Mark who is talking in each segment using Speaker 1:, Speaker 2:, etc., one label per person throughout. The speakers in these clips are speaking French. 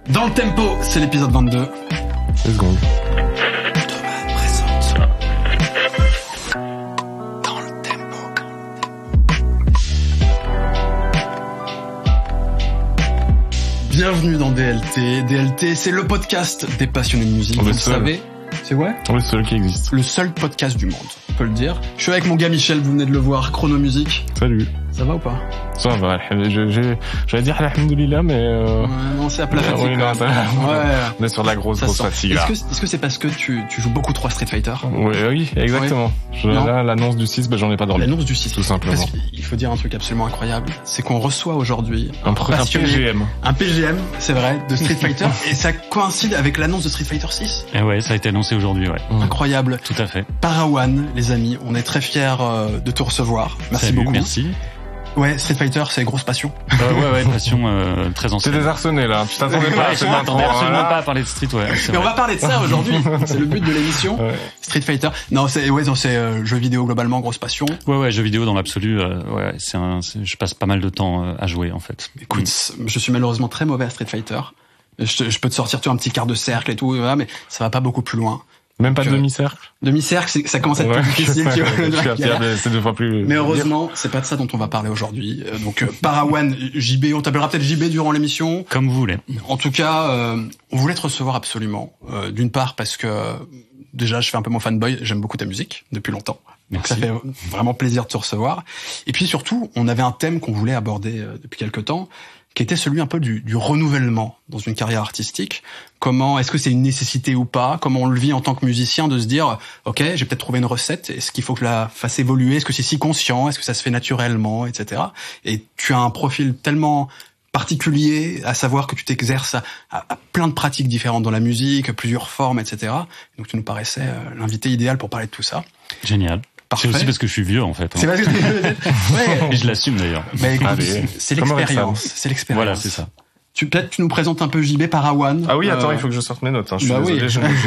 Speaker 1: Dans le tempo, c'est l'épisode 22.
Speaker 2: 2 secondes.
Speaker 1: Thomas présente. Dans le tempo. Bienvenue dans DLT. DLT, c'est le podcast des passionnés de musique. Vous le savez. C'est vrai ?
Speaker 2: Le seul qui existe.
Speaker 1: Le seul podcast du monde, on peut le dire. Je suis avec mon gars Michel, vous venez de le voir, Chrono Musique.
Speaker 2: Salut.
Speaker 1: Ça va ou pas ?
Speaker 2: Ça va, j'allais dire alhamdoulilah, mais
Speaker 1: Ouais, non, c'est à plat fatigue.
Speaker 2: oui, non,
Speaker 1: Ouais.
Speaker 2: on est sur de la grosse fatigue.
Speaker 1: Est-ce que c'est parce que tu joues beaucoup trop à Street Fighter ?
Speaker 2: Oui, exactement. Là, l'annonce du 6, j'en ai pas dormi.
Speaker 1: L'annonce du 6,
Speaker 2: tout simplement.
Speaker 1: Parce qu'il faut dire un truc absolument incroyable, c'est qu'on reçoit aujourd'hui
Speaker 2: un PGM.
Speaker 1: Un PGM, c'est vrai, de Street Fighter, et ça coïncide avec l'annonce de Street Fighter 6.
Speaker 3: Et ouais, ça a été annoncé aujourd'hui, ouais.
Speaker 1: Incroyable.
Speaker 3: Tout à fait.
Speaker 1: Parawan, les amis, on est très fiers de te recevoir. Merci
Speaker 3: Salut,
Speaker 1: beaucoup.
Speaker 3: Merci.
Speaker 1: Ouais, Street Fighter, c'est grosse passion.
Speaker 3: Ouais, passion très ancienne.
Speaker 2: C'est désarçonné là, tu t'attendais pas à
Speaker 3: Je m'attendais absolument pas à parler de Street, ouais.
Speaker 1: Mais on va parler de ça aujourd'hui, c'est le but de l'émission.
Speaker 2: Ouais.
Speaker 1: Street Fighter. Non, c'est jeu vidéo globalement, grosse passion.
Speaker 3: Ouais, jeux vidéo dans l'absolu, ouais, je passe pas mal de temps à jouer en fait.
Speaker 1: Écoute, je suis malheureusement très mauvais à Street Fighter. Je peux te sortir un petit quart de cercle et tout, mais ça va pas beaucoup plus loin.
Speaker 2: Même pas de demi-cercle.
Speaker 1: Demi-cercle, ça commence à être plus difficile. Tu vois,
Speaker 2: c'est 2 fois plus.
Speaker 1: Mais heureusement, c'est pas de ça dont on va parler aujourd'hui. Donc Parawan, JB, on t'appellera peut-être JB durant l'émission.
Speaker 3: Comme vous voulez.
Speaker 1: En tout cas, on voulait te recevoir absolument. D'une part parce que déjà, je fais un peu mon fanboy, j'aime beaucoup ta musique depuis longtemps. Donc
Speaker 3: Merci.
Speaker 1: ça fait vraiment plaisir de te recevoir. Et puis surtout, on avait un thème qu'on voulait aborder depuis quelque temps, qui était celui un peu du renouvellement dans une carrière artistique. Comment, est-ce que c'est une nécessité ou pas ? Comment on le vit en tant que musicien de se dire, ok, j'ai peut-être trouvé une recette, est-ce qu'il faut que je la fasse évoluer ? Est-ce que c'est si conscient ? Est-ce que ça se fait naturellement, etc. Et tu as un profil tellement particulier, à savoir que tu t'exerces à plein de pratiques différentes dans la musique, plusieurs formes, etc. Donc tu nous paraissais l'invité idéal pour parler de tout ça.
Speaker 3: Génial.
Speaker 1: Parfait.
Speaker 3: C'est aussi parce que je suis vieux en fait.
Speaker 1: C'est parce que ouais.
Speaker 3: Et je l'assume d'ailleurs.
Speaker 1: Mais écoute,
Speaker 2: Allez.
Speaker 1: c'est l'expérience. C'est l'expérience.
Speaker 3: Voilà, c'est ça.
Speaker 1: Peut-être tu nous présentes un peu JB Parawan.
Speaker 2: Ah oui, attends, il faut que je sorte mes notes. Je suis désolé,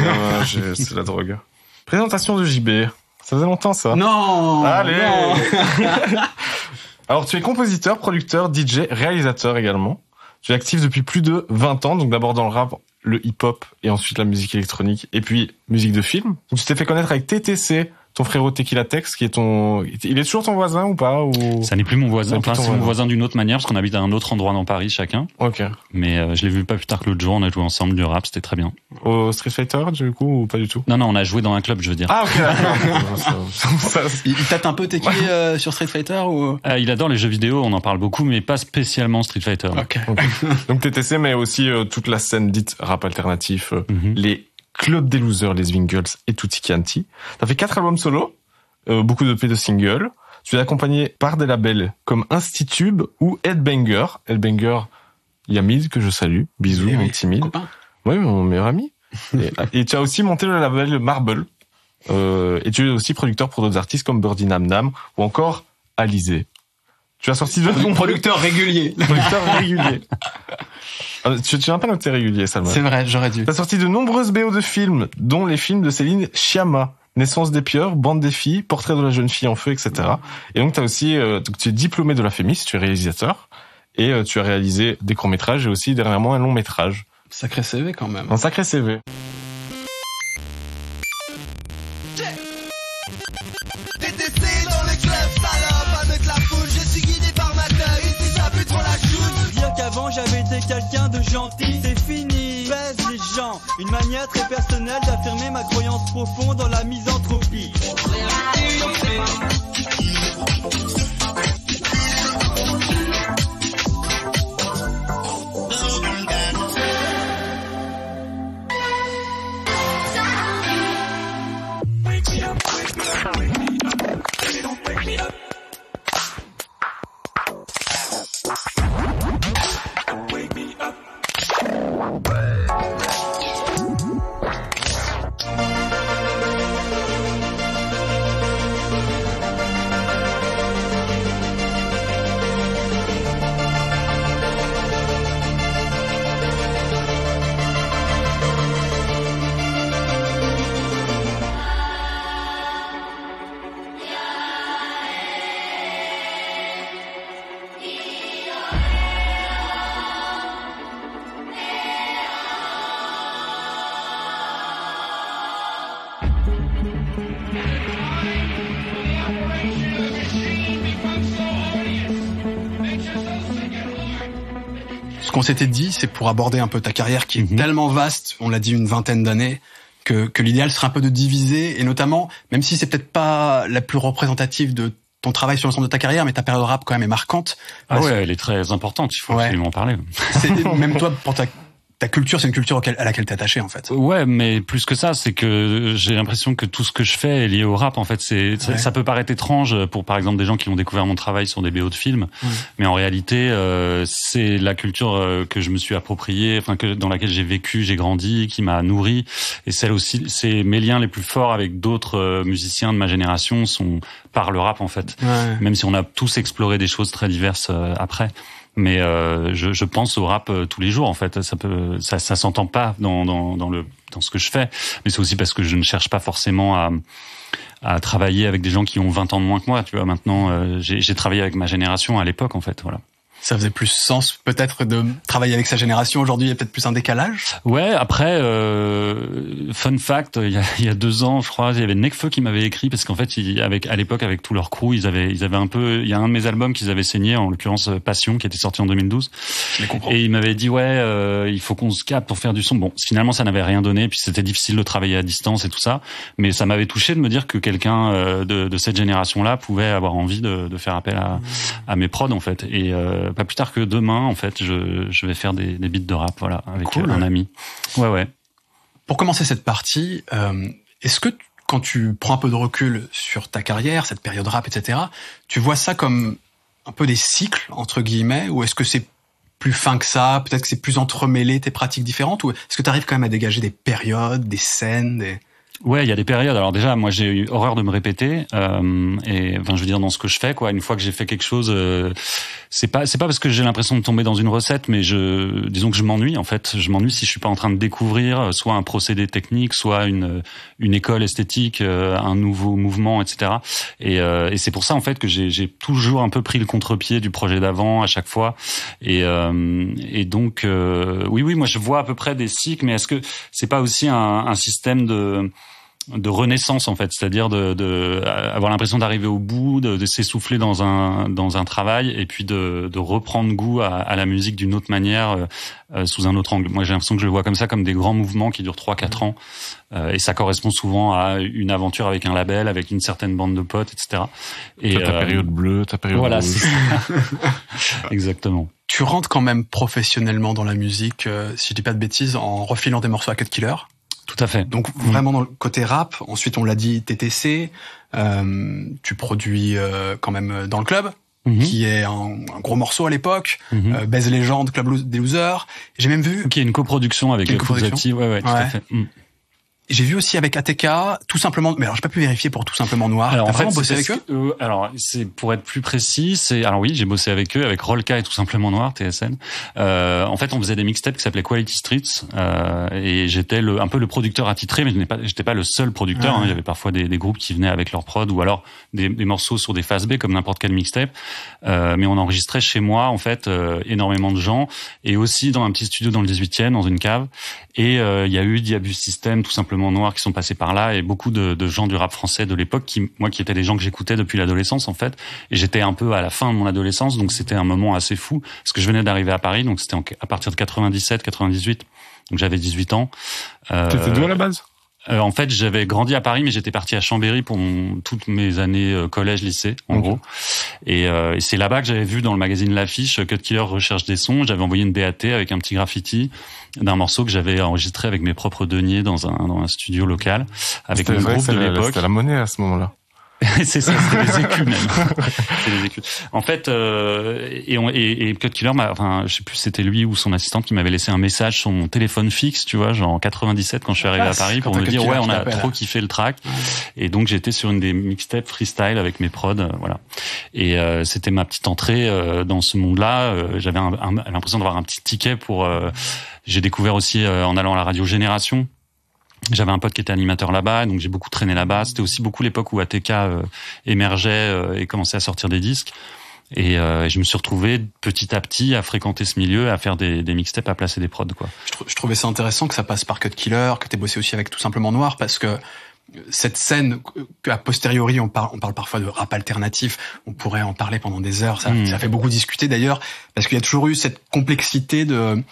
Speaker 2: c'est la drogue. Présentation de JB. Ça faisait longtemps ça.
Speaker 1: Non.
Speaker 2: Allez.
Speaker 1: Non.
Speaker 2: Alors, tu es compositeur, producteur, DJ, réalisateur également. Tu es actif depuis plus de 20 ans, donc d'abord dans le rap, le hip-hop, et ensuite la musique électronique, et puis musique de film. Donc tu t'es fait connaître avec TTC, ton frérot Tequila Tex, qui est il est toujours ton voisin ou pas, ou...
Speaker 3: Ça n'est plus mon voisin.
Speaker 2: C'est plus
Speaker 3: Enfin,
Speaker 2: ton
Speaker 3: c'est mon
Speaker 2: voisin.
Speaker 3: voisin d'une autre manière parce qu'on habite à un autre endroit dans Paris chacun.
Speaker 2: Ok.
Speaker 3: Mais je l'ai vu pas plus tard que l'autre jour. On a joué ensemble du rap, c'était très bien.
Speaker 2: Au Street Fighter, du coup, ou pas du tout?
Speaker 3: Non, on a joué dans un club, je veux dire.
Speaker 2: Ah, ok, d'accord.
Speaker 1: Il tâte un peu Teki sur Street Fighter ou...
Speaker 3: Il adore les jeux vidéo, on en parle beaucoup, mais pas spécialement Street Fighter.
Speaker 1: Ok.
Speaker 2: Donc TTC, mais aussi toute la scène dite rap alternatif,
Speaker 3: Mhm.
Speaker 2: les Club des Losers, les Zwingles et Tutti Chianti. T'as fait 4 albums solo, beaucoup de de singles. Tu es accompagné par des labels comme Institube ou Headbanger. Headbanger, il y a Mid que je salue. Bisous,
Speaker 1: Eh
Speaker 2: mon
Speaker 1: oui,
Speaker 2: petit Mid.
Speaker 1: copain.
Speaker 2: Oui, mon meilleur ami. Et tu as aussi monté le label Marble. Et tu es aussi producteur pour d'autres artistes comme Birdie Nam Nam ou encore Alizé. Tu as sorti
Speaker 1: Producteur régulier.
Speaker 2: producteur régulier. Tu n'as pas noté régulier, Salma.
Speaker 1: C'est vrai, j'aurais dû.
Speaker 2: T'as sorti de nombreuses BO de films, dont les films de Céline Sciamma, Naissance des pieuvres, Bande des filles, Portrait de la jeune fille en feu, etc. Et donc t'as aussi, donc tu es diplômé de la FEMIS, tu es réalisateur, et tu as réalisé des courts-métrages et aussi dernièrement un long-métrage.
Speaker 1: Sacré CV quand même.
Speaker 2: Un sacré CV.
Speaker 4: TTC dans le club, salope, avec la foule, je suis guidé par ma tête, ici ça pue trop la choule.
Speaker 5: Dire qu'avant j'avais été quelqu'un de gentil, c'est fini, baise les gens. Une manière très personnelle d'affirmer ma croyance profonde dans la misanthropie.
Speaker 1: qu'on s'était dit, c'est pour aborder un peu ta carrière qui est tellement vaste, on l'a dit, une vingtaine d'années, que l'idéal serait un peu de diviser, et notamment, même si c'est peut-être pas la plus représentative de ton travail sur l'ensemble de ta carrière, mais ta période rap quand même est marquante.
Speaker 3: Ah ouais, elle est très importante, il faut absolument en parler.
Speaker 1: Même toi, pour ta culture, c'est une culture à laquelle t'es attaché, en fait.
Speaker 3: Ouais, mais plus que ça, c'est que j'ai l'impression que tout ce que je fais est lié au rap, en fait. Ça peut paraître étrange pour, par exemple, des gens qui ont découvert mon travail sur des BO de films. Mais en réalité, c'est la culture que je me suis appropriée, enfin, dans laquelle j'ai vécu, j'ai grandi, qui m'a nourri. Et celle aussi, c'est mes liens les plus forts avec d'autres musiciens de ma génération sont par le rap, en fait. Ouais. Même si on a tous exploré des choses très diverses après. Mais je pense au rap tous les jours, en fait. Ça s'entend pas dans ce que je fais, mais c'est aussi parce que je ne cherche pas forcément à travailler avec des gens qui ont 20 ans de moins que moi, tu vois. Maintenant, j'ai travaillé avec ma génération à l'époque, en fait, voilà.
Speaker 1: Ça faisait plus sens peut-être de travailler avec sa génération. Aujourd'hui, il y a peut-être plus un décalage.
Speaker 3: Ouais, après, fun fact, il y a 2 ans, je crois, il y avait Nekfeu qui m'avait écrit parce qu'en fait, à l'époque, avec tout leur crew, ils avaient un peu, il y a un de mes albums qu'ils avaient saigné, en l'occurrence Passion, qui était sorti en 2012.
Speaker 1: Je les comprends.
Speaker 3: Et il m'avait dit, il faut qu'on se capte pour faire du son. Bon, finalement, ça n'avait rien donné, puis c'était difficile de travailler à distance et tout ça. Mais ça m'avait touché de me dire que quelqu'un de cette génération-là pouvait avoir envie de faire appel à mes prods, en fait. Et pas plus tard que demain, en fait, je vais faire des beats de rap, voilà, avec un ami. Ouais.
Speaker 1: Pour commencer cette partie, est-ce que quand tu prends un peu de recul sur ta carrière, cette période rap, etc., tu vois ça comme un peu des cycles, entre guillemets, ou est-ce que c'est plus fin que ça, peut-être que c'est plus entremêlé, tes pratiques différentes, ou est-ce que tu arrives quand même à dégager des périodes, des scènes,
Speaker 3: Ouais, il y a des périodes. Alors déjà, moi, j'ai eu horreur de me répéter. Et enfin, je veux dire, dans ce que je fais, quoi. Une fois que j'ai fait quelque chose, c'est pas parce que j'ai l'impression de tomber dans une recette, mais disons que je m'ennuie. En fait, je m'ennuie si je suis pas en train de découvrir soit un procédé technique, soit une école esthétique, un nouveau mouvement, etc. Et c'est pour ça, en fait, que j'ai toujours un peu pris le contre-pied du projet d'avant à chaque fois. Et donc, oui, moi, je vois à peu près des cycles, mais est-ce que c'est pas aussi un système de renaissance, en fait, c'est-à-dire de avoir l'impression d'arriver au bout, de s'essouffler dans un travail, et puis de reprendre goût à la musique d'une autre manière, sous un autre angle. Moi, j'ai l'impression que je le vois comme ça, comme des grands mouvements qui durent 3-4 ans, et ça correspond souvent à une aventure avec un label, avec une certaine bande de potes, etc. Et
Speaker 2: ta période bleue, ta période
Speaker 3: voilà,
Speaker 2: rouge.
Speaker 3: c'est ça. Exactement.
Speaker 1: Tu rentres quand même professionnellement dans la musique, si je dis pas de bêtises, en refilant des morceaux à Cut Killer.
Speaker 3: Tout à fait.
Speaker 1: Donc vraiment dans le côté rap. Ensuite, on l'a dit, TTC. Tu produis quand même dans le club, qui est un gros morceau à l'époque. Baise Légende, Club des Losers. J'ai même vu
Speaker 3: qui est une coproduction avec Fuzati. Ouais, tout à fait.
Speaker 1: J'ai vu aussi avec ATK, tout simplement. Mais alors, j'ai pas pu vérifier pour Tout Simplement Noir.
Speaker 3: Alors,
Speaker 1: t'as vraiment bossé avec eux?
Speaker 3: Alors, c'est pour être plus précis, alors oui, j'ai bossé avec eux, avec Rolka et Tout Simplement Noir, TSN. En fait, on faisait des mixtapes qui s'appelaient Quality Streets, et j'étais un peu le producteur attitré, mais j'étais pas le seul producteur. Il y avait parfois des groupes qui venaient avec leur prod, ou alors des morceaux sur des phases B, comme n'importe quel mixtape. Mais on enregistrait chez moi, en fait, énormément de gens, et aussi dans un petit studio dans le 18e, dans une cave. Et il y a eu Diabus System, Tout Simplement Noir qui sont passés par là, et beaucoup de gens du rap français de l'époque qui étaient des gens que j'écoutais depuis l'adolescence, en fait, et j'étais un peu à la fin de mon adolescence, donc c'était un moment assez fou parce que je venais d'arriver à Paris, donc c'était à partir de 97-98, donc j'avais 18 ans.
Speaker 2: T'étais d'où à la base?
Speaker 3: En fait, j'avais grandi à Paris, mais j'étais parti à Chambéry pour toutes mes années collège-lycée, en gros. Et c'est là-bas que j'avais vu dans le magazine L'Affiche, Cut Killer recherche des sons. J'avais envoyé une DAT avec un petit graffiti d'un morceau que j'avais enregistré avec mes propres deniers dans un studio local, avec un groupe de l'époque.
Speaker 2: C'était la monnaie à ce moment-là.
Speaker 3: C'est ça, c'était les écus même. C'était les écus. En fait, et Cut Killer je sais plus, c'était lui ou son assistante qui m'avait laissé un message sur mon téléphone fixe, tu vois, genre en 97 quand je suis arrivé à Paris, pour me dire on a trop kiffé le track. Et donc j'étais sur une des mixtapes freestyle avec mes prods, voilà. Et c'était ma petite entrée dans ce monde-là. J'avais l'impression d'avoir un petit ticket pour. J'ai découvert aussi en allant à la radio Génération. J'avais un pote qui était animateur là-bas, donc j'ai beaucoup traîné là-bas. C'était aussi beaucoup l'époque où ATK émergeait et commençait à sortir des disques. Et je me suis retrouvé petit à petit à fréquenter ce milieu, à faire des mixtapes, à placer des prods, quoi.
Speaker 1: Je trouvais ça intéressant que ça passe par Cut Killer, que t'aies bossé aussi avec Tout Simplement Noir, parce que cette scène qu'à posteriori on parle parfois de rap alternatif, on pourrait en parler pendant des heures, ça fait beaucoup discuter d'ailleurs, parce qu'il y a toujours eu cette complexité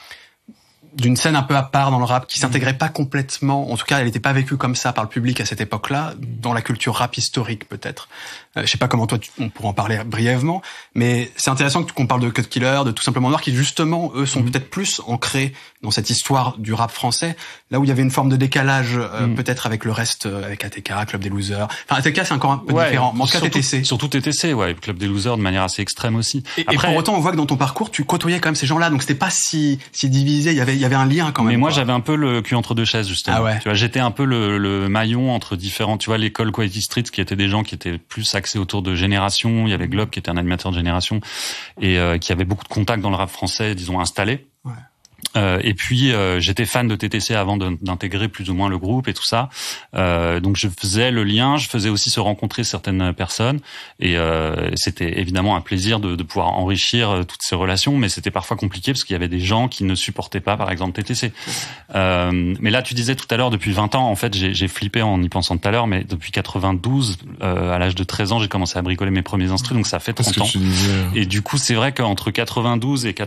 Speaker 1: d'une scène un peu à part dans le rap qui s'intégrait pas complètement, en tout cas elle n'était pas vécue comme ça par le public à cette époque-là, dans la culture rap historique peut-être. Je sais pas comment toi on pourra en parler brièvement, mais c'est intéressant qu'on parle de Cut Killer, de Tout Simplement Noir, qui justement eux sont peut-être plus ancrés dans cette histoire du rap français, là où il y avait une forme de décalage peut-être avec le reste, avec ATK, Club des Losers. Enfin ATK c'est encore un peu différent, mais en tout cas TTC.
Speaker 3: Surtout TTC, ouais, Club des Losers de manière assez extrême aussi.
Speaker 1: Et pour autant on voit que dans ton parcours tu côtoyais quand même ces gens-là, donc c'était pas si divisé, il y avait un lien quand même.
Speaker 3: Mais moi j'avais un peu le cul entre deux chaises justement.
Speaker 1: Ah ouais.
Speaker 3: Tu vois, j'étais un peu le maillon entre différents, tu vois, l'école Quality Street qui étaient des gens qui étaient plus axés autour de Génération, il y avait Globe qui était un animateur de Génération et qui avait beaucoup de contacts dans le rap français, disons installés.
Speaker 1: Ouais.
Speaker 3: Et puis j'étais fan de TTC avant d'intégrer plus ou moins le groupe et tout ça. Donc je faisais le lien, je faisais aussi se rencontrer certaines personnes et c'était évidemment un plaisir de pouvoir enrichir toutes ces relations, mais c'était parfois compliqué parce qu'il y avait des gens qui ne supportaient pas par exemple TTC. Mais là tu disais tout à l'heure depuis 20 ans, en fait j'ai flippé en y pensant tout à l'heure, mais depuis 92 à l'âge de 13 ans, j'ai commencé à bricoler mes premiers instruments, donc ça fait 30 ans. Et du coup, c'est vrai qu'entre 92 et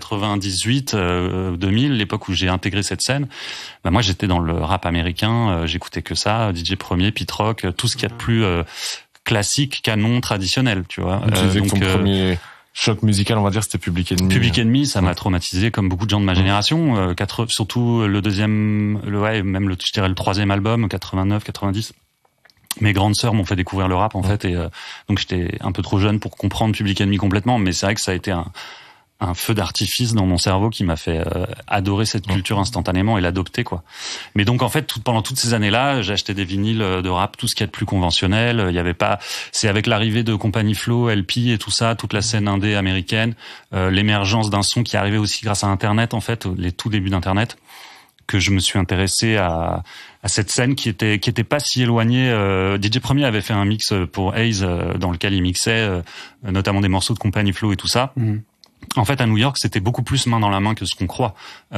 Speaker 3: 98 2000, l'époque où j'ai intégré cette scène, bah moi j'étais dans le rap américain, j'écoutais que ça, DJ Premier, Pete Rock, tout ce qu'il y a de plus classique, canon, traditionnel, tu vois.
Speaker 2: Tu disais que ton premier choc musical, on va dire, c'était Public Enemy.
Speaker 3: Public Enemy, ça m'a traumatisé comme beaucoup de gens de ma génération, surtout le deuxième, je dirais le troisième album, 89, 90. Mes grandes sœurs m'ont fait découvrir le rap en fait, et donc j'étais un peu trop jeune pour comprendre Public Enemy complètement, mais c'est vrai que ça a été un feu d'artifice dans mon cerveau qui m'a fait adorer cette culture instantanément et l'adopter quoi. Mais donc en fait pendant toutes ces années-là, j'ai acheté des vinyles de rap, tout ce qu'il y a de plus conventionnel. Il y avait pas, c'est avec l'arrivée de Compagnie Flow, LP et tout ça, toute la scène indé américaine, l'émergence d'un son qui arrivait aussi grâce à Internet en fait, les tout débuts d'Internet, que je me suis intéressé à cette scène qui était pas si éloignée. DJ Premier avait fait un mix pour Hayes dans lequel il mixait notamment des morceaux de Compagnie Flow et tout ça. En fait, à New York, c'était beaucoup plus main dans la main que ce qu'on croit.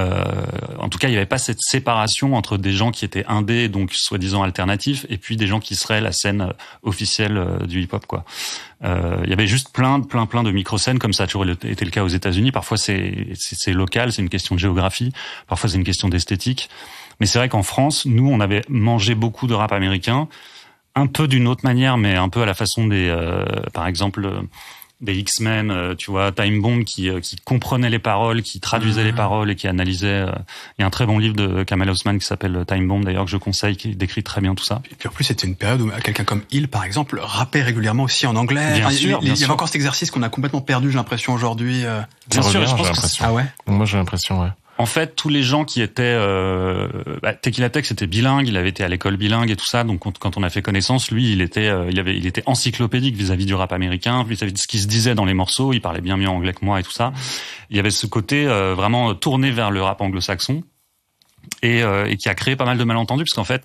Speaker 3: En tout cas, il n'y avait pas cette séparation entre des gens qui étaient indés, donc soi-disant alternatifs, et puis des gens qui seraient la scène officielle du hip-hop, quoi. Il y avait juste plein de micro-scènes, comme ça a toujours été le cas aux États-Unis. Parfois, c'est local, c'est une question de géographie. Parfois, c'est une question d'esthétique. Mais c'est vrai qu'en France, nous, on avait mangé beaucoup de rap américain, un peu d'une autre manière, mais un peu à la façon des, par exemple, des X-Men, tu vois, Time Bomb qui comprenait les paroles, qui traduisait les paroles et qui analysait. Il y a un très bon livre de Kamal Haussmann qui s'appelle Time Bomb d'ailleurs que je conseille, qui décrit très bien tout ça.
Speaker 1: Et puis en plus c'était une période où quelqu'un comme Hill par exemple rappait régulièrement aussi en anglais.
Speaker 3: Bien sûr.
Speaker 1: Il y avait encore cet exercice qu'on a complètement perdu, j'ai l'impression aujourd'hui.
Speaker 3: Bien sûr, je pense
Speaker 2: que
Speaker 1: ah ouais.
Speaker 2: Moi j'ai l'impression ouais.
Speaker 3: En fait, tous les gens qui étaient Tequila Tech, c'était bilingue, il avait été à l'école bilingue et tout ça. Donc quand on a fait connaissance, lui, il était encyclopédique vis-à-vis du rap américain, vis-à-vis de ce qui se disait dans les morceaux. Il parlait bien mieux anglais que moi et tout ça. Il y avait ce côté vraiment tourné vers le rap anglo-saxon et qui a créé pas mal de malentendus parce qu'en fait,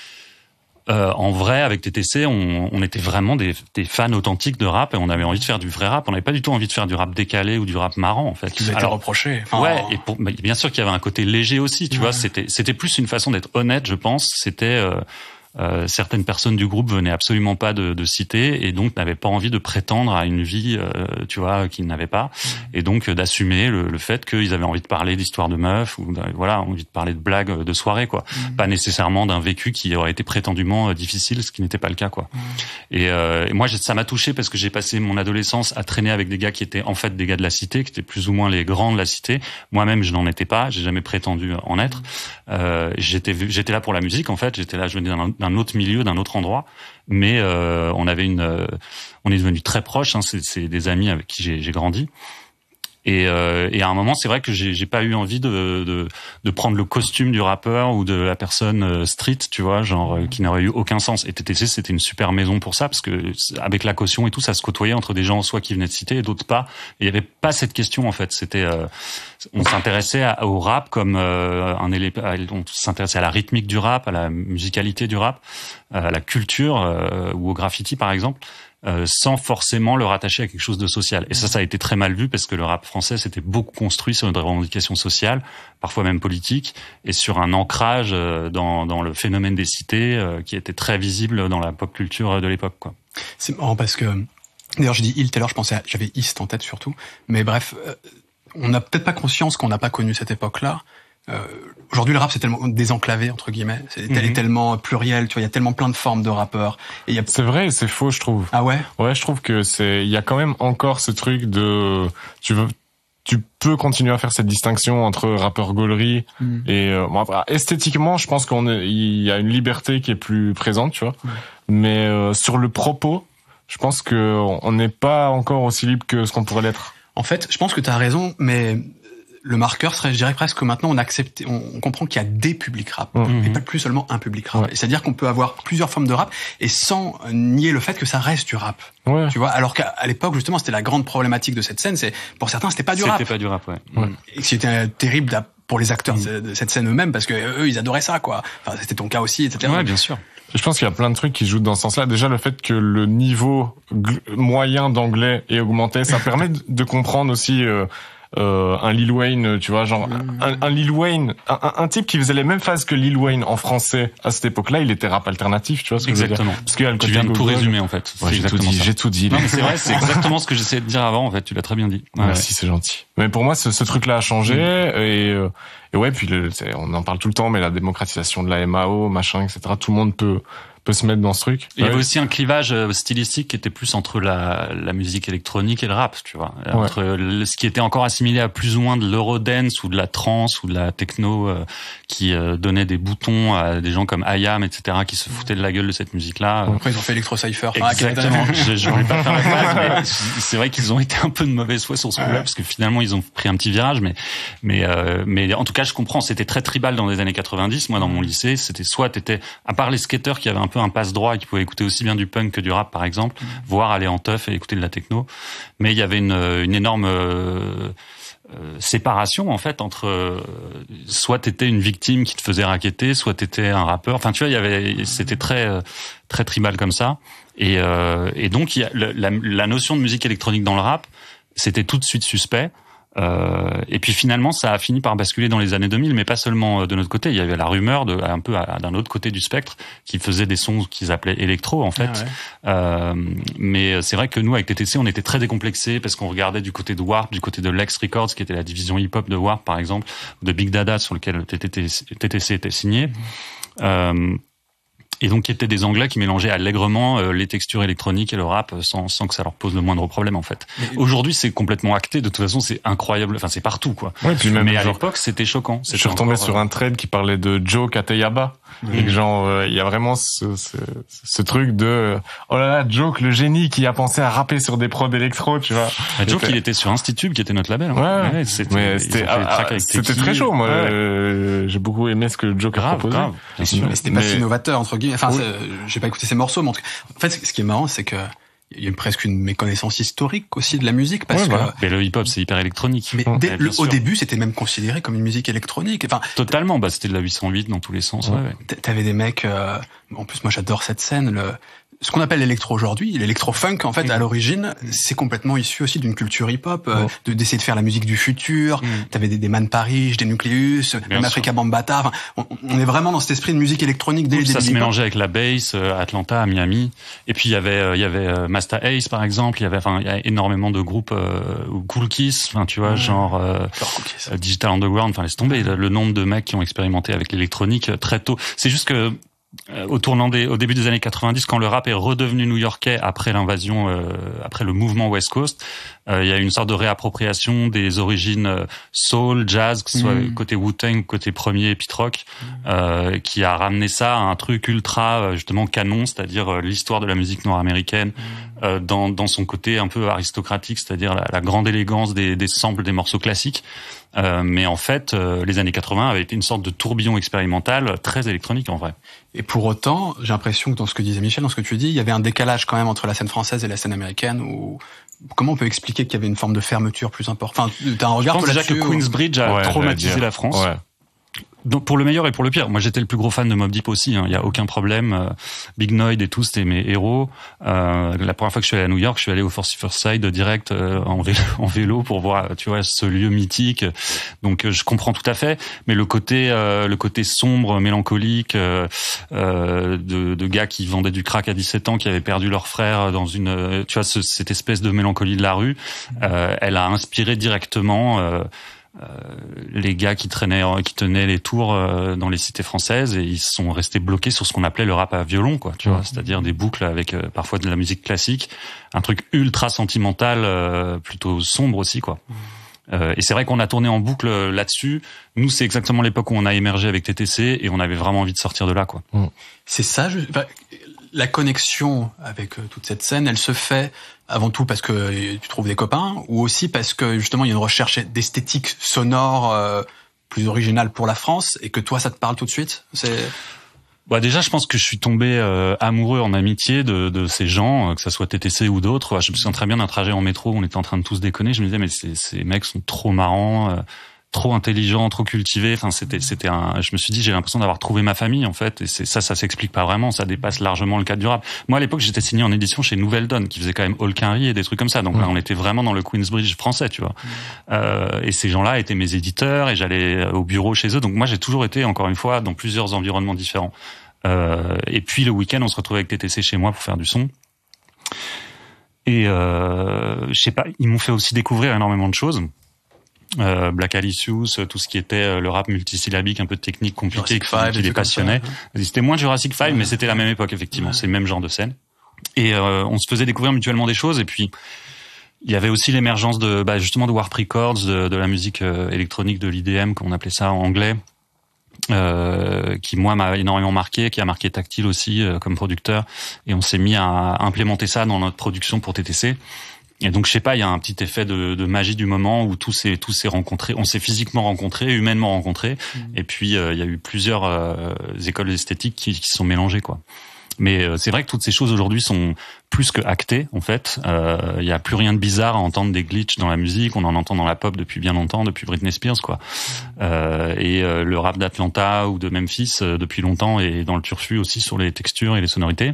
Speaker 3: en vrai, avec TTC, on était vraiment des fans authentiques de rap et on avait envie de faire du vrai rap. On n'avait pas du tout envie de faire du rap décalé ou du rap marrant, en fait.
Speaker 1: Qui nous a été reproché. Enfin,
Speaker 3: ouais, et bien sûr qu'il y avait un côté léger aussi, tu vois. C'était plus une façon d'être honnête, je pense. C'était certaines personnes du groupe venaient absolument pas de citer et donc n'avaient pas envie de prétendre à une vie, tu vois, qu'ils n'avaient pas, et donc d'assumer le fait qu'ils avaient envie de parler d'histoires de meufs ou voilà, envie de parler de blagues de soirée, quoi. Pas nécessairement d'un vécu qui aurait été prétendument difficile, ce qui n'était pas le cas, quoi. Et moi, ça m'a touché parce que j'ai passé mon adolescence à traîner avec des gars qui étaient en fait des gars de la cité, qui étaient plus ou moins les grands de la cité. Moi-même, je n'en étais pas, j'ai jamais prétendu en être. J'étais là pour la musique, en fait. J'étais là, je venais d'un autre milieu, d'un autre endroit, mais on est devenus très proches, hein, c'est des amis avec qui j'ai grandi. Et à un moment, c'est vrai que j'ai pas eu envie de prendre le costume du rappeur ou de la personne street, tu vois, genre qui n'aurait eu aucun sens. Et TTC, c'était une super maison pour ça parce que avec la caution et tout, ça se côtoyait entre des gens soit qui venaient de cité et d'autres pas. Et il y avait pas cette question en fait. C'était on s'intéressait au rap comme on s'intéressait à la rythmique du rap, à la musicalité du rap, à la culture ou au graffiti par exemple, sans forcément le rattacher à quelque chose de social. Et ça a été très mal vu parce que le rap français s'était beaucoup construit sur une revendication sociale, parfois même politique, et sur un ancrage dans le phénomène des cités qui était très visible dans la pop culture de l'époque, quoi.
Speaker 1: C'est marrant parce que, d'ailleurs, j'ai dit il tout à l'heure, j'avais East en tête surtout, mais bref, on n'a peut-être pas conscience qu'on n'a pas connu cette époque-là. Aujourd'hui, le rap, c'est tellement désenclavé, entre guillemets. C'est tellement pluriel, tu vois, il y a tellement plein de formes de rappeurs. Et
Speaker 2: C'est vrai, c'est faux, je trouve.
Speaker 1: Ah ouais?
Speaker 2: Ouais, je trouve que il y a quand même encore ce truc de, tu peux continuer à faire cette distinction entre rappeur gaulerie et, bon, après, esthétiquement, je pense il y a une liberté qui est plus présente, tu vois. Mais, sur le propos, je pense que on n'est pas encore aussi libre que ce qu'on pourrait l'être.
Speaker 1: En fait, je pense que tu as raison, mais le marqueur serait, je dirais presque que maintenant on comprend qu'il y a des publics rap et pas plus seulement un public rap. Ouais. C'est-à-dire qu'on peut avoir plusieurs formes de rap et sans nier le fait que ça reste du rap. Ouais. Tu vois, alors qu'à l'époque justement c'était la grande problématique de cette scène, c'est pour certains c'était pas du rap.
Speaker 3: C'était pas du rap, ouais.
Speaker 1: Et c'était terrible pour les acteurs de cette scène eux-mêmes parce que eux ils adoraient ça, quoi. Enfin c'était ton cas aussi, etc.
Speaker 3: Ouais, bien sûr.
Speaker 2: Je pense qu'il y a plein de trucs qui jouent dans ce sens-là. Déjà, le fait que le niveau moyen d'anglais est augmenté, ça permet de comprendre aussi un Lil Wayne, tu vois, genre un Lil Wayne, un type qui faisait les mêmes phases que Lil Wayne en français à cette époque-là, il était rap alternatif, tu vois ce que
Speaker 3: exactement.
Speaker 2: Je veux dire. Parce que
Speaker 3: tu viens de tout résumer en fait.
Speaker 2: Ouais, j'ai tout dit.
Speaker 3: Non, mais c'est vrai, c'est exactement ce que j'essayais de dire avant en fait. Tu l'as très bien dit. Ouais,
Speaker 2: merci, c'est gentil. Mais pour moi, ce truc-là a changé et ouais, puis on en parle tout le temps, mais la démocratisation de la MAO, machin, etc. Tout le monde peut se mettre dans ce truc.
Speaker 3: Il y avait aussi un clivage stylistique qui était plus entre la musique électronique et le rap, tu vois. Entre ce qui était encore assimilé à plus ou moins de l'eurodance ou de la trance ou de la techno qui donnait des boutons à des gens comme IAM, etc. qui se foutaient de la gueule de cette musique-là.
Speaker 1: Après, ils ont fait Electro Cypher.
Speaker 3: Exactement. Je voulais pas faire la phrase, mais c'est vrai qu'ils ont été un peu de mauvaise foi sur ce coup-là parce que finalement, ils ont pris un petit virage, mais en tout cas, je comprends. C'était très tribal dans les années 90. Moi, dans mon lycée, c'était soit t'étais, à part les skateurs qui avaient un peu un passe-droit et qui pouvaient écouter aussi bien du punk que du rap, par exemple, voire aller en teuf et écouter de la techno. Mais il y avait une énorme séparation en fait entre soit t'étais une victime qui te faisait racketter, soit t'étais un rappeur. Enfin, tu vois, c'était très très tribal comme ça. Et donc il y a la notion de musique électronique dans le rap, c'était tout de suite suspect. Et puis finalement, ça a fini par basculer dans les années 2000, mais pas seulement de notre côté. Il y avait la rumeur un peu d'un autre côté du spectre qui faisait des sons qu'ils appelaient électro en fait. Mais c'est vrai que nous avec TTC, on était très décomplexés parce qu'on regardait du côté de Warp, du côté de Lex Records qui était la division hip-hop de Warp par exemple, de Big Dada sur lequel TTC était signé. Et donc, qui étaient des Anglais qui mélangeaient allègrement les textures électroniques et le rap sans que ça leur pose le moindre problème, en fait. Aujourd'hui, c'est complètement acté. De toute façon, c'est incroyable. Enfin, c'est partout, quoi.
Speaker 2: Ouais, puis même
Speaker 3: mais à l'époque, c'était choquant.
Speaker 2: Je suis retombé sur un thread qui parlait de Joe Katayaba. Et que genre, il y a vraiment ce truc de, oh là là, Joke, le génie qui a pensé à rapper sur des prods électro, tu vois.
Speaker 3: Joke, il était sur Institube, qui était notre label.
Speaker 2: Hein. Ouais, c'était très chaud, moi. J'ai beaucoup aimé ce que Joke a proposé.
Speaker 1: Grave. Mais c'était pas si novateur, entre guillemets. Enfin, j'ai pas écouté ces morceaux, mais en fait, ce qui est marrant, c'est que il y a presque une méconnaissance historique aussi de la musique parce que
Speaker 3: mais le hip-hop c'est hyper électronique.
Speaker 1: Mais au début, c'était même considéré comme une musique électronique. Enfin,
Speaker 3: totalement. C'était de la 808 dans tous les sens.
Speaker 1: T'avais des mecs. En plus, moi, j'adore cette scène. Ce qu'on appelle l'électro aujourd'hui, l'électro-funk, en fait, à l'origine, c'est complètement issu aussi d'une culture hip-hop, d'essayer de faire la musique du futur. T'avais des Man Paris, des Nucleus, même Africa Bambaataa. Enfin, on est vraiment dans cet esprit de musique électronique dès le début.
Speaker 3: Ça se mélangeait avec la bass, Atlanta, à Miami. Et puis, il y avait Masta Ace, par exemple. Il y a énormément de groupes, ou Cool Kiss, tu vois, genre, Digital Underground. Enfin, laisse tomber le nombre de mecs qui ont expérimenté avec l'électronique très tôt. C'est juste que, au début des années 90, quand le rap est redevenu new-yorkais après l'invasion, après le mouvement West Coast, il y a une sorte de réappropriation des origines soul, jazz, que ce soit côté Wu-Tang, côté premier Pit Rock, qui a ramené ça à un truc ultra justement canon, c'est-à-dire l'histoire de la musique nord-américaine, dans son côté un peu aristocratique, c'est-à-dire la grande élégance des samples des morceaux classiques. Mais en fait, les années 80 avaient été une sorte de tourbillon expérimental très électronique en vrai.
Speaker 1: Et pour autant, j'ai l'impression que dans ce que disait Michel, dans ce que tu dis, il y avait un décalage quand même entre la scène française et la scène américaine où comment on peut expliquer qu'il y avait une forme de fermeture plus importante? Enfin, t'as un regard
Speaker 3: Je pense déjà
Speaker 1: là-dessus
Speaker 3: que Queensbridge a traumatisé la France.
Speaker 2: Ouais.
Speaker 3: Donc pour le meilleur et pour le pire. Moi j'étais le plus gros fan de Mobb Deep aussi, il y a aucun problème. Big Noyd et tout, c'était mes héros. La première fois que je suis allé à New York, je suis allé au 45th Side direct en vélo pour voir, tu vois, ce lieu mythique. Donc je comprends tout à fait, mais le côté sombre, mélancolique de gars qui vendaient du crack à 17 ans, qui avaient perdu leur frère dans une, tu vois, cette espèce de mélancolie de la rue, elle a inspiré directement les gars qui tenaient les tours dans les cités françaises, et ils sont restés bloqués sur ce qu'on appelait le rap à violon, quoi, tu vois, c'est-à-dire des boucles avec parfois de la musique classique, un truc ultra sentimental, plutôt sombre aussi, quoi. Et c'est vrai qu'on a tourné en boucle là-dessus. Nous, c'est exactement l'époque où on a émergé avec TTC, et on avait vraiment envie de sortir de là, quoi.
Speaker 1: C'est ça, la connexion avec toute cette scène, elle se fait avant tout parce que tu trouves des copains, ou aussi parce que justement il y a une recherche d'esthétique sonore plus originale pour la France, et que toi ça te parle tout de suite?
Speaker 3: Bah déjà, je pense que je suis tombé amoureux en amitié de ces gens, que ça soit TTC ou d'autres. Je me souviens très bien d'un trajet en métro où on était en train de tous déconner. Je me disais, mais ces mecs sont trop marrants, trop intelligents, trop cultivés. Enfin, je me suis dit, j'ai l'impression d'avoir trouvé ma famille, en fait. Et ça s'explique pas vraiment. Ça dépasse largement le cadre du rap. Moi, à l'époque, j'étais signé en édition chez Nouvelle Donne, qui faisait quand même Hall Quinry et des trucs comme ça. Donc là, on était vraiment dans le Queensbridge français, tu vois. Et ces gens-là étaient mes éditeurs, et j'allais au bureau chez eux. Donc moi, j'ai toujours été, encore une fois, dans plusieurs environnements différents. Et puis le week-end, on se retrouvait avec TTC chez moi pour faire du son. Et je sais pas, ils m'ont fait aussi découvrir énormément de choses. Black Alicious, tout ce qui était le rap multisyllabique, un peu de technique compliquée, qui les passionnait. C'était moins Jurassic 5, mais c'était la même époque, effectivement. C'est le même genre de scène. Et on se faisait découvrir mutuellement des choses. Et puis il y avait aussi l'émergence justement de Warp Records, de la musique électronique, de l'IDM, qu'on appelait ça en anglais. Qui moi m'a énormément marqué, qui a marqué Tactile aussi comme producteur, et on s'est mis à implémenter ça dans notre production pour TTC. Et donc je sais pas, il y a un petit effet de magie du moment où tout s'est rencontré, on s'est physiquement rencontré, humainement rencontré, et puis il y a eu plusieurs écoles esthétiques qui se sont mélangées, quoi. Mais c'est vrai que toutes ces choses aujourd'hui sont plus que actées, en fait. Il y a plus rien de bizarre à entendre des glitches dans la musique. On en entend dans la pop depuis bien longtemps, depuis Britney Spears, quoi. Et le rap d'Atlanta ou de Memphis depuis longtemps, et dans le turfu aussi sur les textures et les sonorités.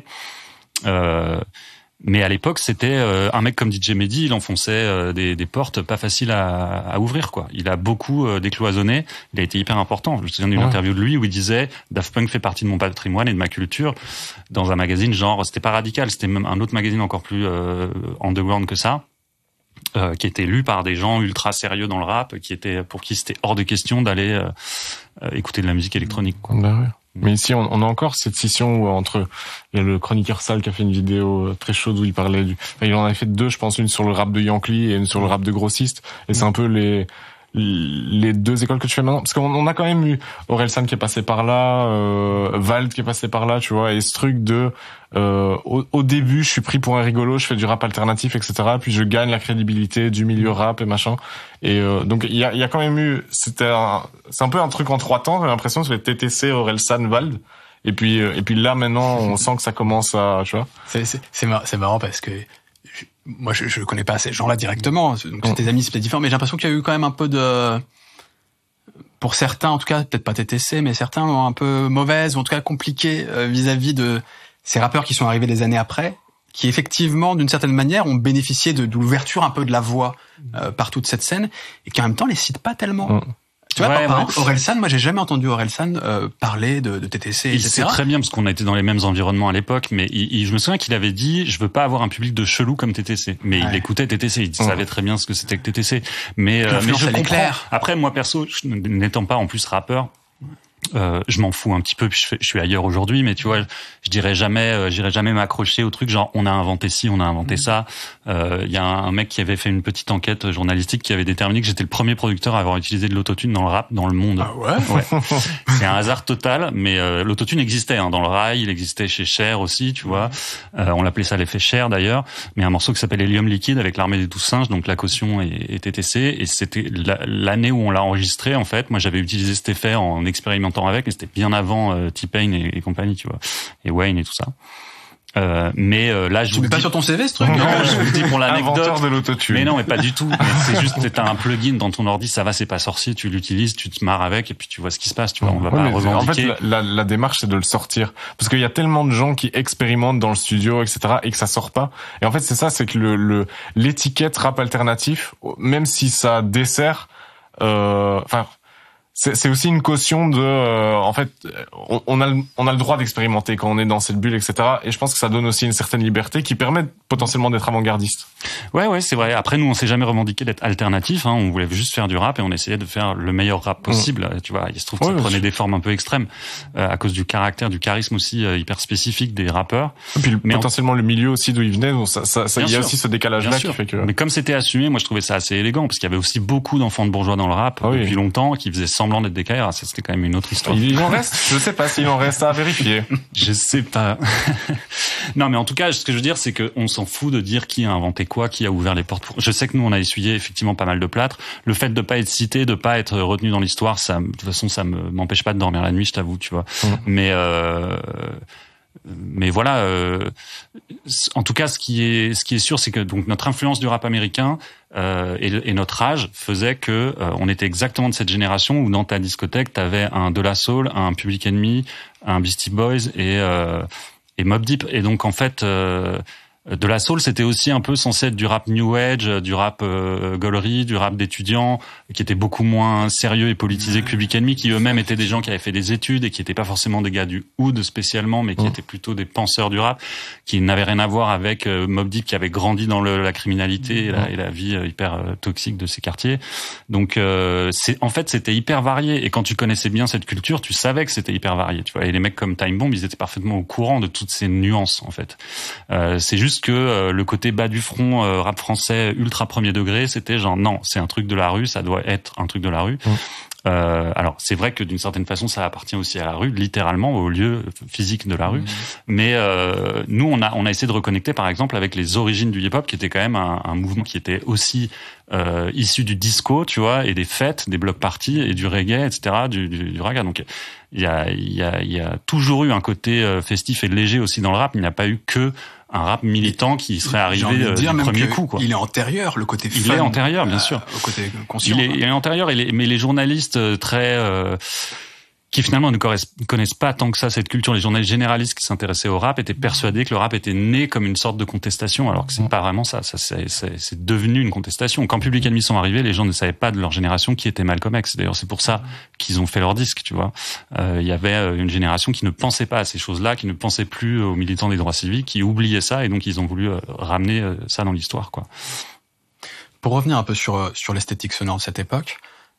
Speaker 3: Mais à l'époque, c'était un mec comme DJ Mehdi, il enfonçait des portes pas faciles à ouvrir, quoi. Il a beaucoup décloisonné, il a été hyper important. Je me souviens d'une interview de lui où il disait Daft Punk fait partie de mon patrimoine et de ma culture, dans un magazine genre, c'était pas Radical, c'était même un autre magazine encore plus underground que ça, qui était lu par des gens ultra sérieux dans le rap, pour qui c'était hors de question d'aller écouter de la musique électronique, quoi.
Speaker 2: Bah ouais. Mais ici, on a encore cette scission où il y a le chroniqueur Sal qui a fait une vidéo très chaude où il parlait il en avait fait deux, je pense, une sur le rap de Yankee et une sur le rap de grossiste. Et c'est un peu les deux écoles que tu fais maintenant. Parce qu'on a quand même eu Orelsan qui est passé par là, Vald qui est passé par là, tu vois, et ce truc au début, je suis pris pour un rigolo, je fais du rap alternatif, etc. Puis je gagne la crédibilité du milieu rap et machin. Et donc il y a quand même eu, c'est un peu un truc en 3 temps, j'ai l'impression, sur les TTC, Orelsan, Vald. Et puis là maintenant, on sent que ça commence à, tu vois.
Speaker 1: C'est marrant parce que moi je connais pas ces gens-là directement, donc c'est tes amis, c'est peut-être différent, mais j'ai l'impression qu'il y a eu quand même un peu pour certains, en tout cas, peut-être pas TTC, mais certains ont un peu mauvaise, ou en tout cas compliqué vis-à-vis de ces rappeurs qui sont arrivés des années après, qui effectivement, d'une certaine manière, ont bénéficié de l'ouverture un peu de la voix par toute cette scène, et qui en même temps les citent pas tellement. Tu vois, par exemple, Orelsan, moi j'ai jamais entendu Orelsan parler de TTC, etc.
Speaker 3: Il sait très bien, parce qu'on a été dans les mêmes environnements à l'époque, mais je me souviens qu'il avait dit, je veux pas avoir un public de chelou comme TTC. Mais il écoutait TTC, il savait très bien ce que c'était que TTC. Mais je comprends. Après, moi perso, n'étant pas en plus rappeur, je m'en fous un petit peu, puis je suis ailleurs aujourd'hui, mais tu vois, j'irai jamais m'accrocher au truc genre on a inventé ci, on a inventé ça. Il y a un mec qui avait fait une petite enquête journalistique qui avait déterminé que j'étais le premier producteur à avoir utilisé de l'autotune dans le rap dans le monde.
Speaker 1: Ah ouais.
Speaker 3: C'est un hasard total, mais l'autotune existait dans le rail, il existait chez Cher aussi, tu vois. On l'appelait ça l'effet Cher d'ailleurs, mais un morceau qui s'appelle Hélium liquide avec l'Armée des 12 singes, donc la caution et TTC, et c'était l'année où on l'a enregistré en fait. Moi j'avais utilisé cet effet en expérimentant avec, et c'était bien avant T-Pain et compagnie, tu vois, et Wayne et tout ça. Là, je
Speaker 1: Tu
Speaker 3: vous
Speaker 1: mets
Speaker 3: le
Speaker 1: pas
Speaker 3: dis.
Speaker 1: sur ton CV ce truc?
Speaker 3: Non, je vous le dis pour l'anecdote.
Speaker 2: Inventeur de l'autotune.
Speaker 3: Mais non, mais pas du tout. Mais c'est juste que t'as un plugin dans ton ordi, ça va, c'est pas sorcier, tu l'utilises, tu te marres avec et puis tu vois ce qui se passe, tu vois. On va
Speaker 2: Ouais,
Speaker 3: pas
Speaker 2: mais
Speaker 3: revendiquer.
Speaker 2: en fait, la démarche, c'est de le sortir. Parce qu'il y a tellement de gens qui expérimentent dans le studio, etc., et que ça sort pas. Et en fait, c'est ça, c'est que l'étiquette rap alternatif, même si ça dessert, c'est aussi une caution de, en fait, on a le droit d'expérimenter quand on est dans cette bulle, etc. Et je pense que ça donne aussi une certaine liberté qui permet potentiellement d'être avant-gardiste.
Speaker 3: Ouais, c'est vrai. Après, nous, on s'est jamais revendiqué d'être alternatif, hein. On voulait juste faire du rap et on essayait de faire le meilleur rap possible. Tu vois, il se trouve que ça prenait des formes un peu extrêmes, à cause du caractère, du charisme aussi, hyper spécifique des rappeurs.
Speaker 2: Et puis, potentiellement, le milieu aussi d'où ils venaient, donc il y a aussi ce décalage-là qui fait que...
Speaker 3: Mais comme c'était assumé, moi, je trouvais ça assez élégant parce qu'il y avait aussi beaucoup d'enfants de bourgeois dans le rap depuis longtemps qui faisaient semblant d'être des KR. Ça, c'était quand même une autre histoire.
Speaker 2: Il en reste? Je sais pas s'il en reste à vérifier.
Speaker 3: Je sais pas. Non, mais en tout cas, ce que je veux dire, c'est qu'on s'en fout de dire qui a inventé quoi, qui a ouvert les portes. Je sais que nous, on a essuyé effectivement pas mal de plâtre. Le fait de pas être cité, de pas être retenu dans l'histoire, ça, de toute façon, ça m'empêche pas de dormir la nuit, je t'avoue, tu vois. Mais voilà, en tout cas, ce qui est sûr, c'est que donc notre influence du rap américain et notre âge faisait que on était exactement de cette génération où dans ta discothèque, t'avais un De La Soul, un Public Enemy, un Beastie Boys et Mobb Deep. Et donc en fait, De La Soul, c'était aussi un peu censé être du rap New Age, du rap gaulerie, du rap d'étudiants, qui était beaucoup moins sérieux et politisé que Public Enemy, qui eux-mêmes étaient des gens qui avaient fait des études et qui étaient pas forcément des gars du hood spécialement, mais qui étaient plutôt des penseurs du rap, qui n'avaient rien à voir avec Mobb Deep, qui avait grandi dans la criminalité et la vie hyper toxique de ces quartiers. Donc en fait, c'était hyper varié. Et quand tu connaissais bien cette culture, tu savais que c'était hyper varié. Tu vois, et les mecs comme Time Bomb, ils étaient parfaitement au courant de toutes ces nuances en fait. C'est juste que le côté bas du front rap français ultra premier degré, c'était genre non, c'est un truc de la rue, ça doit être un truc de la rue. Alors c'est vrai que d'une certaine façon ça appartient aussi à la rue, littéralement au lieu physique de la rue. Mais nous on a essayé de reconnecter par exemple avec les origines du hip-hop, qui était quand même un mouvement qui était aussi issu du disco, tu vois, et des fêtes, des block parties et du reggae, etc., du raga. Donc il y a toujours eu un côté festif et léger aussi dans le rap. Il n'y a pas eu que un rap militant qui serait arrivé du premier coup, quoi.
Speaker 1: Il est antérieur, le côté fun.
Speaker 3: Il est antérieur, bien sûr.
Speaker 1: Au côté conscient.
Speaker 3: Il est antérieur, mais les journalistes très qui finalement ne connaissent pas tant que ça cette culture, les journalistes généralistes qui s'intéressaient au rap étaient persuadés que le rap était né comme une sorte de contestation, alors que c'est pas vraiment ça. C'est devenu une contestation. Quand Public Enemy sont arrivés, les gens ne savaient pas de leur génération qui était Malcolm X. D'ailleurs, c'est pour ça qu'ils ont fait leur disque, tu vois. Il y avait une génération qui ne pensait pas à ces choses-là, qui ne pensait plus aux militants des droits civiques, qui oubliait ça, et donc ils ont voulu ramener ça dans l'histoire, quoi.
Speaker 1: Pour revenir un peu sur l'esthétique sonore de cette époque,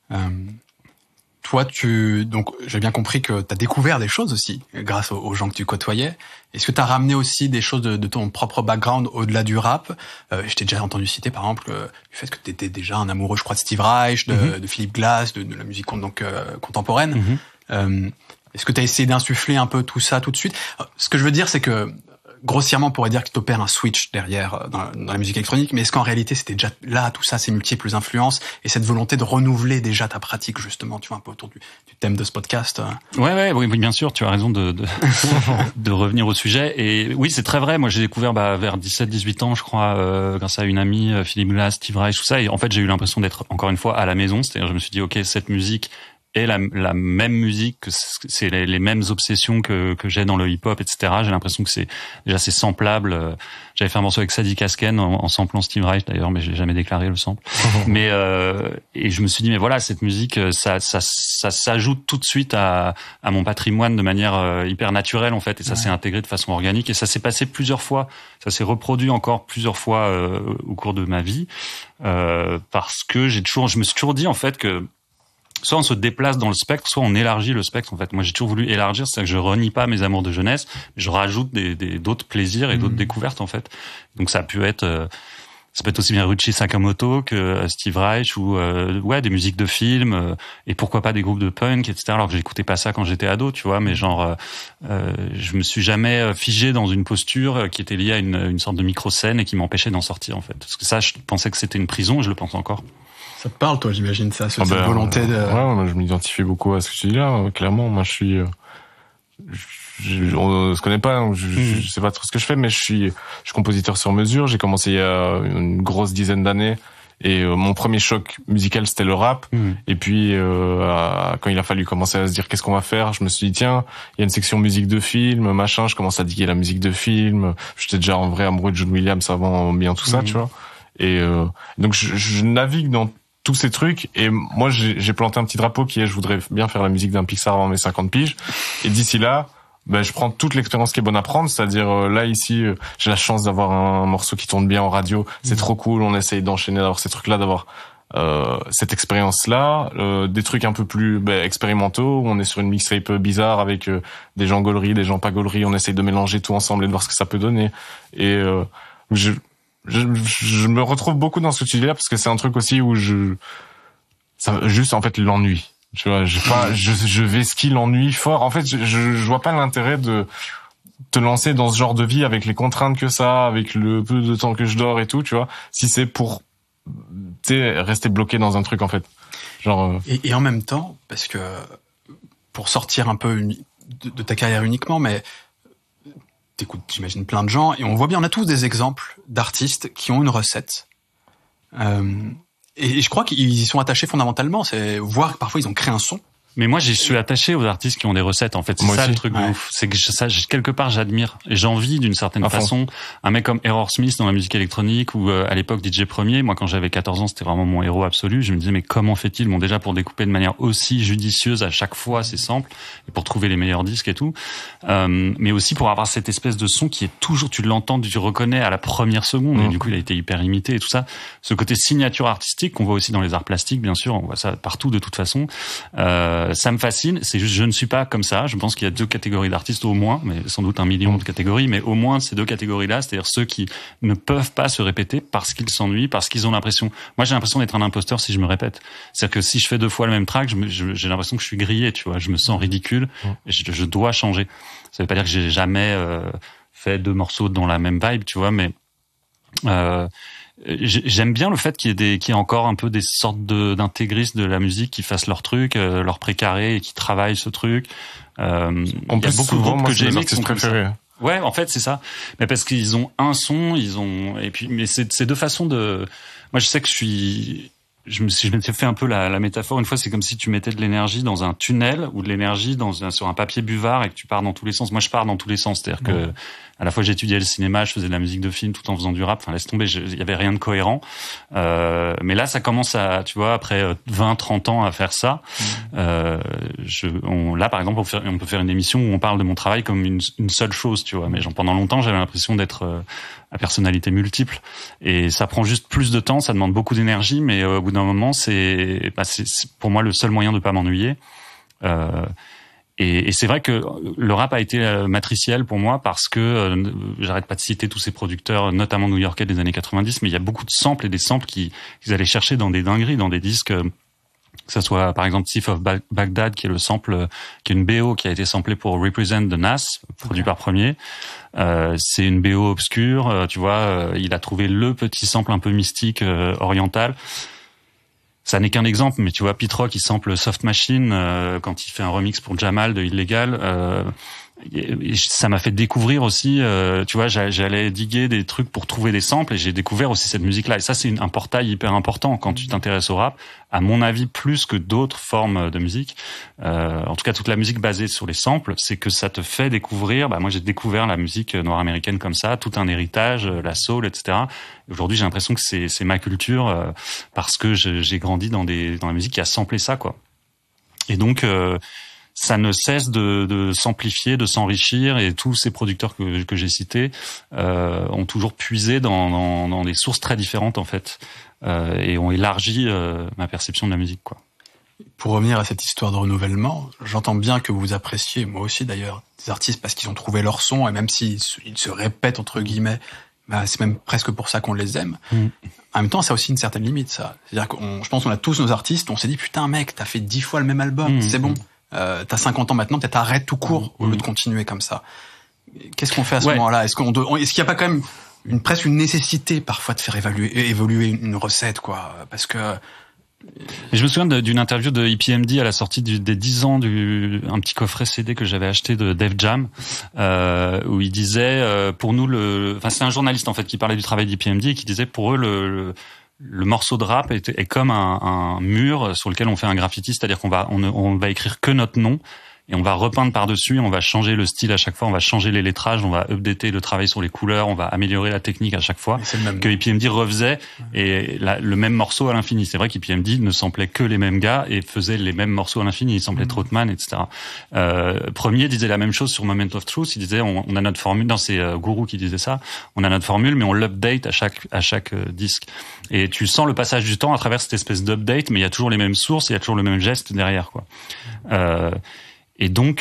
Speaker 1: toi, donc j'ai bien compris que tu as découvert des choses aussi grâce aux gens que tu côtoyais. Est-ce que tu as ramené aussi des choses de ton propre background au-delà du rap? Je t'ai déjà entendu citer par exemple du fait que tu étais déjà un amoureux, je crois, de Steve Reich, de Philip Glass, de la musique contemporaine. Est-ce que tu as essayé d'insuffler un peu tout ça tout de suite? Ce que je veux dire, c'est que grossièrement, on pourrait dire que tu opères un switch derrière dans la musique électronique, mais est-ce qu'en réalité, c'était déjà là, tout ça, ces multiples influences et cette volonté de renouveler déjà ta pratique, justement, tu vois, un peu autour du thème de ce podcast?
Speaker 3: Oui, bien sûr, tu as raison de revenir au sujet. Et oui, c'est très vrai. Moi, j'ai découvert vers 17-18 ans, je crois, grâce à une amie, Philip Glass, Steve Reich, tout ça. Et en fait, j'ai eu l'impression d'être encore une fois à la maison. C'est-à-dire, je me suis dit, ok, cette musique et la même musique, que c'est les mêmes obsessions que j'ai dans le hip-hop, etc. J'ai l'impression que c'est samplable. J'avais fait un morceau avec Sadi Kasken en samplant Steve Reich d'ailleurs, mais j'ai jamais déclaré le sample. Mais et je me suis dit, mais voilà, cette musique, ça s'ajoute tout de suite à mon patrimoine de manière hyper naturelle en fait, et ça s'est intégré de façon organique, et ça s'est passé plusieurs fois. Ça s'est reproduit encore plusieurs fois au cours de ma vie, parce que je me suis toujours dit en fait que soit on se déplace dans le spectre, soit on élargit le spectre, en fait. Moi, j'ai toujours voulu élargir, c'est-à-dire que je renie pas mes amours de jeunesse, je rajoute d'autres plaisirs et d'autres découvertes, en fait. Donc, ça peut être aussi bien Ruchi Sakamoto que Steve Reich ou, des musiques de films, et pourquoi pas des groupes de punk, etc. Alors que j'écoutais pas ça quand j'étais ado, tu vois, mais genre, je me suis jamais figé dans une posture qui était liée à une sorte de micro-scène et qui m'empêchait d'en sortir, en fait. Parce que ça, je pensais que c'était une prison, et je le pense encore.
Speaker 1: Ça te parle, toi, j'imagine, ça, cette volonté de...
Speaker 2: Ouais, moi, je m'identifie beaucoup à ce que tu dis là. Clairement, moi, je suis on se connaît pas, donc je sais pas trop ce que je fais, mais je suis compositeur sur mesure. J'ai commencé il y a une grosse dizaine d'années. Et mon premier choc musical, c'était le rap. Et puis quand il a fallu commencer à se dire qu'est-ce qu'on va faire, je me suis dit tiens, il y a une section musique de film, machin. Je commence à diguer la musique de film. J'étais déjà en vrai amoureux de John Williams avant bien tout ça, tu vois. Et donc je navigue dans tous ces trucs. Et moi, j'ai planté un petit drapeau qui est je voudrais bien faire la musique d'un Pixar avant mes 50 piges. Et d'ici là, ben je prends toute l'expérience qui est bonne à prendre, c'est-à-dire là ici j'ai la chance d'avoir un morceau qui tourne bien en radio, c'est trop cool, on essaye d'enchaîner, d'avoir ces trucs là, d'avoir cette expérience là, des trucs un peu plus expérimentaux, où on est sur une mixtape bizarre avec des gens gauleries, des gens pas gauleries, on essaye de mélanger tout ensemble et de voir ce que ça peut donner. Et je me retrouve beaucoup dans ce que tu dis là, parce que c'est un truc aussi où juste en fait l'ennui. Tu vois, je vais ski l'ennui fort. En fait, je vois pas l'intérêt de te lancer dans ce genre de vie avec les contraintes que ça, avec le peu de temps que je dors et tout, tu vois. Si c'est pour, tu sais, rester bloqué dans un truc, en fait. Genre.
Speaker 1: Et en même temps, parce que pour sortir un peu de ta carrière uniquement, mais t'écoutes, j'imagine, plein de gens, et on voit bien, on a tous des exemples d'artistes qui ont une recette. Et je crois qu'ils y sont attachés fondamentalement, c'est voir que parfois ils ont créé un son.
Speaker 3: Mais moi, je suis attaché aux artistes qui ont des recettes, en fait. C'est
Speaker 2: moi
Speaker 3: ça
Speaker 2: aussi.
Speaker 3: le truc de ouf. C'est que quelque part, j'admire et j'envie d'une certaine façon un mec comme Errol Smith dans la musique électronique ou à l'époque DJ Premier. Moi, quand j'avais 14 ans, c'était vraiment mon héros absolu. Je me disais, mais comment fait-il? Bon, déjà pour découper de manière aussi judicieuse à chaque fois ses samples et pour trouver les meilleurs disques et tout. Mais aussi pour avoir cette espèce de son qui est toujours, tu l'entends, tu reconnais à la première seconde. Et du coup, il a été hyper imité et tout ça. Ce côté signature artistique qu'on voit aussi dans les arts plastiques, bien sûr. On voit ça partout de toute façon. Ça me fascine. C'est juste, je ne suis pas comme ça. Je pense qu'il y a 2 catégories d'artistes au moins, mais sans doute 1 million de catégories, mais au moins ces 2 catégories-là, c'est-à-dire ceux qui ne peuvent pas se répéter parce qu'ils s'ennuient, parce qu'ils ont l'impression. Moi, j'ai l'impression d'être un imposteur si je me répète. C'est-à-dire que si je fais 2 fois le même track, j'ai l'impression que je suis grillé, tu vois. Je me sens ridicule. Et je dois changer. Ça veut pas dire que j'ai jamais fait 2 morceaux dans la même vibe, tu vois, mais j'aime bien le fait qu'il y ait encore un peu des sortes d'intégristes de la musique qui fassent leur truc, leur précaré et qui travaillent ce truc. Il y a beaucoup de groupes que j'ai aimés qui sont comme ça. Ouais, en fait, c'est ça. Mais parce qu'ils ont un son, et puis, mais c'est 2 façons de, moi, je sais que je m'étais fait un peu la métaphore. Une fois, c'est comme si tu mettais de l'énergie dans un tunnel ou de l'énergie sur un papier buvard et que tu pars dans tous les sens. Moi, je pars dans tous les sens. C'est-à-dire que, à la fois, j'étudiais le cinéma, je faisais de la musique de film tout en faisant du rap. Enfin, laisse tomber, il y avait rien de cohérent. Mais là, ça commence à, tu vois, après 20, 30 ans à faire ça, là, par exemple, on peut faire une émission où on parle de mon travail comme une seule chose, tu vois. Mais pendant longtemps, j'avais l'impression d'être à personnalité multiple. Et ça prend juste plus de temps, ça demande beaucoup d'énergie, mais au bout d'un moment, c'est pour moi le seul moyen de pas m'ennuyer. Et c'est vrai que le rap a été matriciel pour moi parce que j'arrête pas de citer tous ces producteurs, notamment new-yorkais des années 90, mais il y a beaucoup de samples et des samples qu'ils allaient chercher dans des dingueries, dans des disques. Que ça soit par exemple Thief of Baghdad, qui est le sample, qui est une BO qui a été samplée pour Represent de Nas, produit par Premier. C'est une BO obscure, tu vois. Il a trouvé le petit sample un peu mystique oriental. Ça n'est qu'un exemple, mais tu vois, Pete Rock, il sample Soft Machine quand il fait un remix pour Jamal de Illegal. Et ça m'a fait découvrir aussi, tu vois, j'allais diguer des trucs pour trouver des samples et j'ai découvert aussi cette musique-là. Et ça, c'est un portail hyper important quand tu t'intéresses au rap, à mon avis, plus que d'autres formes de musique. En tout cas, toute la musique basée sur les samples, c'est que ça te fait découvrir. Moi, j'ai découvert la musique noire américaine comme ça, tout un héritage, la soul, etc. Et aujourd'hui, j'ai l'impression que c'est ma culture parce que j'ai grandi dans la musique qui a samplé ça, quoi. Et donc ça ne cesse de s'amplifier, de s'enrichir, et tous ces producteurs que j'ai cités ont toujours puisé dans des sources très différentes en fait, et ont élargi ma perception de la musique, quoi.
Speaker 1: Pour revenir à cette histoire de renouvellement, j'entends bien que vous appréciez, moi aussi d'ailleurs, des artistes parce qu'ils ont trouvé leur son, et même s'ils se répètent entre guillemets, c'est même presque pour ça qu'on les aime. En même temps, ça a aussi une certaine limite, ça. C'est-à-dire je pense qu'on a tous nos artistes, on s'est dit putain mec, t'as fait 10 fois le même album, c'est bon. T'as 50 ans maintenant, peut-être arrête tout court au lieu de continuer comme ça. Qu'est-ce qu'on fait à ce moment-là? Est-ce qu'il y a pas quand même presque une nécessité parfois de faire évoluer une recette, quoi? Parce que
Speaker 3: Et je me souviens d'une interview de EPMD à la sortie des 10 ans un petit coffret CD que j'avais acheté de Def Jam, où il disait, pour nous c'est un journaliste en fait qui parlait du travail d'EPMD et qui disait pour eux le morceau de rap est comme un mur sur lequel on fait un graffiti, c'est-à-dire on va écrire que notre nom. Et on va repeindre par-dessus, on va changer le style à chaque fois, on va changer les lettrages, on va updater le travail sur les couleurs, on va améliorer la technique à chaque fois.
Speaker 1: C'est le même
Speaker 3: que EPMD refaisait et le même morceau à l'infini. C'est vrai qu'EPMD ne samplait que les mêmes gars et faisait les mêmes morceaux à l'infini. Il samplait Troutman, etc. Premier disait la même chose sur Moment of Truth. Il disait on a notre formule, non c'est Guru qui disait ça, on a notre formule mais on l'update à chaque disque. Et tu sens le passage du temps à travers cette espèce d'update, mais il y a toujours les mêmes sources, il y a toujours le même geste derrière, quoi. Et donc,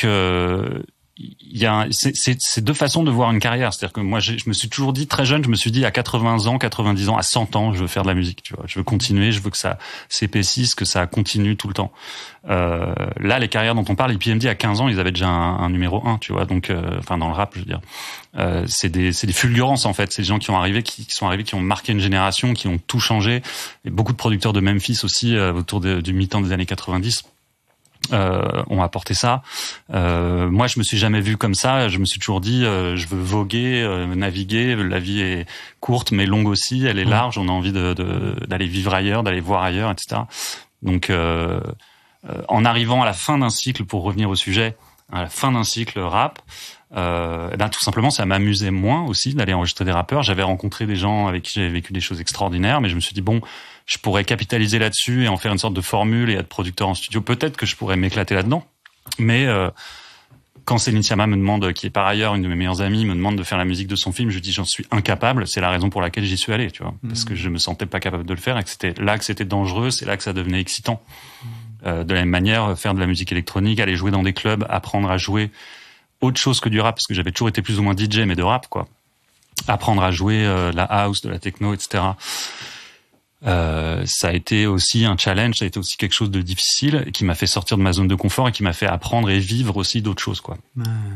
Speaker 3: il y a c'est deux façons de voir une carrière. C'est-à-dire que moi, je me suis toujours dit très jeune, je me suis dit à 80 ans, 90 ans, à 100 ans, je veux faire de la musique. Tu vois, je veux continuer, je veux que ça s'épaississe, que ça continue tout le temps. Là, les carrières dont on parle, EPMD à 15 ans, ils avaient déjà un numéro 1, tu vois. Donc, enfin dans le rap, je veux dire, c'est des fulgurances en fait. C'est des gens qui sont arrivés, qui ont marqué une génération, qui ont tout changé. Et beaucoup de producteurs de Memphis aussi autour du mi-temps des années 90. Ont apporté ça. Moi, je me suis jamais vu comme ça. Je me suis toujours dit, je veux voguer, naviguer. La vie est courte, mais longue aussi. Elle est large. On a envie d'aller vivre ailleurs, d'aller voir ailleurs, etc. Donc, en arrivant à la fin d'un cycle, pour revenir au sujet, à la fin d'un cycle rap, tout simplement, ça m'amusait moins aussi d'aller enregistrer des rappeurs. J'avais rencontré des gens avec qui j'avais vécu des choses extraordinaires, mais je me suis dit bon, je pourrais capitaliser là-dessus et en faire une sorte de formule et être producteur en studio. Peut-être que je pourrais m'éclater là-dedans. Mais quand Céline Sciamma me demande, qui est par ailleurs une de mes meilleures amies, me demande de faire la musique de son film, je lui dis j'en suis incapable. C'est la raison pour laquelle j'y suis allé, tu vois, parce que je me sentais pas capable de le faire et que c'était là que c'était dangereux, c'est là que ça devenait excitant. De la même manière, faire de la musique électronique, aller jouer dans des clubs, apprendre à jouer autre chose que du rap, parce que j'avais toujours été plus ou moins DJ, mais de rap, quoi. Apprendre à jouer de la house, de la techno, etc. Ça a été aussi un challenge, ça a été aussi quelque chose de difficile qui m'a fait sortir de ma zone de confort et qui m'a fait apprendre et vivre aussi d'autres choses, quoi.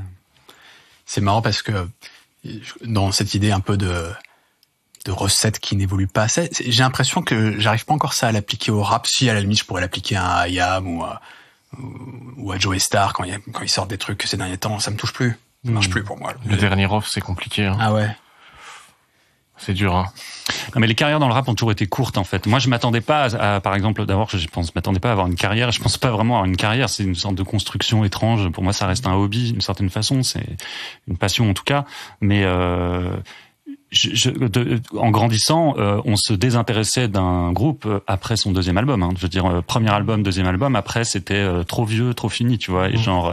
Speaker 1: C'est marrant parce que dans cette idée un peu de recette qui n'évolue pas assez, j'ai l'impression que j'arrive pas encore ça à l'appliquer au rap. Si à la limite je pourrais l'appliquer à IAM ou à Joey Starr quand ils sortent des trucs ces derniers temps, ça me touche plus. Ça marche plus pour moi.
Speaker 2: Le dernier off, c'est compliqué. Hein.
Speaker 1: Ah ouais.
Speaker 2: C'est dur, hein.
Speaker 3: Non, mais les carrières dans le rap ont toujours été courtes, en fait. Moi, je m'attendais pas à par exemple, d'abord, je m'attendais pas à avoir une carrière. Je pense pas vraiment avoir une carrière. C'est une sorte de construction étrange. Pour moi, ça reste un hobby, d'une certaine façon. C'est une passion, en tout cas. Mais, en grandissant, on se désintéressait d'un groupe après son deuxième album. Hein. Je veux dire, premier album, deuxième album. Après, c'était trop vieux, trop fini, tu vois. Et genre,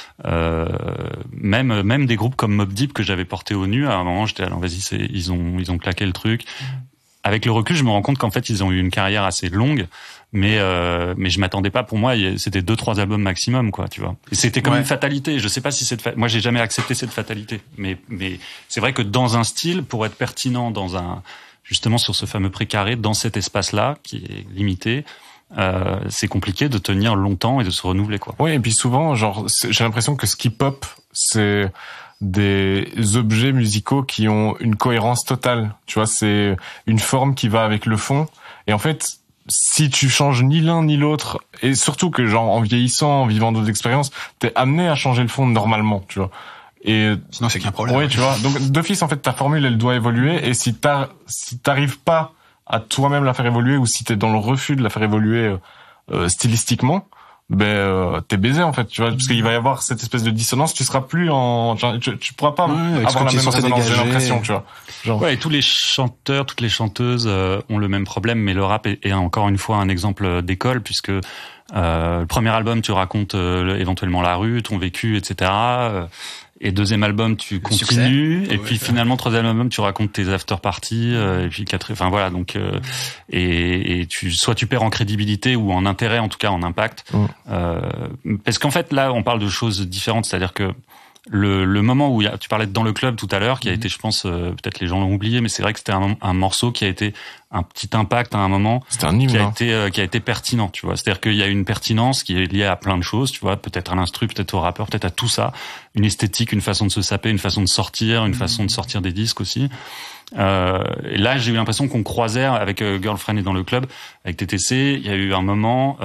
Speaker 3: même des groupes comme Mobb Deep que j'avais porté au nu. À un moment, j'étais alors vas-y, ils ont claqué le truc. Avec le recul, je me rends compte qu'en fait, ils ont eu une carrière assez longue. Mais je m'attendais pas. Pour moi, c'était 2-3 albums maximum, quoi, tu vois. Et c'était comme une fatalité. Je sais pas si moi, j'ai jamais accepté cette fatalité. Mais c'est vrai que dans un style, pour être pertinent justement sur ce fameux précaré, dans cet espace-là, qui est limité, c'est compliqué de tenir longtemps et de se renouveler, quoi.
Speaker 2: Oui, et puis souvent, genre, j'ai l'impression que ce qui pop, c'est des objets musicaux qui ont une cohérence totale. Tu vois, c'est une forme qui va avec le fond. Et en fait, si tu changes ni l'un ni l'autre, et surtout que genre en vieillissant, en vivant d'autres expériences, t'es amené à changer le fond normalement, tu vois. Et
Speaker 1: sinon c'est qu'un problème.
Speaker 2: Oui, tu vois. Donc d'office en fait ta formule elle doit évoluer, et si t'arrives pas à toi-même la faire évoluer, ou si t'es dans le refus de la faire évoluer stylistiquement, t'es baisé en fait, tu vois, parce qu'il va y avoir cette espèce de dissonance, tu seras plus tu pourras pas avoir la même résonance, j'ai l'impression, tu vois. Genre.
Speaker 3: Ouais, et tous les chanteurs, toutes les chanteuses ont le même problème, mais le rap est encore une fois un exemple d'école, puisque le premier album tu racontes éventuellement la rue, ton vécu, etc. Et deuxième album tu continues, et puis finalement troisième album tu racontes tes after parties, et puis enfin voilà, donc et soit tu perds en crédibilité ou en intérêt, en tout cas en impact, parce qu'en fait là on parle de choses différentes, c'est-à-dire que le moment où tu parlais de Dans le club tout à l'heure, qui a été, je pense, peut-être les gens l'ont oublié, mais c'est vrai que c'était un morceau qui a été un petit impact à un moment,
Speaker 2: C'était un hymne,
Speaker 3: qui a été pertinent, tu vois. C'est-à-dire qu'il y a une pertinence qui est liée à plein de choses, tu vois, peut-être à l'instru, peut-être au rappeur, peut-être à tout ça, une esthétique, une façon de se saper, une façon de sortir, une façon de sortir des disques aussi. Et là, j'ai eu l'impression qu'on croisait avec Girlfriend et Dans le club, avec TTC, il y a eu un moment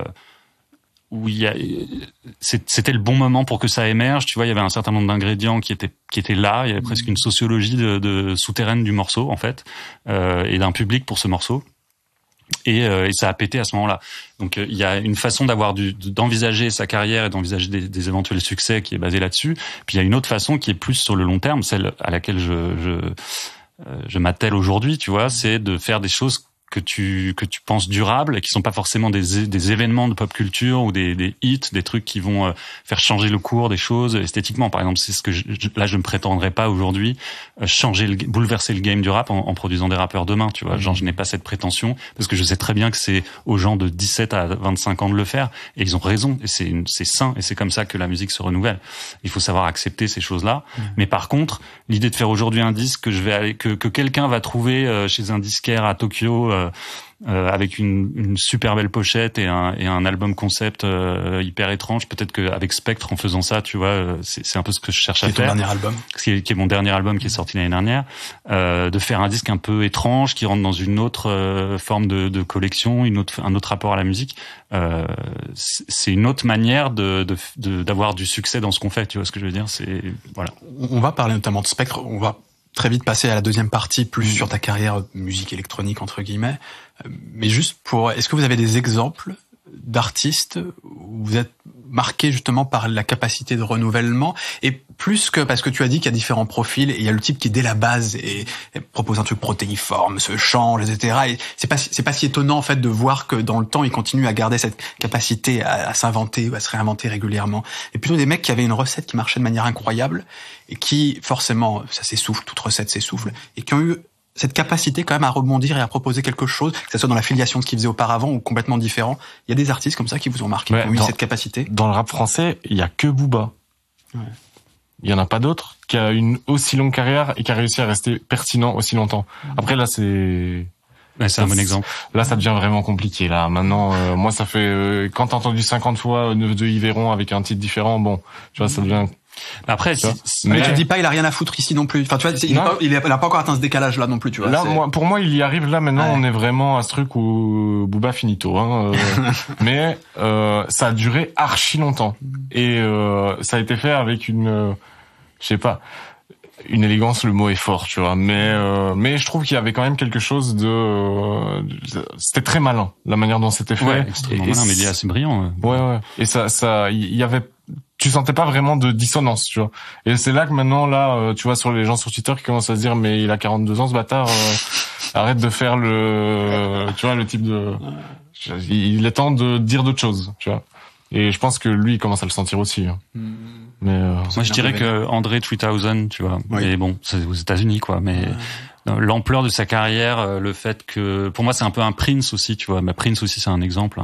Speaker 3: où c'était le bon moment pour que ça émerge, tu vois, il y avait un certain nombre d'ingrédients qui étaient là, il y avait presque une sociologie de souterraine du morceau en fait, et d'un public pour ce morceau. Et ça a pété à ce moment-là. Donc il y a une façon d'envisager sa carrière et d'envisager des éventuels succès qui est basée là-dessus. Puis il y a une autre façon qui est plus sur le long terme, celle à laquelle je m'attelle aujourd'hui, tu vois, c'est de faire des choses que tu penses durables et qui sont pas forcément des événements de pop culture ou des hits, des trucs qui vont faire changer le cours des choses esthétiquement. Par exemple, c'est ce que je me prétendrais pas aujourd'hui bouleverser le game du rap en produisant des rappeurs demain, tu vois. Genre, je n'ai pas cette prétention parce que je sais très bien que c'est aux gens de 17 à 25 ans de le faire et ils ont raison et c'est sain et c'est comme ça que la musique se renouvelle. Il faut savoir accepter ces choses-là. Mais par contre, l'idée de faire aujourd'hui un disque que quelqu'un va trouver chez un disquaire à Tokyo avec une super belle pochette et un album concept hyper étrange. Peut-être qu'avec Spectre, en faisant ça, tu vois, c'est un peu ce que je cherche à faire.
Speaker 1: C'est ton dernier album.
Speaker 3: Qui est mon dernier album qui est sorti l'année dernière. De faire un disque un peu étrange qui rentre dans une autre forme de collection, un autre rapport à la musique. C'est une autre manière d'avoir du succès dans ce qu'on fait. Tu vois ce que je veux dire? Voilà.
Speaker 1: On va parler notamment de Spectre. On va très vite passer à la deuxième partie, plus sur ta carrière musique électronique, entre guillemets. Mais juste est-ce que vous avez des exemples d'artistes où vous êtes marqué justement par la capacité de renouvellement et plus que parce que tu as dit qu'il y a différents profils et il y a le type qui dès la base et propose un truc protéiforme, se change, etc. Et c'est pas si étonnant en fait de voir que dans le temps il continue à garder cette capacité à s'inventer ou à se réinventer régulièrement. Et plutôt des mecs qui avaient une recette qui marchait de manière incroyable et qui forcément ça s'essouffle, toute recette s'essouffle et qui ont eu cette capacité quand même à rebondir et à proposer quelque chose, que ce soit dans la filiation de ce qu'ils faisaient auparavant ou complètement différent. Il y a des artistes comme ça qui vous ont marqué, qui ont eu cette capacité.
Speaker 2: Dans le rap français, il y a que Booba. Ouais. Il y en a pas d'autres qui a une aussi longue carrière et qui a réussi à rester pertinent aussi longtemps. Après là, c'est
Speaker 3: un bon exemple.
Speaker 2: Là, ça devient vraiment compliqué. Là, maintenant, moi, ça fait quand t'as entendu 50 fois Neveu de Yveron avec un titre différent, bon, tu vois, ça devient.
Speaker 3: Après,
Speaker 1: mais tu dis pas, il a rien à foutre ici non plus. Enfin, tu vois, il a pas encore atteint ce décalage-là non plus, tu vois.
Speaker 2: Là, pour moi, il y arrive là maintenant. Ouais. On est vraiment à ce truc où Booba finito. Mais ça a duré archi longtemps et ça a été fait avec une, je sais pas, une élégance. Le mot est fort, tu vois. Mais je trouve qu'il y avait quand même quelque chose c'était très malin la manière dont c'était fait.
Speaker 3: Ouais, extrêmement malin, mais il est assez brillant.
Speaker 2: Ouais. Et il y avait. Tu sentais pas vraiment de dissonance, tu vois. Et c'est là que maintenant, là, tu vois, sur les gens sur Twitter qui commencent à se dire, mais il a 42 ans, ce bâtard, arrête de faire tu vois, le type de... Il est temps de dire d'autres choses, tu vois. Et je pense que lui, il commence à le sentir aussi. Hein. Mais
Speaker 3: moi, je dirais que André 3000, tu vois. Oui. Mais bon, c'est aux États-Unis, quoi. Mais l'ampleur de sa carrière, le fait que, pour moi, c'est un peu un Prince aussi, tu vois. Mais Prince aussi, c'est un exemple.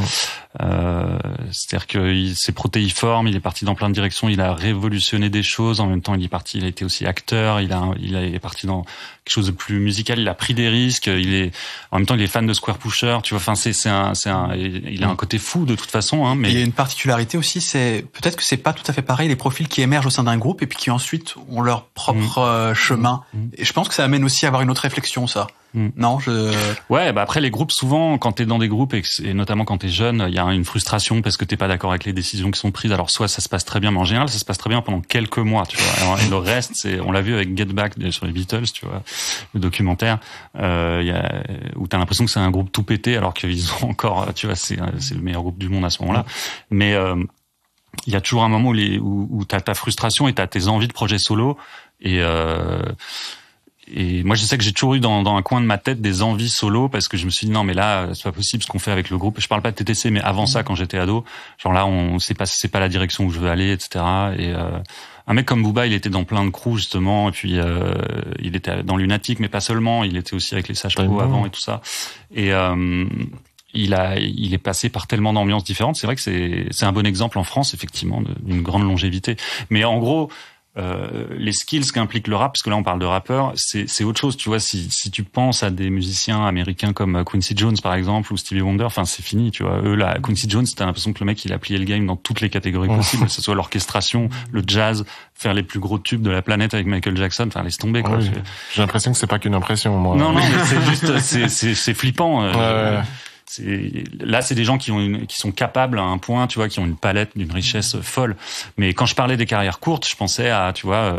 Speaker 3: C'est-à-dire que c'est protéiforme, il est parti dans plein de directions, il a révolutionné des choses. En même temps, il a été aussi acteur. Il est parti dans quelque chose de plus musical. Il a pris des risques. En même temps, il est fan de Square Pusher, tu vois. Enfin, il a un côté fou de toute façon. Hein, mais
Speaker 1: il y a une particularité aussi, c'est peut-être que c'est pas tout à fait pareil les profils qui émergent au sein d'un groupe et puis qui ensuite ont leur propre chemin. Et je pense que ça amène aussi à avoir une autre réflexion, ça. Non,
Speaker 3: Ouais, après les groupes, souvent quand t'es dans des groupes et notamment quand t'es jeune, il y a une frustration parce que t'es pas d'accord avec les décisions qui sont prises. Alors soit ça se passe très bien, mais en général ça se passe très bien pendant quelques mois, tu vois. Et le reste, on l'a vu avec Get Back sur les Beatles, tu vois, le documentaire, où t'as l'impression que c'est un groupe tout pété alors qu'ils ont encore, tu vois, c'est le meilleur groupe du monde à ce moment-là. Mais il y a toujours un moment où t'as ta frustration et t'as tes envies de projet solo et moi, je sais que j'ai toujours eu dans un coin de ma tête des envies solo parce que je me suis dit non, mais là, c'est pas possible ce qu'on fait avec le groupe. Je parle pas de TTC, mais avant ça, quand j'étais ado, genre là, c'est pas la direction où je veux aller, etc. Et un mec comme Booba, il était dans plein de crews justement, et puis il était dans Lunatic, mais pas seulement. Il était aussi avec les Sages Pro avant et tout ça. Et il est passé par tellement d'ambiances différentes. C'est vrai que c'est un bon exemple en France, effectivement, d'une grande longévité. Mais en gros, les skills qu'implique le rap, parce que là on parle de rappeurs, c'est autre chose. Tu vois, si tu penses à des musiciens américains comme Quincy Jones par exemple ou Stevie Wonder, enfin c'est fini. Tu vois, eux là, Quincy Jones, t'as l'impression que le mec il a plié le game dans toutes les catégories possibles, que ce soit l'orchestration, le jazz, faire les plus gros tubes de la planète avec Michael Jackson. Enfin laisse tomber quoi.
Speaker 2: Oui. J'ai l'impression que c'est pas qu'une impression, moi.
Speaker 3: Non, mais c'est juste, c'est flippant.
Speaker 2: Ouais.
Speaker 3: C'est des gens qui sont capables à un point, tu vois, qui ont une palette d'une richesse folle. Mais quand je parlais des carrières courtes, je pensais à, tu vois,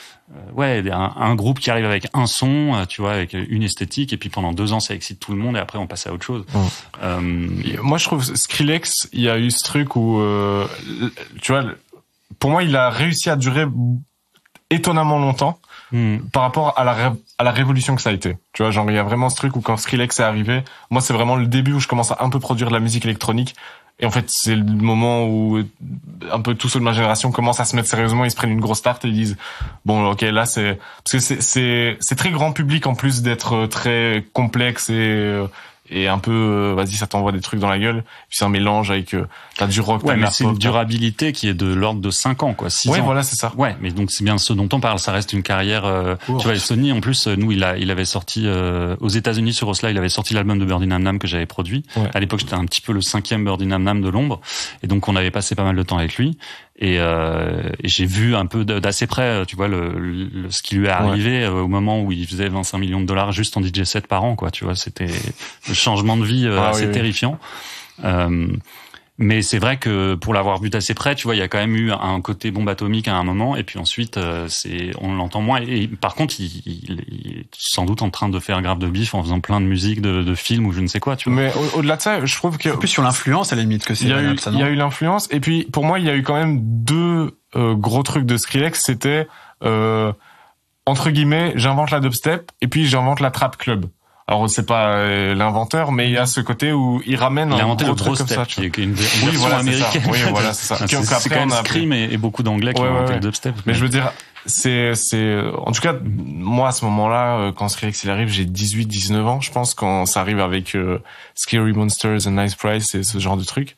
Speaker 3: un groupe qui arrive avec un son, tu vois, avec une esthétique, et puis pendant 2 ans ça excite tout le monde, et après on passe à autre chose.
Speaker 2: Moi je trouve Skrillex, il y a eu ce truc où, tu vois, pour moi il a réussi à durer étonnamment longtemps. Par rapport à la révolution que ça a été. Tu vois, genre, il y a vraiment ce truc où quand Skrillex est arrivé, moi, c'est vraiment le début où je commence à un peu produire de la musique électronique. Et en fait, c'est le moment où un peu tous ceux de ma génération commencent à se mettre sérieusement, ils se prennent une grosse tarte et ils disent, bon, ok, là, parce que c'est très grand public en plus d'être très complexe et un peu, vas-y, ça t'envoie des trucs dans la gueule. Puis c'est un mélange avec, t'as du rock, t'as de la pop.
Speaker 3: C'est une durabilité qui est de l'ordre de 5 ans, quoi. 6 ans.
Speaker 2: Voilà, c'est ça.
Speaker 3: Ouais, mais donc c'est bien ce dont on parle. Ça reste une carrière, tu vois, Sony, en plus, nous, il avait sorti, aux États-Unis sur Osla, il avait sorti l'album de Birdie Nam Nam que j'avais produit. Ouais. À l'époque, j'étais un petit peu le 5e Birdie Nam Nam de l'ombre. Et donc, on avait passé pas mal de temps avec lui. Et j'ai vu un peu d'assez près, tu vois, ce qui lui est arrivé au moment où il faisait 25 millions de dollars juste en DJ set par an, quoi. Tu vois, c'était le changement de vie assez terrifiant. Mais c'est vrai que pour l'avoir vu d'assez près, tu vois, il y a quand même eu un côté bombe atomique à un moment, et puis ensuite, on l'entend moins. Et par contre, il est sans doute en train de faire grave de bif en faisant plein de musique, de films ou je ne sais quoi, tu vois.
Speaker 2: Mais au-delà de ça, je trouve que
Speaker 1: c'est plus sur l'influence à la limite que c'est.
Speaker 2: Il y a eu l'influence, et puis pour moi, il y a eu quand même 2 gros trucs de Skrillex. C'était entre guillemets, j'invente la dubstep et puis j'invente la trap club. Alors c'est pas l'inventeur, mais il y a ce côté où il ramène un gros truc comme ça,
Speaker 3: qui est une version américaine.
Speaker 2: Oui, voilà, c'est ça.
Speaker 3: C'est quand même Scream et beaucoup d'anglais qui ont inventé le dubstep.
Speaker 2: Mais je veux dire, c'est en tout cas moi à ce moment-là, quand Skrillex il arrive, j'ai 18-19 ans, je pense, quand ça arrive avec Scary Monsters and Nice Price et ce genre de truc.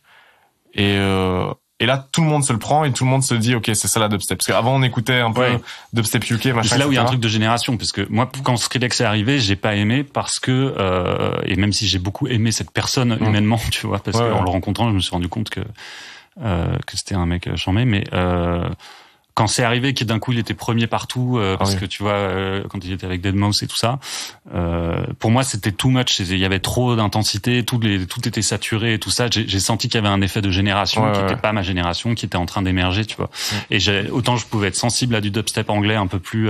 Speaker 2: Et là, tout le monde se le prend et tout le monde se dit, ok, c'est ça la dubstep. Parce qu'avant, on écoutait un peu dubstep UK, machin.
Speaker 3: C'est là où il y a un truc de génération, parce que moi, quand Skrillex est arrivé, j'ai pas aimé parce que, et même si j'ai beaucoup aimé cette personne humainement, tu vois, parce qu'en le rencontrant, je me suis rendu compte que c'était un mec chambé, mais quand c'est arrivé que d'un coup il était premier partout parce que tu vois quand il était avec Deadmau5 et tout ça, pour moi c'était too much, il y avait trop d'intensité, tout était saturé et tout ça. J'ai senti qu'il y avait un effet de génération qui était pas ma génération, qui était en train d'émerger, tu vois. Et autant je pouvais être sensible à du dubstep anglais un peu plus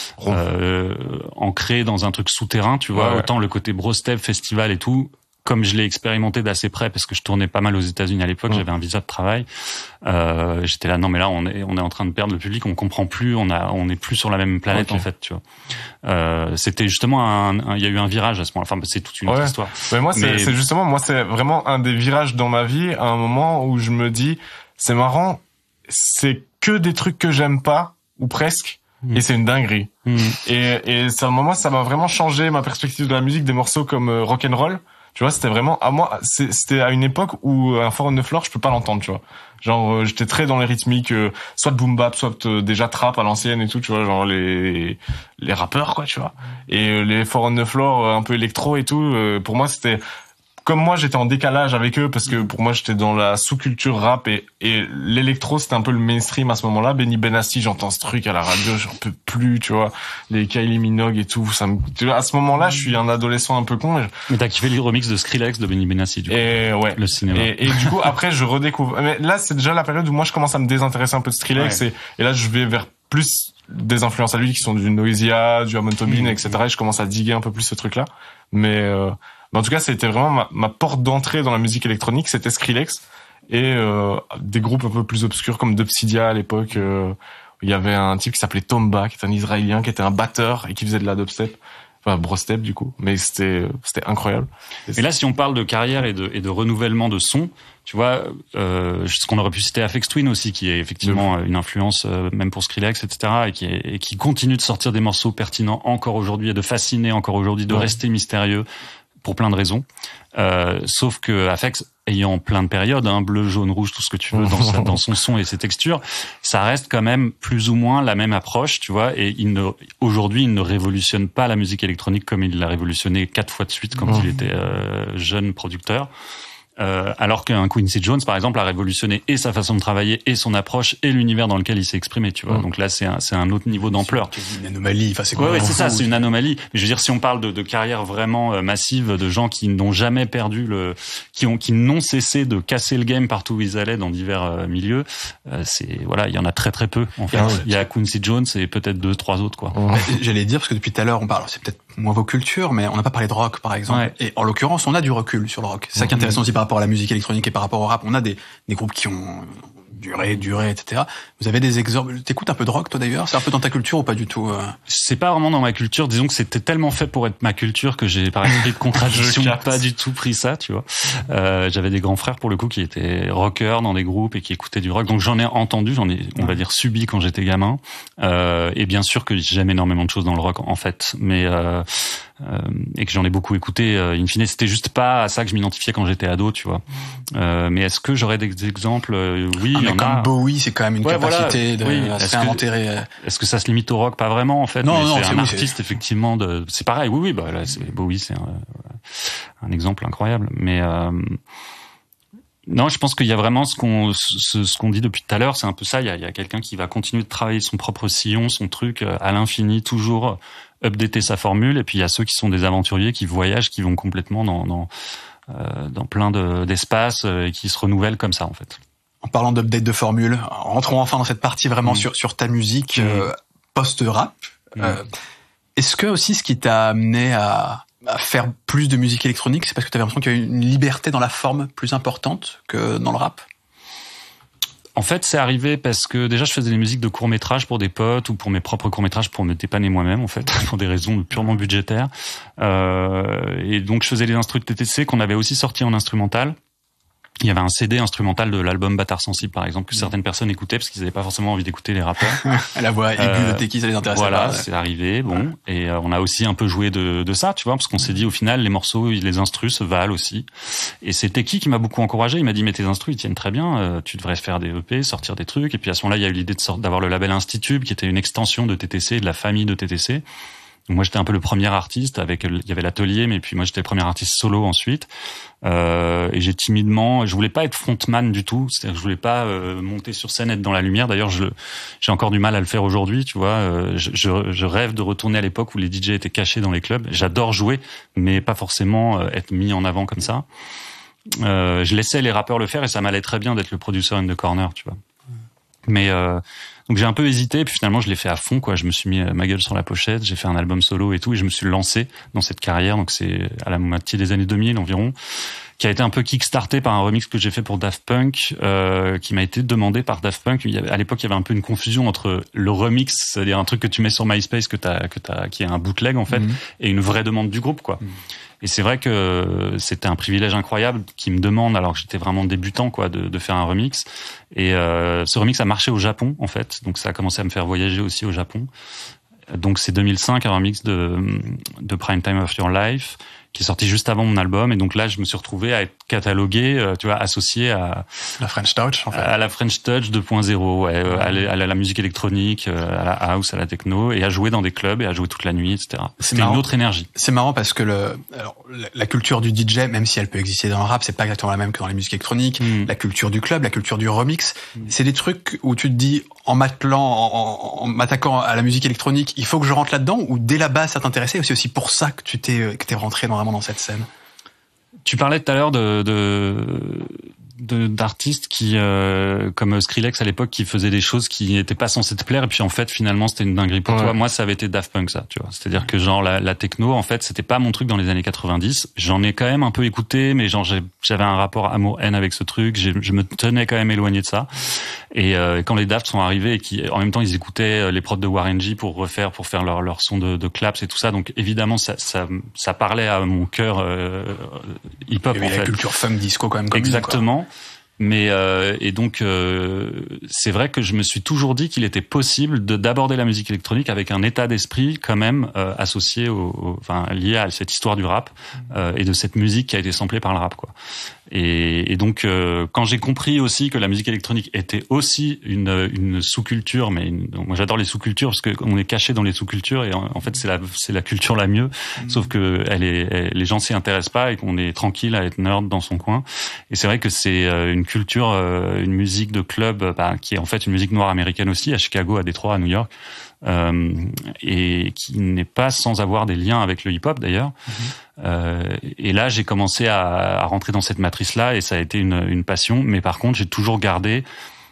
Speaker 3: ancré dans un truc souterrain, tu vois, autant le côté brostep, festival et tout, comme je l'ai expérimenté d'assez près parce que je tournais pas mal aux États-Unis à l'époque, j'avais un visa de travail. J'étais là, non mais là on est en train de perdre le public, on comprend plus, on est plus sur la même planète en fait, tu vois. C'était justement il y a eu un virage à ce moment-là. Enfin, c'est toute une autre histoire.
Speaker 2: Mais moi c'est justement c'est vraiment un des virages dans ma vie, à un moment où je me dis c'est marrant, c'est que des trucs que j'aime pas ou presque. Et c'est une dinguerie. Et c'est un moment, ça m'a vraiment changé ma perspective de la musique, des morceaux comme Rock'n'Roll. Tu vois, c'était vraiment, à moi, c'était à une époque où un Four on the Floor, je peux pas l'entendre, tu vois. Genre, j'étais très dans les rythmiques, soit de boom bap, soit déjà trap à l'ancienne et tout, tu vois, genre les rappeurs, quoi, tu vois. Et les Four on the Floor, un peu électro et tout, pour moi, c'était, comme moi, j'étais en décalage avec eux parce que pour moi, j'étais dans la sous-culture rap et l'électro, c'était un peu le mainstream à ce moment-là. Benny Benassi, j'entends ce truc à la radio, j'en peux plus, tu vois. Les Kylie Minogue et tout, tu vois, à ce moment-là, je suis un adolescent un peu con.
Speaker 3: Mais t'as kiffé le remix de Skrillex de Benny Benassi, du coup.
Speaker 2: Et ouais.
Speaker 3: Le cinéma.
Speaker 2: Et du coup, après, je redécouvre. Mais là, c'est déjà la période où moi, je commence à me désintéresser un peu de Skrillex et là, je vais vers plus des influences à lui qui sont du Noisia, du Amon Tobin, etc. Et je commence à diguer un peu plus ce truc-là. Mais en tout cas, c'était vraiment ma porte d'entrée dans la musique électronique, c'était Skrillex et des groupes un peu plus obscurs comme Dubsidia à l'époque. Il y avait un type qui s'appelait Tomba, qui était un Israélien, qui était un batteur et qui faisait de la dubstep, enfin brostep du coup. Mais c'était incroyable.
Speaker 3: Et là, si on parle de carrière et de renouvellement de son, tu vois, ce qu'on aurait pu citer Aphex Twin aussi, qui est effectivement une influence même pour Skrillex, etc. et qui continue de sortir des morceaux pertinents encore aujourd'hui et de fasciner encore aujourd'hui, de rester mystérieux. pour plein de raisons. Sauf que Aphex, ayant plein de périodes, bleu, jaune, rouge, tout ce que tu veux dans son son et ses textures, ça reste quand même plus ou moins la même approche, tu vois. Et aujourd'hui, il ne révolutionne pas la musique électronique comme il l'a révolutionné 4 fois de suite quand il était jeune producteur. Alors qu'un Quincy Jones, par exemple, a révolutionné et sa façon de travailler, et son approche, et l'univers dans lequel il s'est exprimé, tu vois. Donc là, c'est un autre niveau d'ampleur.
Speaker 1: C'est une anomalie. Enfin, c'est quoi?
Speaker 3: Ouais, c'est ça, c'est une anomalie. Mais je veux dire, si on parle de carrière vraiment massive, de gens qui n'ont jamais perdu qui n'ont cessé de casser le game partout où ils allaient dans divers milieux, il y en a très très peu, en fait. Il y a Quincy Jones et peut-être 2-3 autres, quoi.
Speaker 1: J'allais dire, parce que depuis tout à l'heure, on parle, c'est peut-être moins vos cultures, mais on n'a pas parlé de rock, par exemple.
Speaker 3: Ouais.
Speaker 1: Et en l'occurrence, on a du recul sur le rock. C'est ça qui est intéressant aussi par rapport à la musique électronique et par rapport au rap. On a des groupes qui ont duré, etc. Vous avez des exemples. T'écoutes un peu de rock, toi, d'ailleurs? C'est un peu dans ta culture ou pas du tout?
Speaker 3: C'est pas vraiment dans ma culture. Disons que c'était tellement fait pour être ma culture que j'ai, par esprit de contradiction, pas du tout pris ça, tu vois. J'avais des grands frères, pour le coup, qui étaient rockers dans des groupes et qui écoutaient du rock. Donc j'en ai entendu, on va dire, subi quand j'étais gamin. Et bien sûr que j'aime énormément de choses dans le rock, en fait. Mais, et que j'en ai beaucoup écouté. In fine, c'était juste pas à ça que je m'identifiais quand j'étais ado, tu vois. Mais est-ce que j'aurais des exemples? Oui, il y en
Speaker 1: comme
Speaker 3: a.
Speaker 1: Bowie, c'est quand même une capacité de se faire enterrer.
Speaker 3: Est-ce que ça se limite au rock? Pas vraiment, en fait.
Speaker 1: Non,
Speaker 3: mais c'est un artiste, effectivement, c'est pareil. Oui, bah, là, Bowie, c'est un exemple incroyable. Mais, non, je pense qu'il y a vraiment ce qu'on dit depuis tout à l'heure, c'est un peu ça. Il y a quelqu'un qui va continuer de travailler son propre sillon, son truc à l'infini, toujours updater sa formule. Et puis il y a ceux qui sont des aventuriers, qui voyagent, qui vont complètement dans plein d'espaces et qui se renouvellent comme ça, en fait.
Speaker 1: En parlant d'update de formule, rentrons enfin dans cette partie vraiment sur ta musique post-rap. Est-ce que aussi ce qui t'a amené à faire plus de musique électronique, c'est parce que tu avais l'impression qu'il y avait une liberté dans la forme plus importante que dans le rap?
Speaker 3: En fait, c'est arrivé parce que déjà je faisais des musiques de courts-métrages pour des potes ou pour mes propres courts-métrages pour me dépanner moi-même, en fait, pour des raisons purement budgétaires. Et donc je faisais les instrus de TTC qu'on avait aussi sortis en instrumental. Il y avait un CD instrumental de l'album Bâtard Sensible, par exemple, que certaines personnes écoutaient parce qu'ils n'avaient pas forcément envie d'écouter les rappeurs.
Speaker 1: La voix aiguë de Teki, ça les intéressait
Speaker 3: voilà,
Speaker 1: pas.
Speaker 3: Voilà, c'est arrivé, bon. Et on a aussi un peu joué de ça, tu vois, parce qu'on s'est dit, au final, les morceaux, les instrus se valent aussi. Et c'est Teki qui m'a beaucoup encouragé. Il m'a dit, mais tes instrus, ils tiennent très bien, tu devrais faire des EP, sortir des trucs. Et puis à ce moment-là, il y a eu l'idée d'avoir le label Institube, qui était une extension de TTC, de la famille de TTC. Donc moi, j'étais un peu le premier artiste, il y avait l'atelier, mais puis moi, j'étais le premier artiste solo ensuite. Et je voulais pas être frontman du tout, c'est-à-dire que je voulais pas monter sur scène, être dans la lumière. D'ailleurs, j'ai encore du mal à le faire aujourd'hui, tu vois. Je rêve de retourner à l'époque où les DJ étaient cachés dans les clubs. J'adore jouer, mais pas forcément être mis en avant comme ça. Je laissais les rappeurs le faire et ça m'allait très bien d'être le producer in the corner, tu vois. Mais donc j'ai un peu hésité, puis finalement je l'ai fait à fond, quoi. Je me suis mis ma gueule sur la pochette, j'ai fait un album solo et tout, et je me suis lancé dans cette carrière. Donc c'est à la moitié des années 2000 environ, qui a été un peu kickstarté par un remix que j'ai fait pour Daft Punk, qui m'a été demandé par Daft Punk. À l'époque, il y avait un peu une confusion entre le remix, c'est-à-dire un truc que tu mets sur MySpace qui est un bootleg en fait, et une vraie demande du groupe, quoi. Et c'est vrai que c'était un privilège incroyable qui me demande, alors que j'étais vraiment débutant, quoi, de faire un remix. Et ce remix a marché au Japon, en fait. Donc ça a commencé à me faire voyager aussi au Japon. Donc c'est 2005, un remix de Prime Time of Your Life, qui est sorti juste avant mon album. Et donc là, je me suis retrouvé à être catalogué, tu vois, associé à
Speaker 1: la French Touch, en fait.
Speaker 3: À la French Touch 2.0, ouais, à la musique électronique, à la house, à la techno, et à jouer dans des clubs et à jouer toute la nuit, etc. C'était une autre énergie.
Speaker 1: C'est marrant parce que la culture du DJ, même si elle peut exister dans le rap, c'est pas exactement la même que dans les musiques électroniques. La culture du club, la culture du remix, c'est des trucs où tu te dis, en m'attaquant à la musique électronique, il faut que je rentre là-dedans, ou dès la base ça t'intéressait, ou c'est aussi pour ça que t'es rentré vraiment dans cette scène?
Speaker 3: Tu parlais tout à l'heure d'artistes qui comme Skrillex à l'époque, qui faisaient des choses qui n'étaient pas censées te plaire, et puis en fait finalement c'était une dinguerie pour toi. Moi ça avait été Daft Punk, ça, tu vois. C'est-à-dire que genre la techno, en fait c'était pas mon truc dans les années 90. J'en ai quand même un peu écouté, mais genre j'avais un rapport amour-haine avec ce truc. Je me tenais quand même éloigné de ça. Et quand les Daft sont arrivés et qui en même temps ils écoutaient les prods de Warren G pour faire leur son de claps et tout ça, donc évidemment ça parlait à mon cœur hip-hop.
Speaker 1: Il y avait la culture funk disco quand même.
Speaker 3: Exactement. Mais et donc c'est vrai que je me suis toujours dit qu'il était possible d'aborder la musique électronique avec un état d'esprit quand même associé enfin lié à cette histoire du rap et de cette musique qui a été samplée par le rap, quoi. Et donc quand j'ai compris aussi que la musique électronique était aussi une sous-culture, mais moi j'adore les sous-cultures parce que on est caché dans les sous-cultures et en fait c'est la culture la mieux, sauf que les gens s'y intéressent pas et qu'on est tranquille à être nerd dans son coin. Et c'est vrai que c'est une culture, une musique de club qui est en fait une musique noire américaine aussi, à Chicago, à Détroit, à New York. Et qui n'est pas sans avoir des liens avec le hip-hop d'ailleurs. Et là, j'ai commencé à rentrer dans cette matrice-là et ça a été une passion. Mais par contre, j'ai toujours gardé...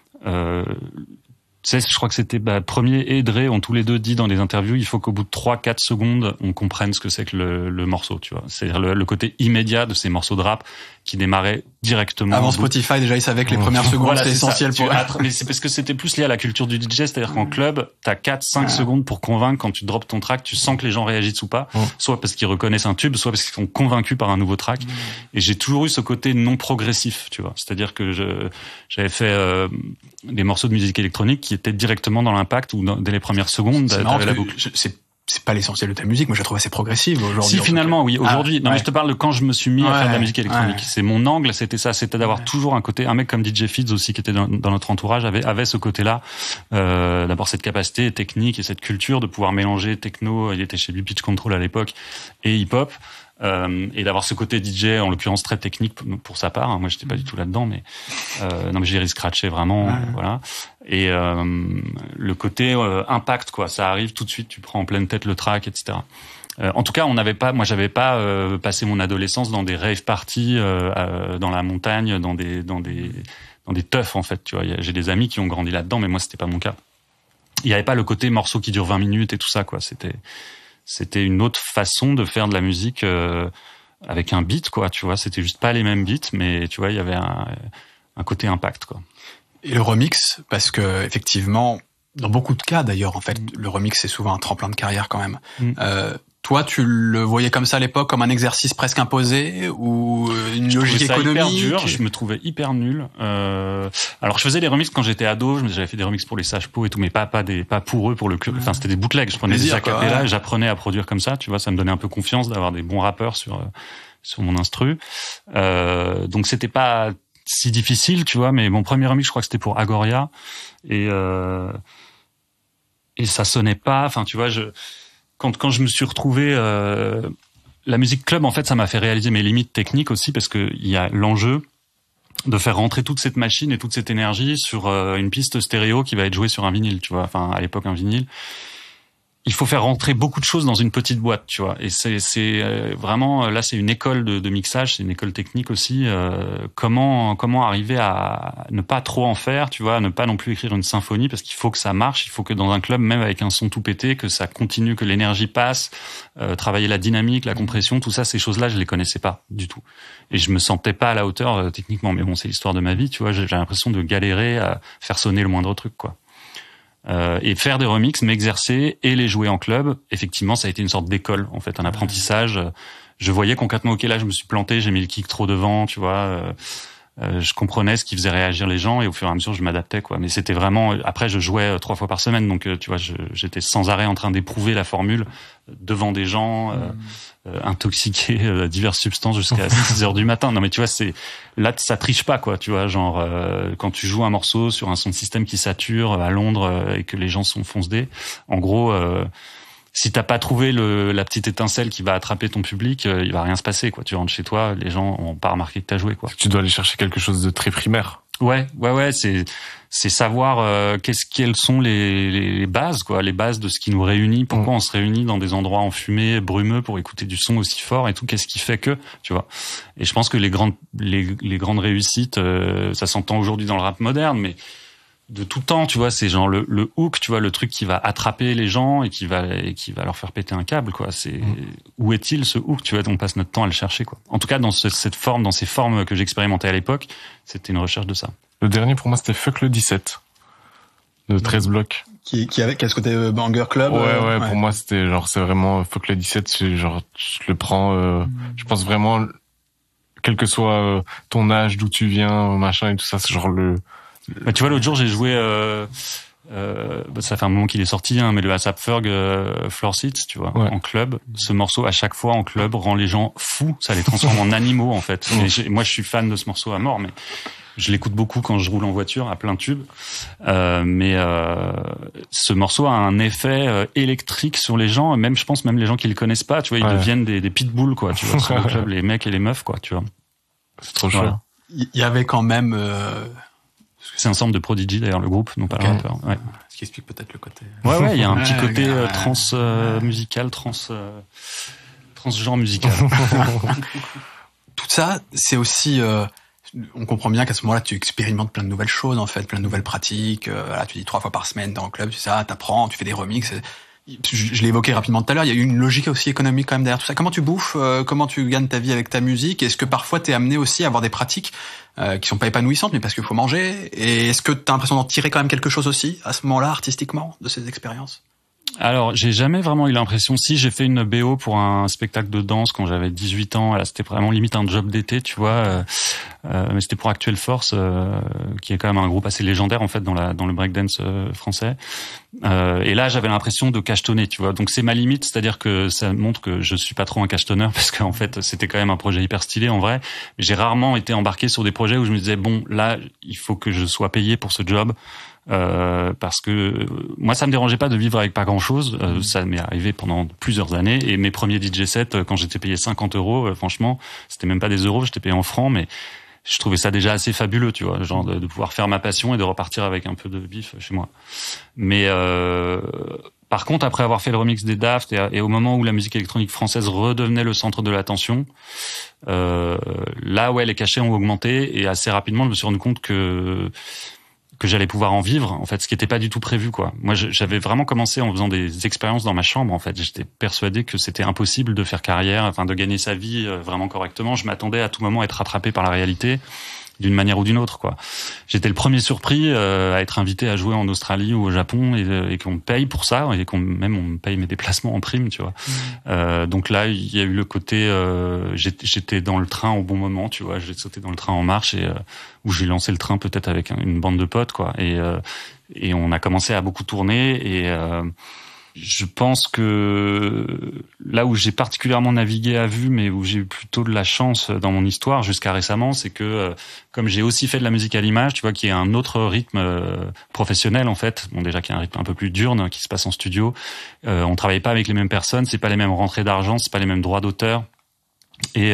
Speaker 3: tu sais, je crois que c'était Premier et Dre ont tous les deux dit dans des interviews, il faut qu'au bout de 3-4 secondes, on comprenne ce que c'est que le morceau, tu vois. C'est-à-dire le côté immédiat de ces morceaux de rap qui démarraient directement.
Speaker 1: Avant Spotify, déjà, ils savaient que les premières secondes,
Speaker 3: voilà,
Speaker 1: c'est essentiel pour...
Speaker 3: Mais c'est parce que c'était plus lié à la culture du DJ, c'est-à-dire qu'en club, t'as 4-5 secondes pour convaincre quand tu drops ton track, tu sens que les gens réagissent ou pas, soit parce qu'ils reconnaissent un tube, soit parce qu'ils sont convaincus par un nouveau track. Et j'ai toujours eu ce côté non progressif, tu vois. C'est-à-dire que j'avais fait des morceaux de musique électronique qui étaient directement dans l'impact ou dès les premières secondes, t'avais la boucle.
Speaker 1: C'est pas l'essentiel de ta musique. Moi, je la trouve assez progressive aujourd'hui.
Speaker 3: Si, finalement, oui. Aujourd'hui, mais je te parle de quand je me suis mis à faire de la musique électronique.
Speaker 1: Ouais.
Speaker 3: C'est mon angle, c'était ça. C'était d'avoir toujours un côté, un mec comme DJ Fids aussi, qui était dans notre entourage, avait ce côté-là. D'abord, cette capacité technique et cette culture de pouvoir mélanger techno, il était chez Pitch Control à l'époque, et hip-hop. Et d'avoir ce côté DJ, en l'occurrence très technique pour sa part. Moi, j'étais pas du tout là-dedans, mais non, mais j'ai scratché vraiment, voilà. Et le côté impact, quoi, ça arrive tout de suite. Tu prends en pleine tête le track, etc. En tout cas, moi, j'avais pas passé mon adolescence dans des rave parties dans la montagne, dans des teufs, en fait. Tu vois, j'ai des amis qui ont grandi là-dedans, mais moi, c'était pas mon cas. Il y avait pas le côté morceau qui dure 20 minutes et tout ça, quoi. C'était une autre façon de faire de la musique avec un beat, quoi, tu vois. C'était juste pas les mêmes beats, mais tu vois, il y avait un côté impact, quoi.
Speaker 1: Et le remix, parce que effectivement, dans beaucoup de cas d'ailleurs, en fait, le remix c'est souvent un tremplin de carrière quand même. Toi, tu le voyais comme ça à l'époque, comme un exercice presque imposé ou une logique économique?
Speaker 3: Hyper dur, je me trouvais hyper nul. Alors je faisais des remixes quand j'étais ado, j'avais fait des remixes pour les Sages-Peau et tout, mais pas pour eux, pour le enfin c'était des bootlegs, je prenais des acapellas et j'apprenais à produire comme ça, tu vois, ça me donnait un peu confiance d'avoir des bons rappeurs sur mon instru. Donc c'était pas si difficile, tu vois, mais mon premier remix, je crois que c'était pour Agoria et ça sonnait pas, enfin tu vois, quand je me suis retrouvé la musique club, en fait, ça m'a fait réaliser mes limites techniques aussi, parce que il y a l'enjeu de faire rentrer toute cette machine et toute cette énergie sur une piste stéréo qui va être jouée sur un vinyle, tu vois. Enfin, à l'époque, un vinyle. Il faut faire rentrer beaucoup de choses dans une petite boîte, tu vois. Et c'est vraiment, là, c'est une école de mixage, c'est une école technique aussi. Comment arriver à ne pas trop en faire, tu vois, à ne pas non plus écrire une symphonie, parce qu'il faut que ça marche. Il faut que dans un club, même avec un son tout pété, que ça continue, que l'énergie passe, travailler la dynamique, la compression, tout ça, ces choses-là, je les connaissais pas du tout. Et je me sentais pas à la hauteur techniquement. Mais bon, c'est l'histoire de ma vie, tu vois. J'ai l'impression de galérer à faire sonner le moindre truc, quoi. Et faire des remixes, m'exercer et les jouer en club, effectivement, ça a été une sorte d'école, en fait, un apprentissage. Je voyais concrètement, ok, là, je me suis planté, j'ai mis le kick trop devant, tu vois. Je comprenais ce qui faisait réagir les gens et au fur et à mesure, je m'adaptais, quoi. Mais c'était vraiment... Après, je jouais 3 fois par semaine, donc, tu vois, j'étais sans arrêt en train d'éprouver la formule devant des gens intoxiqués à diverses substances jusqu'à 6 heures du matin. Non, mais tu vois, là, ça triche pas, quoi. Tu vois, genre, quand tu joues un morceau sur un son de système qui sature à Londres et que les gens sont fonce-dés, en gros... si t'as pas trouvé la petite étincelle qui va attraper ton public, il va rien se passer, quoi. Tu rentres chez toi, les gens ont pas remarqué que t'as joué, quoi.
Speaker 2: Tu dois aller chercher quelque chose de très primaire.
Speaker 3: Ouais, c'est savoir quelles sont les bases, quoi, les bases de ce qui nous réunit, pourquoi on se réunit dans des endroits enfumés, brumeux pour écouter du son aussi fort et tout, qu'est-ce qui fait que, tu vois. Et je pense que les grandes réussites, ça s'entend aujourd'hui dans le rap moderne, mais de tout temps, tu vois, c'est genre le hook, tu vois, le truc qui va attraper les gens et qui va leur faire péter un câble, quoi. C'est où est-il ce hook, tu vois, on passe notre temps à le chercher, quoi. En tout cas, dans ces formes que j'expérimentais à l'époque, c'était une recherche de ça.
Speaker 2: Le dernier pour moi, c'était Fuck le 17 de 13 blocs.
Speaker 1: Qui avait ce côté banger club.
Speaker 2: Ouais, pour moi, c'était genre, c'est vraiment Fuck le 17, c'est genre, je le prends, je pense vraiment quel que soit ton âge, d'où tu viens, machin et tout ça, c'est genre
Speaker 3: Bah, tu vois, l'autre jour, j'ai joué, ça fait un moment qu'il est sorti, hein, mais le ASAP Ferg, Floor Seats, tu vois, en club. Ce morceau, à chaque fois, en club, rend les gens fous. Ça les transforme en animaux, en fait. Et moi, je suis fan de ce morceau à mort, mais je l'écoute beaucoup quand je roule en voiture, à plein tube. Mais ce morceau a un effet électrique sur les gens, même, je pense, même les gens qui le connaissent pas, tu vois, ils deviennent des pitbulls, quoi, tu vois, sur le club, les mecs et les meufs, quoi, tu vois.
Speaker 2: C'est trop chouette.
Speaker 1: Il y avait quand même...
Speaker 3: C'est un sample de Prodigy, d'ailleurs, le groupe, non pas le rappeur. Ouais.
Speaker 1: Ce qui explique peut-être le côté...
Speaker 3: Ouais, il y a un petit côté musical, transgenre musical.
Speaker 1: Tout ça, c'est aussi... on comprend bien qu'à ce moment-là, tu expérimentes plein de nouvelles choses, en fait, plein de nouvelles pratiques. Voilà, tu dis 3 fois par semaine dans le club, tu sais, t'apprends, tu fais des remixes. Je l'ai évoqué rapidement tout à l'heure, il y a eu une logique aussi économique quand même derrière tout ça. Comment tu bouffes, comment tu gagnes ta vie avec ta musique? Est-ce que parfois t'es amené aussi à avoir des pratiques qui sont pas épanouissantes, mais parce qu'il faut manger? Et est-ce que t'as l'impression d'en tirer quand même quelque chose aussi, à ce moment-là, artistiquement, de ces expériences?
Speaker 3: Alors, j'ai jamais vraiment eu l'impression. Si, j'ai fait une BO pour un spectacle de danse quand j'avais 18 ans. Là, c'était vraiment limite un job d'été, tu vois. Mais c'était pour Actuelle Force, qui est quand même un groupe assez légendaire en fait dans le breakdance français. Et là, j'avais l'impression de cachetonner, tu vois. Donc c'est ma limite, c'est-à-dire que ça montre que je suis pas trop un cachetonneur parce qu'en fait, c'était quand même un projet hyper stylé en vrai. J'ai rarement été embarqué sur des projets où je me disais bon, là, il faut que je sois payé pour ce job. Parce que moi ça me dérangeait pas de vivre avec pas grand chose, ça m'est arrivé pendant plusieurs années et mes premiers DJ sets quand j'étais payé 50 €, franchement c'était même pas des euros, j'étais payé en francs, mais je trouvais ça déjà assez fabuleux, tu vois, genre de pouvoir faire ma passion et de repartir avec un peu de bif chez moi. Mais par contre, après avoir fait le remix des Daft et au moment où la musique électronique française redevenait le centre de l'attention, là ouais les cachets ont augmenté et assez rapidement je me suis rendu compte que j'allais pouvoir en vivre, en fait, ce qui était pas du tout prévu, quoi. Moi, j'avais vraiment commencé en faisant des expériences dans ma chambre, en fait. J'étais persuadé que c'était impossible de faire carrière, enfin, de gagner sa vie vraiment correctement. Je m'attendais à tout moment à être rattrapé par la réalité, d'une manière ou d'une autre, quoi. J'étais le premier surpris à être invité à jouer en Australie ou au Japon et qu'on me paye pour ça et on me paye mes déplacements en prime, tu vois. Donc là, il y a eu le côté j'étais dans le train au bon moment, tu vois, j'ai sauté dans le train en marche et où j'ai lancé le train peut-être avec une bande de potes, quoi. Et on a commencé à beaucoup tourner et je pense que là où j'ai particulièrement navigué à vue, mais où j'ai eu plutôt de la chance dans mon histoire jusqu'à récemment, c'est que comme j'ai aussi fait de la musique à l'image, tu vois, qui est un autre rythme professionnel en fait, bon déjà qui est un rythme un peu plus diurne, qui se passe en studio, on travaille pas avec les mêmes personnes, c'est pas les mêmes rentrées d'argent, c'est pas les mêmes droits d'auteur et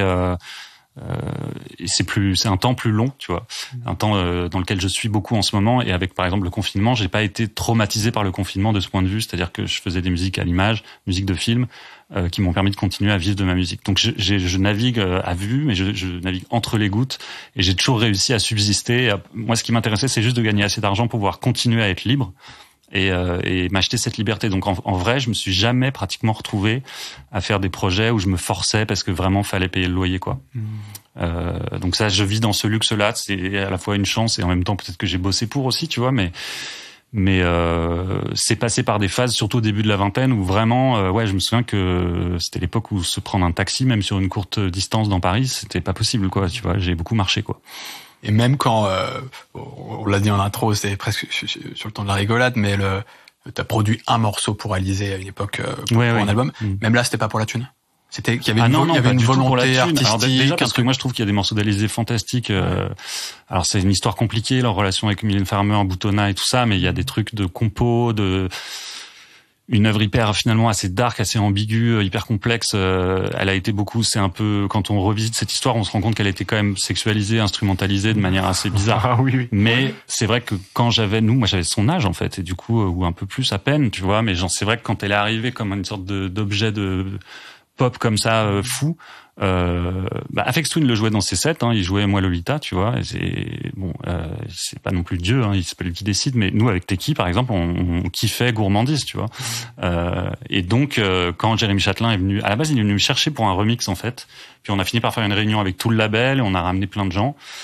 Speaker 3: c'est un temps plus long, tu vois, un temps dans lequel je suis beaucoup en ce moment. Et avec par exemple le confinement, j'ai pas été traumatisé par le confinement de ce point de vue, c'est-à-dire que je faisais des musiques à l'image, musique de film, qui m'ont permis de continuer à vivre de ma musique. Donc je navigue à vue, mais je navigue entre les gouttes et j'ai toujours réussi à subsister. Moi, ce qui m'intéressait, c'est juste de gagner assez d'argent pour pouvoir continuer à être libre. Et m'acheter cette liberté. Donc en vrai, je me suis jamais pratiquement retrouvé à faire des projets où je me forçais parce que vraiment fallait payer le loyer, quoi. Donc ça, je vis dans ce luxe-là. C'est à la fois une chance et en même temps peut-être que j'ai bossé pour aussi, tu vois. Mais c'est passé par des phases, surtout au début de la vingtaine, où vraiment, ouais, je me souviens que c'était l'époque où se prendre un taxi, même sur une courte distance dans Paris, c'était pas possible, quoi. Tu vois, j'ai beaucoup marché, quoi.
Speaker 1: Et même quand, on l'a dit en intro, c'est presque sur le ton de la rigolade, mais t'as produit un morceau pour Alizé à une époque pour un album. Même là, c'était pas pour la thune. C'était qu'il y avait il y avait une volonté artistique.
Speaker 3: Alors, déjà parce que moi je trouve qu'il y a des morceaux d'Alizé fantastiques. Alors c'est une histoire compliquée, leur relation avec Mylène Farmer, Boutonna et tout ça, mais il y a des trucs de compo, une œuvre hyper finalement assez dark, assez ambiguë, hyper complexe. Elle a été beaucoup. C'est un peu quand on revisite cette histoire, on se rend compte qu'elle était quand même sexualisée, instrumentalisée de manière assez bizarre.
Speaker 2: Ah oui.
Speaker 3: Mais c'est vrai que quand moi j'avais son âge en fait, et du coup ou un peu plus à peine, tu vois. Mais c'est vrai que quand elle est arrivée comme une sorte d'objet de pop comme ça fou. Aphex Twin le jouait dans ses sets, il jouait Moi Lolita, tu vois, et c'est pas non plus Dieu, c'est pas lui qui décide, mais nous avec Teki par exemple, on kiffait Gourmandise, tu vois. Et donc quand Jérémy Chatelain est venu, à la base il est venu me chercher pour un remix en fait, puis on a fini par faire une réunion avec tout le label et on a ramené plein de gens.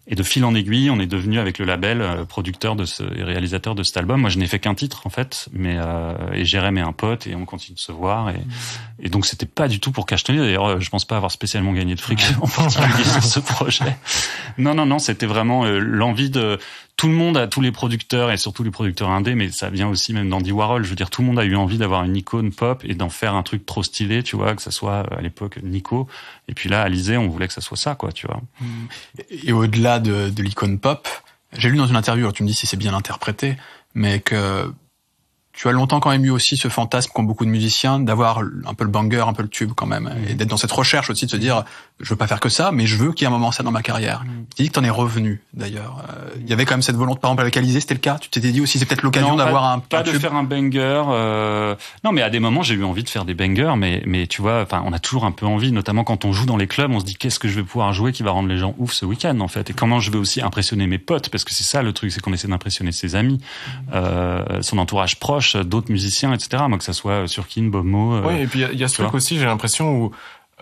Speaker 3: Et de fil en aiguille, on est devenu avec le label producteur et réalisateur de cet album. Moi, je n'ai fait qu'un titre en fait, mais et Jérém est un pote et on continue de se voir. Et donc c'était pas du tout pour cachetonner. D'ailleurs, je pense pas avoir spécialement gagné de fric en particulier sur ce projet. Non, c'était vraiment l'envie de tout le monde, tous les producteurs et surtout les producteurs indés, mais ça vient aussi même d'Andy Warhol. Je veux dire, tout le monde a eu envie d'avoir une icône pop et d'en faire un truc trop stylé, tu vois, que ça soit à l'époque Nico. Et puis là, Alizé, on voulait que ça soit ça, quoi, tu vois.
Speaker 1: Et au-delà de l'icône pop, j'ai lu dans une interview, alors tu me dis si c'est bien interprété, mais que tu as longtemps quand même eu aussi ce fantasme qu'ont beaucoup de musiciens d'avoir un peu le banger, un peu le tube quand même, et d'être dans cette recherche aussi de se dire je veux pas faire que ça, mais je veux qu'il y ait un moment ça dans ma carrière. Tu dis que t'en es revenu d'ailleurs. Il y avait quand même cette volonté, par exemple avec Alizé, c'était le cas. Tu t'étais dit aussi c'est peut-être l'occasion d'avoir un
Speaker 3: pas de
Speaker 1: tube.
Speaker 3: faire un banger. Non, mais à des moments j'ai eu envie de faire des bangers, mais tu vois, enfin on a toujours un peu envie, notamment quand on joue dans les clubs, on se dit qu'est-ce que je vais pouvoir jouer qui va rendre les gens ouf ce week-end en fait, et comment je vais aussi impressionner mes potes, parce que c'est ça le truc, c'est qu'on essaie d'impressionner ses amis, son entourage proche, d'autres musiciens, etc. Moi que ça soit Surkin, Bob Mo.
Speaker 2: Oui, et puis il y a ce truc aussi, j'ai l'impression où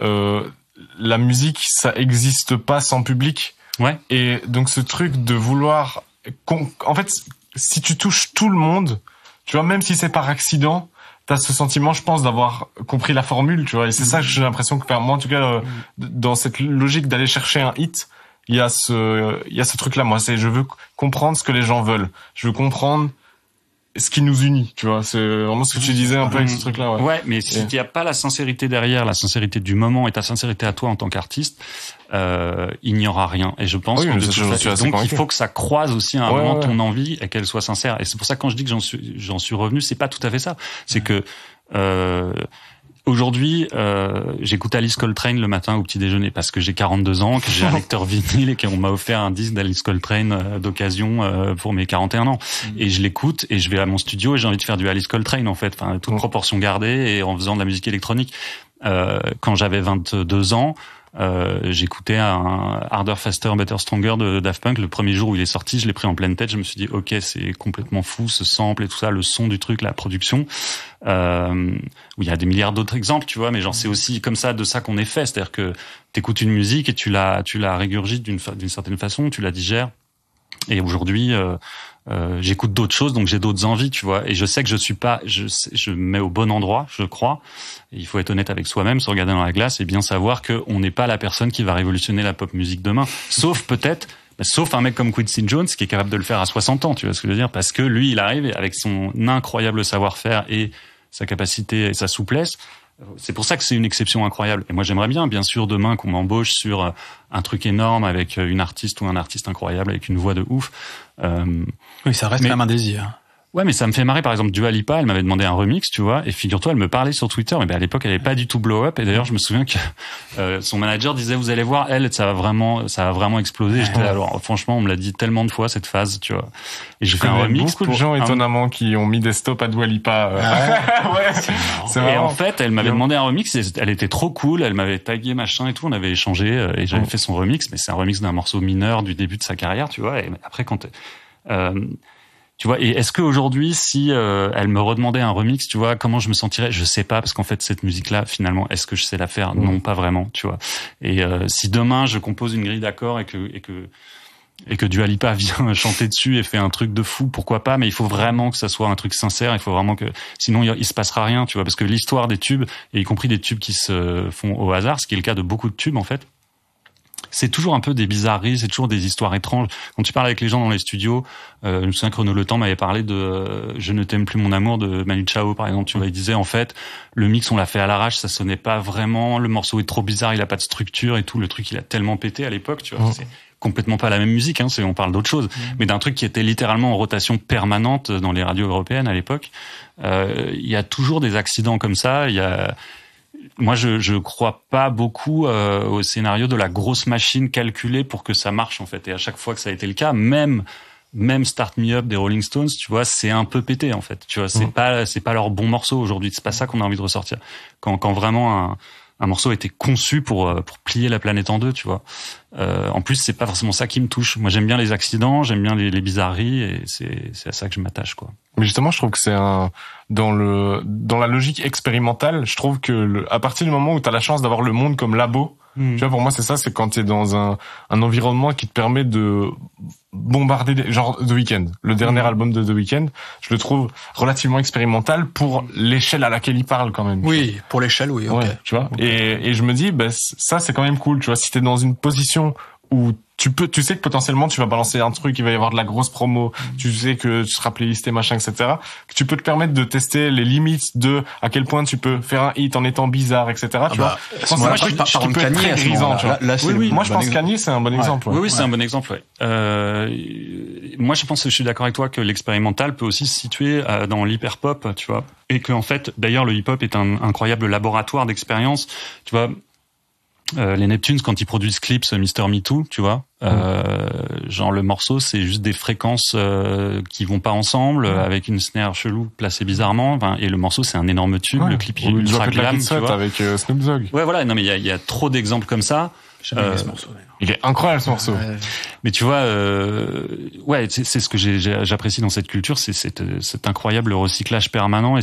Speaker 2: la musique ça existe pas sans public.
Speaker 3: Ouais.
Speaker 2: Et donc ce truc de vouloir en fait si tu touches tout le monde, tu vois, même si c'est par accident, t'as ce sentiment, je pense, d'avoir compris la formule, tu vois. Et c'est ça que j'ai l'impression que, moi en tout cas, dans cette logique d'aller chercher un hit, il y a ce truc là, moi, c'est je veux comprendre ce que les gens veulent, je veux comprendre ce qui nous unit, tu vois. C'est vraiment ce que tu disais un peu avec ce truc-là.
Speaker 3: Ouais, mais s'il n'y a pas la sincérité derrière, la sincérité du moment et ta sincérité à toi en tant qu'artiste, il n'y aura rien. Et je pense que donc il faut que ça croise aussi à un moment ton envie et qu'elle soit sincère. Et c'est pour ça que quand je dis que j'en suis revenu, c'est pas tout à fait ça. C'est que aujourd'hui, j'écoute Alice Coltrane le matin au petit déjeuner parce que j'ai 42 ans, que j'ai un lecteur vinyle et qu'on m'a offert un disque d'Alice Coltrane d'occasion pour mes 41 ans. Et je l'écoute et je vais à mon studio et j'ai envie de faire du Alice Coltrane en fait, enfin toute proportion gardée et en faisant de la musique électronique. Quand j'avais 22 ans, j'écoutais un Harder, Faster, Better, Stronger de Daft Punk. Le premier jour où il est sorti, je l'ai pris en pleine tête. Je me suis dit, ok, c'est complètement fou, ce sample et tout ça, le son du truc, la production. Où il y a des milliards d'autres exemples, tu vois, mais genre c'est aussi comme ça, de ça qu'on est fait. C'est-à-dire que t'écoutes une musique et tu la régurgites d'une certaine façon, tu la digères. Et aujourd'hui, j'écoute d'autres choses, donc j'ai d'autres envies, tu vois. Et je sais que je me mets au bon endroit, je crois. Et il faut être honnête avec soi-même, se regarder dans la glace et bien savoir qu'on n'est pas la personne qui va révolutionner la pop musique demain. Sauf un mec comme Quincy Jones qui est capable de le faire à 60 ans, tu vois ce que je veux dire? Parce que lui, il arrive avec son incroyable savoir-faire et sa capacité et sa souplesse. C'est pour ça que c'est une exception incroyable. Et moi, j'aimerais bien sûr, demain, qu'on m'embauche sur un truc énorme avec une artiste ou un artiste incroyable avec une voix de ouf.
Speaker 1: Oui, ça reste quand même un désir.
Speaker 3: Ouais, mais ça me fait marrer. Par exemple, Dua Lipa, elle m'avait demandé un remix, tu vois, et figure-toi, elle me parlait sur Twitter, mais à l'époque, elle avait pas du tout blow up. Et d'ailleurs, je me souviens que son manager disait, vous allez voir, ça va vraiment exploser. J'étais là, alors, franchement, on me l'a dit tellement de fois cette phase, tu vois. Et je fais un remix.
Speaker 2: Beaucoup de gens étonnamment qui ont mis des stops à Dua Lipa. C'est marrant.
Speaker 3: Et en fait, elle m'avait demandé un remix. Et elle était trop cool. Elle m'avait tagué machin et tout. On avait échangé et j'avais fait son remix, mais c'est un remix d'un morceau mineur du début de sa carrière, tu vois. Et après, tu vois, et est-ce qu'aujourd'hui, si elle me redemandait un remix, tu vois, comment je me sentirais? Je sais pas, parce qu'en fait, cette musique-là, finalement, est-ce que je sais la faire? Non, pas vraiment, tu vois. Et si demain je compose une grille d'accords et que Dua Lipa vient chanter dessus et fait un truc de fou, pourquoi pas? Mais il faut vraiment que ça soit un truc sincère. Il faut vraiment que, sinon il se passera rien, tu vois, parce que l'histoire des tubes, et y compris des tubes qui se font au hasard, ce qui est le cas de beaucoup de tubes en fait. C'est toujours un peu des bizarreries, c'est toujours des histoires étranges. Quand tu parles avec les gens dans les studios, je me souviens que Renaud Le Temps m'avait parlé de Je ne t'aime plus mon amour de Manu Chao, par exemple. Tu vois, il disait en fait, le mix on l'a fait à l'arrache, ça sonnait pas vraiment, le morceau est trop bizarre, il a pas de structure et tout, le truc il a tellement pété à l'époque, tu vois. C'est complètement pas la même musique, hein, on parle d'autre chose, mais d'un truc qui était littéralement en rotation permanente dans les radios européennes à l'époque. Il y a toujours des accidents comme ça, moi, je crois pas beaucoup au scénario de la grosse machine calculée pour que ça marche en fait. Et à chaque fois que ça a été le cas, même Start Me Up des Rolling Stones, tu vois, c'est un peu pété en fait. Tu vois, c'est pas leur bon morceau aujourd'hui. C'est pas ça qu'on a envie de ressortir. Quand vraiment un morceau a été conçu pour plier la planète en deux, tu vois. En plus, c'est pas forcément ça qui me touche. Moi, j'aime bien les accidents, j'aime bien les bizarreries, et c'est à ça que je m'attache, quoi.
Speaker 2: Mais justement, je trouve que c'est dans la logique expérimentale, je trouve que à partir du moment où t'as la chance d'avoir le monde comme labo, Tu vois, pour moi, c'est ça, c'est quand t'es dans un environnement qui te permet de bombarder genre The Weeknd. Le dernier album de The Weeknd, je le trouve relativement expérimental pour l'échelle à laquelle il parle quand même.
Speaker 1: Oui, pour l'échelle, oui. Okay.
Speaker 2: Ouais, tu vois. Et je me dis, ça c'est quand même cool, tu vois. Si t'es dans une position où tu sais que potentiellement tu vas balancer un truc, il va y avoir de la grosse promo, tu sais que tu seras playlisté, machin, etc. Que tu peux te permettre de tester les limites de à quel point tu peux faire un hit en étant bizzarre, etc. Tu vois.
Speaker 1: Moi, je parle de Kanye à ce moment-là.
Speaker 2: Moi, je pense Kanye, c'est un bon exemple.
Speaker 3: Oui, c'est un bon exemple. Ouais. Moi, je pense que je suis d'accord avec toi que l'expérimental peut aussi se situer dans l'hyper-pop, tu vois, et que en fait, d'ailleurs, le hip-hop est un incroyable laboratoire d'expérience, tu vois. Les Neptunes, quand ils produisent Clips, Mr. Me Too, tu vois, genre le morceau, c'est juste des fréquences qui vont pas ensemble, avec une snare chelou placée bizarrement, et le morceau, c'est un énorme tube. Le clip il est ultra glam, tu vois.
Speaker 2: Avec Snoop Dogg.
Speaker 3: Ouais, voilà. Non, mais il y a trop d'exemples comme ça.
Speaker 1: Ce morceau,
Speaker 2: il est incroyable ce morceau.
Speaker 3: Mais tu vois, ouais, c'est ce que j'apprécie dans cette culture, c'est cet incroyable recyclage permanent et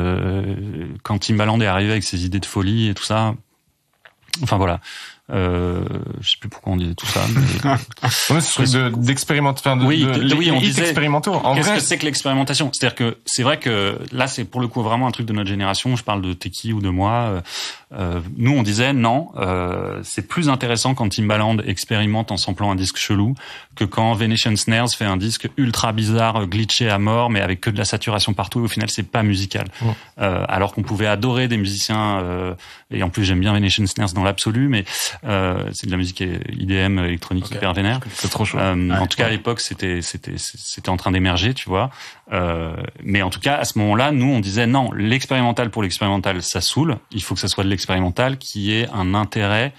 Speaker 3: quand Timbaland est arrivé avec ses idées de folie et tout ça. Enfin voilà, je sais plus pourquoi on disait tout ça.
Speaker 2: Mais ce truc d'expérimenter,
Speaker 3: oui, on disait
Speaker 2: expérimentaux.
Speaker 3: Qu'est-ce que c'est que l'expérimentation? C'est-à-dire que c'est vrai que là, c'est pour le coup vraiment un truc de notre génération. Je parle de Teki ou de moi. Nous, on disait non, c'est plus intéressant quand Timbaland expérimente en samplant un disque chelou que quand Venetian Snares fait un disque ultra bizarre, glitché à mort, mais avec que de la saturation partout. Et au final, c'est pas musical. Alors qu'on pouvait adorer des musiciens. Et en plus, j'aime bien Venetian Snares dans l'absolu, mais c'est de la musique IDM électronique hyper vénère.
Speaker 2: C'est trop chaud.
Speaker 3: En tout cas, à l'époque, c'était en train d'émerger, tu vois. Mais en tout cas, à ce moment-là, nous, on disait non, l'expérimental pour l'expérimental, ça saoule. Il faut que ça soit de l'expérimental qui ait un intérêt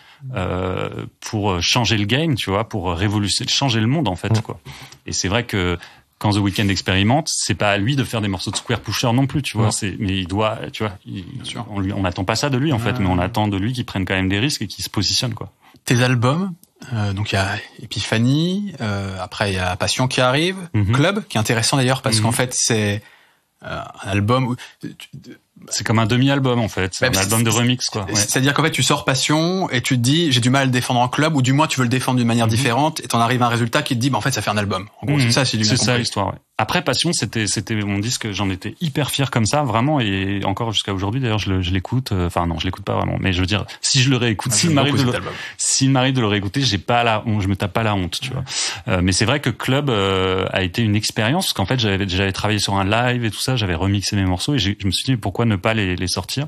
Speaker 3: pour changer le game, tu vois, pour changer le monde en fait, quoi. Et c'est vrai que quand The Weeknd expérimente, c'est pas à lui de faire des morceaux de Square Pusher non plus, tu vois. Mais il doit, tu vois, on n'attend pas ça de lui en fait, mais on attend de lui qu'il prenne quand même des risques et qu'il se positionne, quoi.
Speaker 1: Tes albums, donc il y a Epiphany, après il y a Passion qui arrive, Club, qui est intéressant d'ailleurs parce qu'en fait c'est un album où
Speaker 3: c'est comme un demi-album en fait, c'est un album de remix, quoi. Ouais.
Speaker 1: C'est-à-dire qu'en fait tu sors Passion et tu te dis j'ai du mal à le défendre en club, ou du moins tu veux le défendre d'une manière différente et t'en arrives à un résultat qui te dit en fait ça fait un album. En gros c'est ça, c'est
Speaker 3: ça l'histoire. Ouais. Après Passion, c'était mon disque, j'en étais hyper fier comme ça, vraiment, et encore jusqu'à aujourd'hui d'ailleurs je l'écoute. Enfin non, je l'écoute pas vraiment, mais je veux dire si je le réécoute, s'il m'arrive de le réécouter, je me tape pas la honte, tu vois. Mais c'est vrai que Club a été une expérience parce qu'en fait j'avais travaillé sur un live et tout ça, j'avais remixé mes morceaux et je me suis dit pourquoi ne pas les sortir.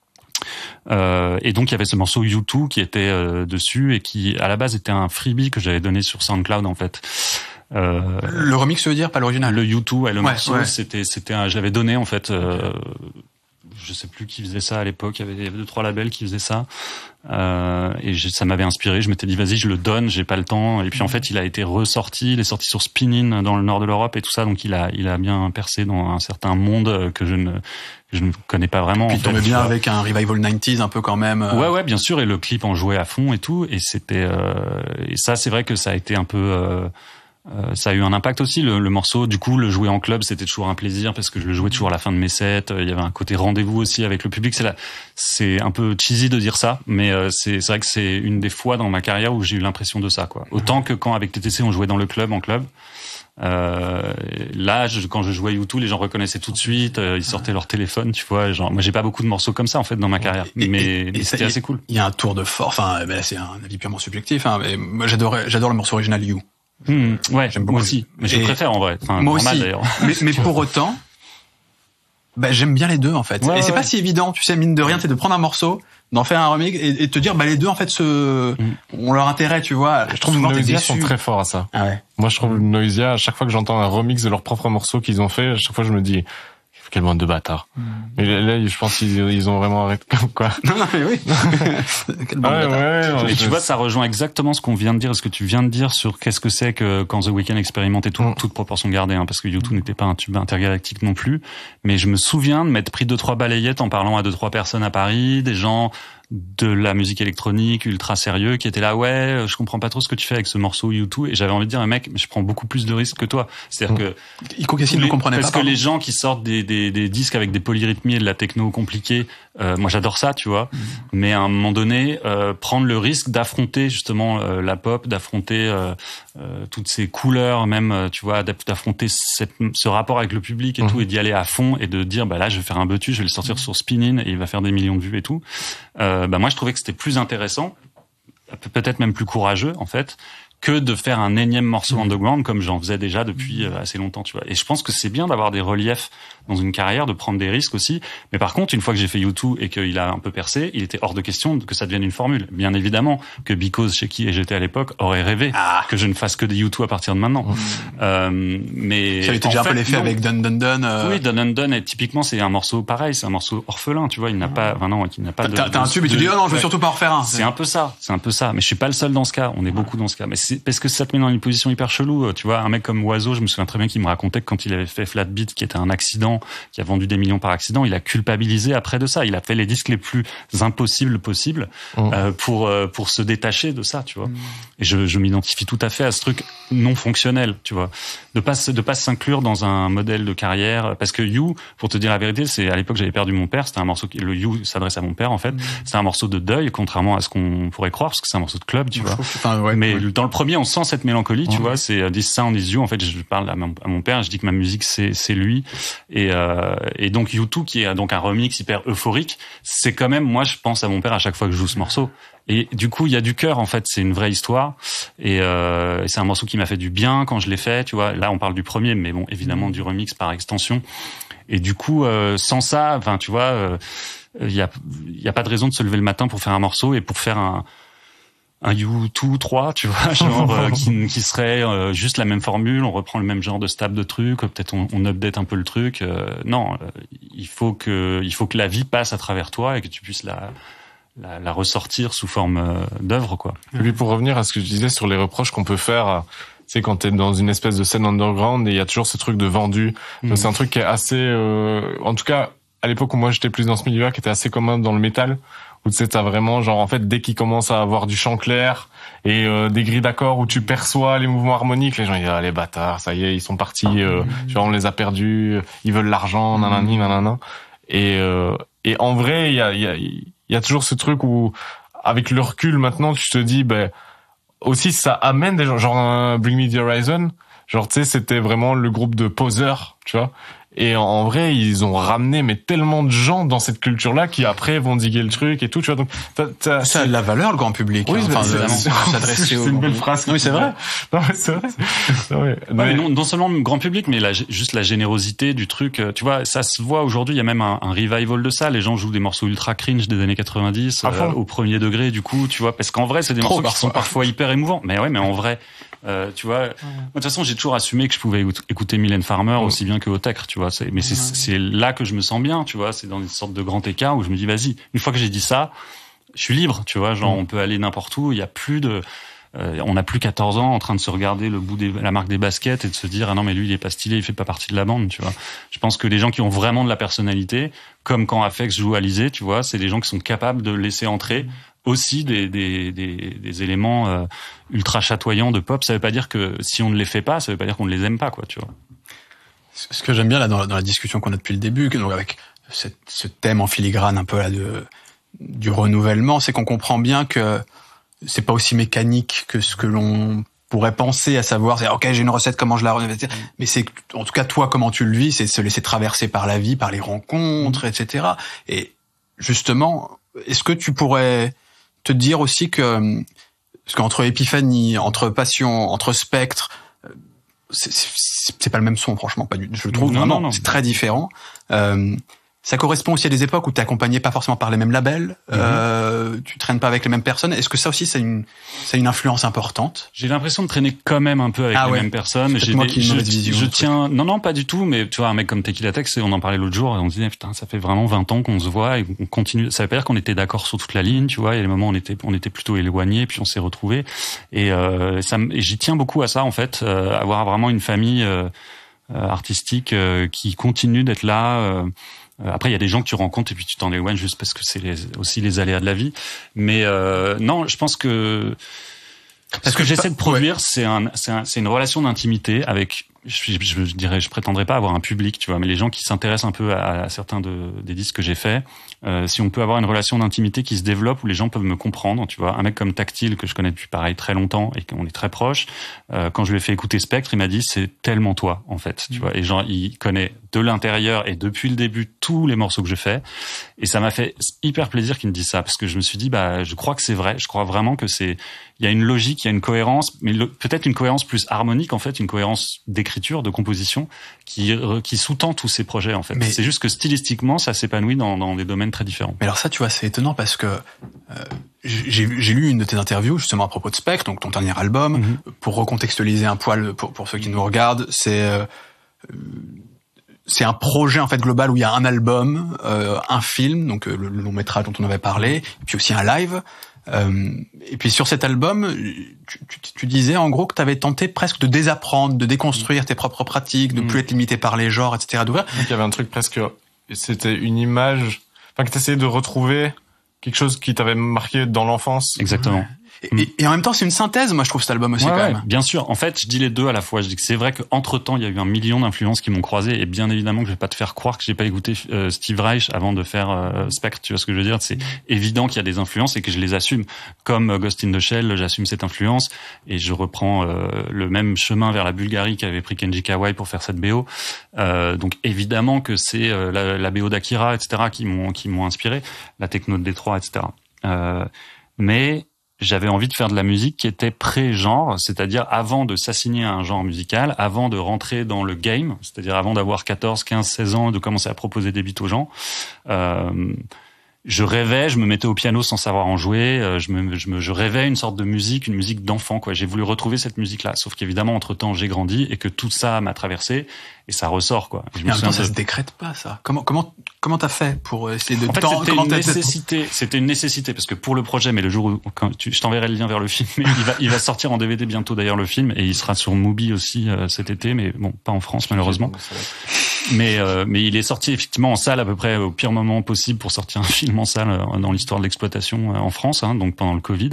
Speaker 3: Et donc il y avait ce morceau U2 qui était dessus et qui à la base était un freebie que j'avais donné sur SoundCloud en fait.
Speaker 1: Le remix, tu veux dire, pas l'original?
Speaker 3: Le U2, le morceau, c'était je l'avais donné en fait. Je sais plus qui faisait ça à l'époque. Il y avait 2-3 labels qui faisaient ça. Et ça m'avait inspiré. Je m'étais dit vas-y, je le donne. J'ai pas le temps. Et puis en fait, il a été ressorti. Il est sorti sur Spinnin dans le nord de l'Europe et tout ça. Donc il a bien percé dans un certain monde que je ne connais pas vraiment.
Speaker 1: Puis il tombait bien avec un revival 90s un peu quand même.
Speaker 3: Ouais, bien sûr. Et le clip en jouait à fond et tout. Et c'était et ça, c'est vrai que ça a été un peu ça a eu un impact aussi, le morceau. Du coup, le jouer en club, c'était toujours un plaisir parce que je le jouais toujours à la fin de mes sets. Il y avait un côté rendez-vous aussi avec le public. C'est un peu cheesy de dire ça, mais c'est vrai que c'est une des fois dans ma carrière où j'ai eu l'impression de ça, quoi. Autant que quand avec TTC on jouait dans le club, en club. Là, quand je jouais U2, les gens reconnaissaient tout de suite. Ils sortaient leur téléphone, tu vois. Genre, moi, j'ai pas beaucoup de morceaux comme ça en fait dans ma carrière, mais c'était assez cool.
Speaker 1: Il y a un tour de force. Enfin, là, c'est un avis purement subjectif. Mais moi, j'adore le morceau original You.
Speaker 3: Ouais, j'aime beaucoup aussi. Mais je préfère en vrai. Enfin,
Speaker 1: moi
Speaker 3: normal,
Speaker 1: aussi.
Speaker 3: D'ailleurs.
Speaker 1: Mais pour autant, j'aime bien les deux en fait. Et c'est pas si évident, tu sais, mine de rien, c'est de prendre un morceau, d'en faire un remix et te dire les deux en fait ont leur intérêt, tu vois.
Speaker 2: Je trouve que Noisia sont très forts à ça.
Speaker 1: Ah ouais.
Speaker 2: Moi je trouve Noisia, à chaque fois que j'entends un remix de leur propre morceau qu'ils ont fait, à chaque fois je me dis quel bande de bâtards. Mais là, je pense qu'ils ont vraiment arrêté quoi.
Speaker 1: Non, mais oui. Quel bande de bâtards.
Speaker 3: Et tu vois, ça rejoint exactement ce qu'on vient de dire, ce que tu viens de dire sur qu'est-ce que c'est que quand The Weeknd expérimente et tout, toute proportion gardée, parce que U2 n'était pas un tube intergalactique non plus. Mais je me souviens de m'être pris 2-3 balayettes en parlant à 2-3 personnes à Paris, des gens de la musique électronique ultra sérieux qui était là, ouais, je comprends pas trop ce que tu fais avec ce morceau U2, et j'avais envie de dire, mec, je prends beaucoup plus de risques que toi. C'est-à-dire que
Speaker 1: Iko Cassis ne comprenait pas.
Speaker 3: Parce que les gens qui sortent des disques avec des polyrythmies et de la techno compliquée, moi j'adore ça, tu vois. Mais à un moment donné, prendre le risque d'affronter justement la pop, d'affronter toutes ces couleurs, même, tu vois, d'affronter ce rapport avec le public et tout, et d'y aller à fond et de dire, bah là, je vais faire un beutu, je vais le sortir sur Spin-In et il va faire des millions de vues et tout. Bah moi je trouvais que c'était plus intéressant, peut-être même plus courageux en fait, que de faire un énième morceau underground comme j'en faisais déjà depuis assez longtemps, tu vois. Et je pense que c'est bien d'avoir des reliefs dans une carrière, de prendre des risques aussi. Mais par contre, une fois que j'ai fait U2 et qu'il a un peu percé, il était hors de question que ça devienne une formule. Bien évidemment que Because, chez qui j'étais à l'époque, aurait rêvé que je ne fasse que des U2 à partir de maintenant. Mais
Speaker 1: ça a été déjà un peu l'effet avec Dun Dun Dun.
Speaker 3: Oui, Dun Dun Dun, et typiquement c'est un morceau pareil, c'est un morceau orphelin, tu vois. Il n'a pas, il n'a pas de.
Speaker 1: T'as un tube et tu dis oh non, je veux surtout pas en refaire un.
Speaker 3: C'est un peu ça. Mais je suis pas le seul dans ce cas. On est beaucoup dans ce cas. Mais c'est parce que ça te met dans une position hyper chelou. Tu vois, un mec comme Oiseau, je me souviens très bien qu'il me racontait que quand il avait fait Flat Beat, qui était un accident, qui a vendu des millions par accident, il a culpabilisé après de ça. Il a fait les disques les plus impossibles possibles pour se détacher de ça, tu vois. Et je m'identifie tout à fait à ce truc non fonctionnel, tu vois, de pas s'inclure dans un modèle de carrière. Parce que You, pour te dire la vérité, c'est à l'époque j'avais perdu mon père. C'était un morceau le You s'adresse à mon père en fait. C'était un morceau de deuil, contrairement à ce qu'on pourrait croire, parce que c'est un morceau de club, tu vois. Mais dans le premier, on sent cette mélancolie, tu vois. C'est This Sound Is You. En fait, je parle à mon père, je dis que ma musique c'est lui. Et donc U2, qui est donc un remix hyper euphorique, c'est quand même, moi je pense à mon père à chaque fois que je joue ce morceau. Et du coup, il y a du cœur en fait, c'est une vraie histoire. Et c'est un morceau qui m'a fait du bien quand je l'ai fait, tu vois. Là, on parle du premier, mais bon, évidemment du remix par extension. Et du coup, sans ça, enfin, tu vois, il y a pas de raison de se lever le matin pour faire un morceau et pour faire un U2 3, tu vois, genre qui serait juste la même formule, on reprend le même genre de stab de truc, peut-être on update un peu le truc. Non, il faut que la vie passe à travers toi et que tu puisses la ressortir sous forme d'œuvre, quoi.
Speaker 2: Et puis pour revenir à ce que je disais sur les reproches qu'on peut faire, tu sais, quand t'es dans une espèce de scène underground et il y a toujours ce truc de vendu, c'est un truc qui est assez, en tout cas à l'époque où moi j'étais plus dans ce milieu-là, qui était assez commun dans le métal, où tu sais, t'as vraiment genre en fait dès qu'il commence à avoir du chant clair et des grilles d'accords où tu perçois les mouvements harmoniques, les gens ils disent les bâtards, ça y est, ils sont partis, genre on les a perdus, ils veulent l'argent, nanani nanana. Et en vrai, il y a toujours ce truc où avec le recul maintenant, tu te dis aussi ça amène des gens, genre Bring Me the Horizon, genre tu sais, c'était vraiment le groupe de poseurs, tu vois. Et en vrai, ils ont ramené tellement de gens dans cette culture-là qui après vont diguer le truc et tout, tu vois. Donc
Speaker 1: ça a de la valeur, le grand public.
Speaker 2: Oui,
Speaker 1: s'adresser
Speaker 2: c'est une belle phrase.
Speaker 1: Oui, c'est vrai.
Speaker 2: Non, mais c'est vrai.
Speaker 3: Mais non seulement le grand public, mais juste la générosité du truc. Tu vois, ça se voit aujourd'hui. Il y a même un revival de ça. Les gens jouent des morceaux ultra cringe des années 90 au premier degré. Du coup, tu vois, parce qu'en vrai, c'est des morceaux qui sont parfois hyper émouvants. Mais en vrai. Tu vois, moi, de toute façon, j'ai toujours assumé que je pouvais écouter Mylène Farmer aussi bien que Otecre, tu vois. Mais c'est là que je me sens bien, tu vois. C'est dans une sorte de grand écart où je me dis, vas-y, une fois que j'ai dit ça, je suis libre, tu vois. Genre, on peut aller n'importe où. Il y a plus on n'a plus 14 ans en train de se regarder le bout la marque des baskets et de se dire, ah non, mais lui, il est pas stylé, il fait pas partie de la bande, tu vois. Je pense que les gens qui ont vraiment de la personnalité, comme quand Afex joue Alizé, tu vois, c'est des gens qui sont capables de laisser entrer aussi des éléments ultra chatoyants de pop. Ça veut pas dire que si on ne les fait pas, ça veut pas dire qu'on ne les aime pas, quoi, tu vois.
Speaker 1: Ce que j'aime bien là dans la discussion qu'on a depuis le début, donc avec ce thème en filigrane un peu là du renouvellement, c'est qu'on comprend bien que c'est pas aussi mécanique que ce que l'on pourrait penser, à savoir, c'est ok, j'ai une recette, comment je la renouvelle, mais c'est en tout cas toi comment tu le vis, c'est se laisser traverser par la vie, par les rencontres, etc. Et justement, est-ce que tu pourrais te dire aussi que parce qu'entre Épiphanie, entre Passion, entre Spectre, c'est pas le même son, franchement, pas du. Je le trouve vraiment, c'est très différent. Ça correspond aussi à des époques où t'es accompagné pas forcément par les mêmes labels, tu traînes pas avec les mêmes personnes. Est-ce que ça aussi, c'est une influence importante?
Speaker 3: J'ai l'impression de traîner quand même un peu avec les mêmes personnes.
Speaker 1: C'est moi qui ai une mauvaise vision.
Speaker 3: Je tiens, non, pas du tout, mais tu vois, un mec comme Tequila Tex, on en parlait l'autre jour, et on se disait, putain, ça fait vraiment 20 ans qu'on se voit, et on continue. Ça veut pas dire qu'on était d'accord sur toute la ligne, tu vois. Il y a des moments où on était plutôt éloignés, puis on s'est retrouvés. Et j'y tiens beaucoup à ça, en fait, avoir vraiment une famille artistique qui continue d'être là, Après, il y a des gens que tu rencontres et puis tu t'en éloignes juste parce que c'est aussi les aléas de la vie. Mais non, je pense que ce que j'essaie de produire, c'est une relation d'intimité avec. Je prétendrai pas avoir un public, tu vois, mais les gens qui s'intéressent un peu à certains des disques que j'ai faits, si on peut avoir une relation d'intimité qui se développe où les gens peuvent me comprendre, tu vois, un mec comme Tactile que je connais depuis pareil très longtemps et qu'on est très proches, quand je lui ai fait écouter Spectre, il m'a dit c'est tellement toi en fait, tu vois, et genre il connaît de l'intérieur et depuis le début tous les morceaux que je fais et ça m'a fait hyper plaisir qu'il me dise ça parce que je me suis dit je crois que c'est vrai, je crois vraiment que il y a une logique, il y a une cohérence, mais peut-être une cohérence plus harmonique en fait, une cohérence d'écriture, de composition qui sous-tend tous ces projets en fait. Mais c'est juste que stylistiquement ça s'épanouit dans des domaines très différents.
Speaker 1: Mais alors ça, tu vois, c'est étonnant parce que j'ai lu une de tes interviews justement à propos de Spectre, donc ton dernier album, pour recontextualiser un poil pour ceux qui nous regardent, c'est un projet en fait global où il y a un album, un film, donc le long métrage dont on avait parlé, et puis aussi un live. Et puis sur cet album, tu disais en gros que tu avais tenté presque de désapprendre, de déconstruire tes propres pratiques, de plus être limité par les genres, etc. d'ouvrir.
Speaker 2: Donc il y avait un truc presque, c'était une image, enfin que t'essayais de retrouver quelque chose qui t'avait marqué dans l'enfance.
Speaker 3: Exactement.
Speaker 1: Et en même temps, c'est une synthèse, moi je trouve cet album aussi quand même.
Speaker 3: Bien sûr. En fait, je dis les deux à la fois. Je dis que c'est vrai qu'entre temps, il y a eu 1 million d'influences qui m'ont croisé et bien évidemment que je vais pas te faire croire que j'ai pas écouté Steve Reich avant de faire Spectre. Tu vois ce que je veux dire? C'est évident qu'il y a des influences et que je les assume. Comme Ghost in the Shell, j'assume cette influence et je reprends le même chemin vers la Bulgarie qu'avait pris Kenji Kawai pour faire cette BO. Donc évidemment que c'est la BO d'Akira, etc. qui m'ont inspiré, la techno de Détroit, etc. Mais j'avais envie de faire de la musique qui était pré-genre, c'est-à-dire avant de s'assigner à un genre musical, avant de rentrer dans le game, c'est-à-dire avant d'avoir 14, 15, 16 ans et de commencer à proposer des beats aux gens. Je rêvais, je me mettais au piano sans savoir en jouer, je rêvais une sorte de musique, une musique d'enfant, quoi. J'ai voulu retrouver cette musique-là. Sauf qu'évidemment, entre-temps, j'ai grandi et que tout ça m'a traversé et ça ressort, quoi.
Speaker 1: Mais en même temps, ça se décrète pas, ça. Comment t'as fait pour essayer de
Speaker 3: c'était une nécessité parce que pour le projet, mais le jour où je t'enverrai le lien vers le film, mais il va sortir en DVD bientôt d'ailleurs le film et il sera sur Mubi aussi cet été, mais bon, pas en France malheureusement. Mais il est sorti effectivement en salle à peu près au pire moment possible pour sortir un film en salle dans l'histoire de l'exploitation en France, hein, donc pendant le Covid.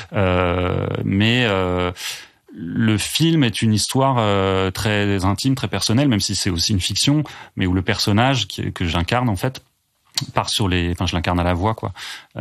Speaker 3: Le film est une histoire très intime, très personnelle, même si c'est aussi une fiction, mais où le personnage que j'incarne en fait part je l'incarne à la voix, quoi,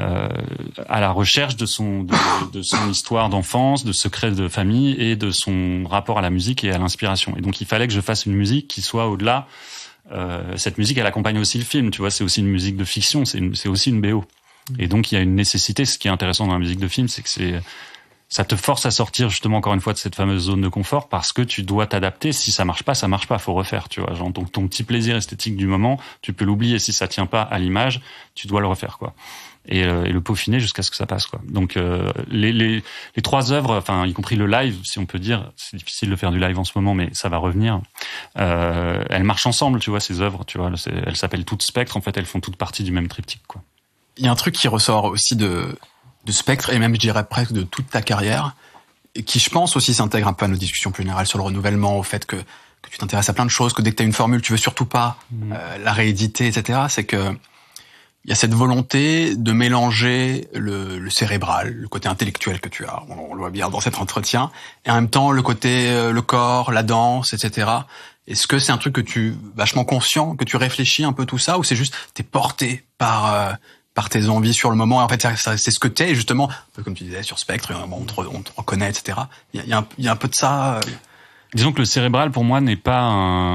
Speaker 3: à la recherche de son histoire d'enfance, de secrets de famille et de son rapport à la musique et à l'inspiration. Et donc il fallait que je fasse une musique qui soit au-delà. Cette musique, elle accompagne aussi le film, tu vois, c'est aussi une musique de fiction, c'est aussi une BO. Et donc il y a une nécessité. Ce qui est intéressant dans la musique de film, c'est que ça te force à sortir justement encore une fois de cette fameuse zone de confort parce que tu dois t'adapter. Si ça marche pas, faut refaire, tu vois. Genre ton petit plaisir esthétique du moment, tu peux l'oublier. Si ça tient pas à l'image, tu dois le refaire, quoi. Et le peaufiner jusqu'à ce que ça passe, quoi. Donc les 3 œuvres, enfin y compris le live, si on peut dire, c'est difficile de faire du live en ce moment, mais ça va revenir. Elles marchent ensemble, tu vois, ces œuvres, tu vois. Elles s'appellent toutes Spectre. En fait, elles font toutes partie du même triptyque, quoi.
Speaker 1: Il y a un truc qui ressort aussi de Spectre, et même je dirais presque de toute ta carrière, et qui je pense aussi s'intègre un peu à nos discussions plus générales sur le renouvellement, au fait que tu t'intéresses à plein de choses, que dès que tu as une formule, tu veux surtout pas la rééditer, etc. C'est que il y a cette volonté de mélanger le cérébral, le côté intellectuel que tu as, on le voit bien dans cet entretien, et en même temps le côté le corps, la danse, etc. Est-ce que c'est un truc que tu vachement conscient, que tu réfléchis un peu tout ça, ou c'est juste t'es porté par tes envies sur le moment, et en fait c'est ce que t'es, justement, un peu comme tu disais sur Spectre, on te reconnaît, etc. Il y a un peu de ça.
Speaker 3: Disons que le cérébral pour moi n'est pas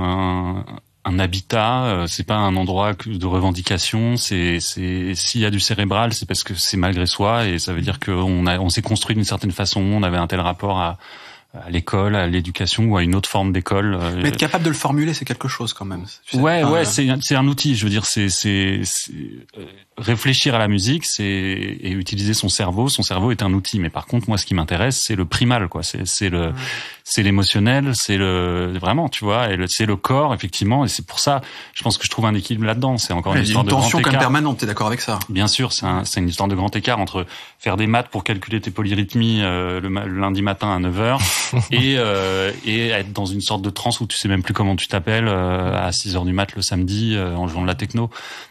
Speaker 3: un habitat, c'est pas un endroit de revendication, s'il y a du cérébral, c'est parce que c'est malgré soi, et ça veut dire qu'on s'est construit d'une certaine façon, on avait un tel rapport à l'école, à l'éducation ou à une autre forme d'école.
Speaker 1: Mais être capable de le formuler, c'est quelque chose quand même.
Speaker 3: C'est un outil. Je veux dire, c'est réfléchir à la musique, et utiliser son cerveau. Son cerveau est un outil. Mais par contre, moi, ce qui m'intéresse, c'est le primal, quoi. C'est l'émotionnel, vraiment, tu vois, c'est le corps, effectivement. Et c'est pour ça, je pense que je trouve un équilibre là-dedans. C'est encore une histoire de grand écart.
Speaker 1: Il y a une tension comme permanente. T'es d'accord avec ça?
Speaker 3: Bien sûr, c'est une histoire de grand écart entre faire des maths pour calculer tes polyrythmies le lundi matin à 9h et être dans une sorte de transe où tu sais même plus comment tu t'appelles à 6h du mat le samedi en jouant de la techno.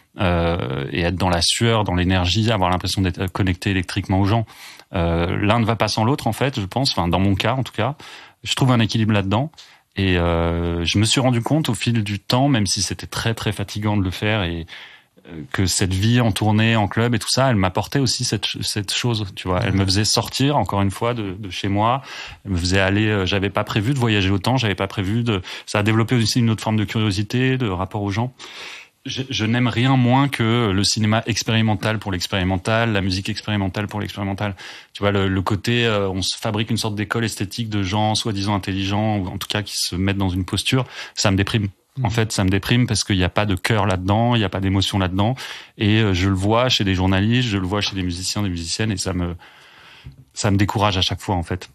Speaker 3: Et être dans la sueur, dans l'énergie, avoir l'impression d'être connecté électriquement aux gens. L'un ne va pas sans l'autre, en fait, je pense. Enfin, dans mon cas, en tout cas, je trouve un équilibre là-dedans. Et je me suis rendu compte au fil du temps, même si c'était très très fatigant de le faire, et que cette vie en tournée, en club et tout ça, elle m'apportait aussi cette chose, tu vois. Elle me faisait sortir, encore une fois, de chez moi. Elle me faisait aller. J'avais pas prévu de voyager autant. J'avais pas prévu de. Ça a développé aussi une autre forme de curiosité, de rapport aux gens. Je n'aime rien moins que le cinéma expérimental pour l'expérimental, la musique expérimentale pour l'expérimental. Tu vois, le côté, on se fabrique une sorte d'école esthétique de gens soi-disant intelligents, ou en tout cas qui se mettent dans une posture, ça me déprime. En fait, ça me déprime parce qu'il n'y a pas de cœur là-dedans, il n'y a pas d'émotion là-dedans. Et je le vois chez des journalistes, je le vois chez des musiciens, des musiciennes, et ça me décourage à chaque fois, en fait.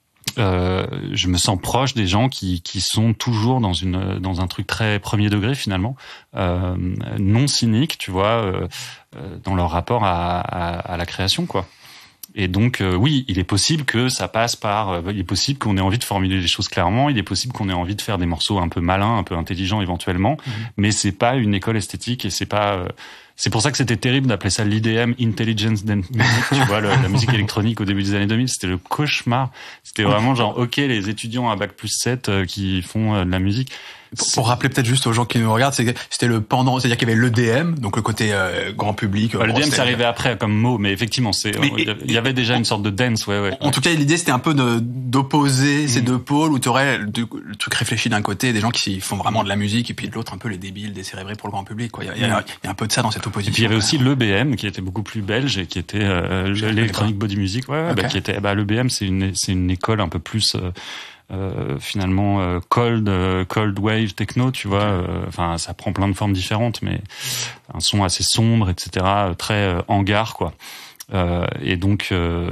Speaker 3: Je me sens proche des gens qui sont toujours dans un truc très premier degré finalement, non cynique, tu vois, dans leur rapport à la création, quoi. Et donc oui, il est possible que ça passe par, il est possible qu'on ait envie de formuler les choses clairement, il est possible qu'on ait envie de faire des morceaux un peu malins, un peu intelligents éventuellement, mais c'est pas une école esthétique et c'est pas c'est pour ça que c'était terrible d'appeler ça l'IDM, Intelligence Dance Music, tu vois, la musique électronique au début des années 2000, c'était le cauchemar. C'était vraiment genre, ok, les étudiants à Bac+7 qui font de la musique.
Speaker 1: Pour rappeler peut-être juste aux gens qui nous regardent, c'était le pendant, c'est-à-dire qu'il y avait l'EDM, donc le côté grand public.
Speaker 3: L'EDM, c'est arrivé après comme mot, mais effectivement, il y avait déjà une sorte de dance, ouais.
Speaker 1: En tout cas, l'idée, c'était un peu d'opposer ces deux pôles où tu aurais le truc réfléchi d'un côté, des gens qui font vraiment de la musique, et puis de l'autre, un peu les débiles, décérébrés pour le grand public, quoi. Il y a un peu de ça dans cette opposition.
Speaker 3: Et puis il y avait aussi l'EBM, qui était beaucoup plus belge, et qui était l'Electronic Body Music, okay. Qui était, l'EBM, c'est une école un peu plus, finalement cold wave techno, tu vois, enfin ça prend plein de formes différentes, mais un son assez sombre, etc., très hangar, quoi. Et donc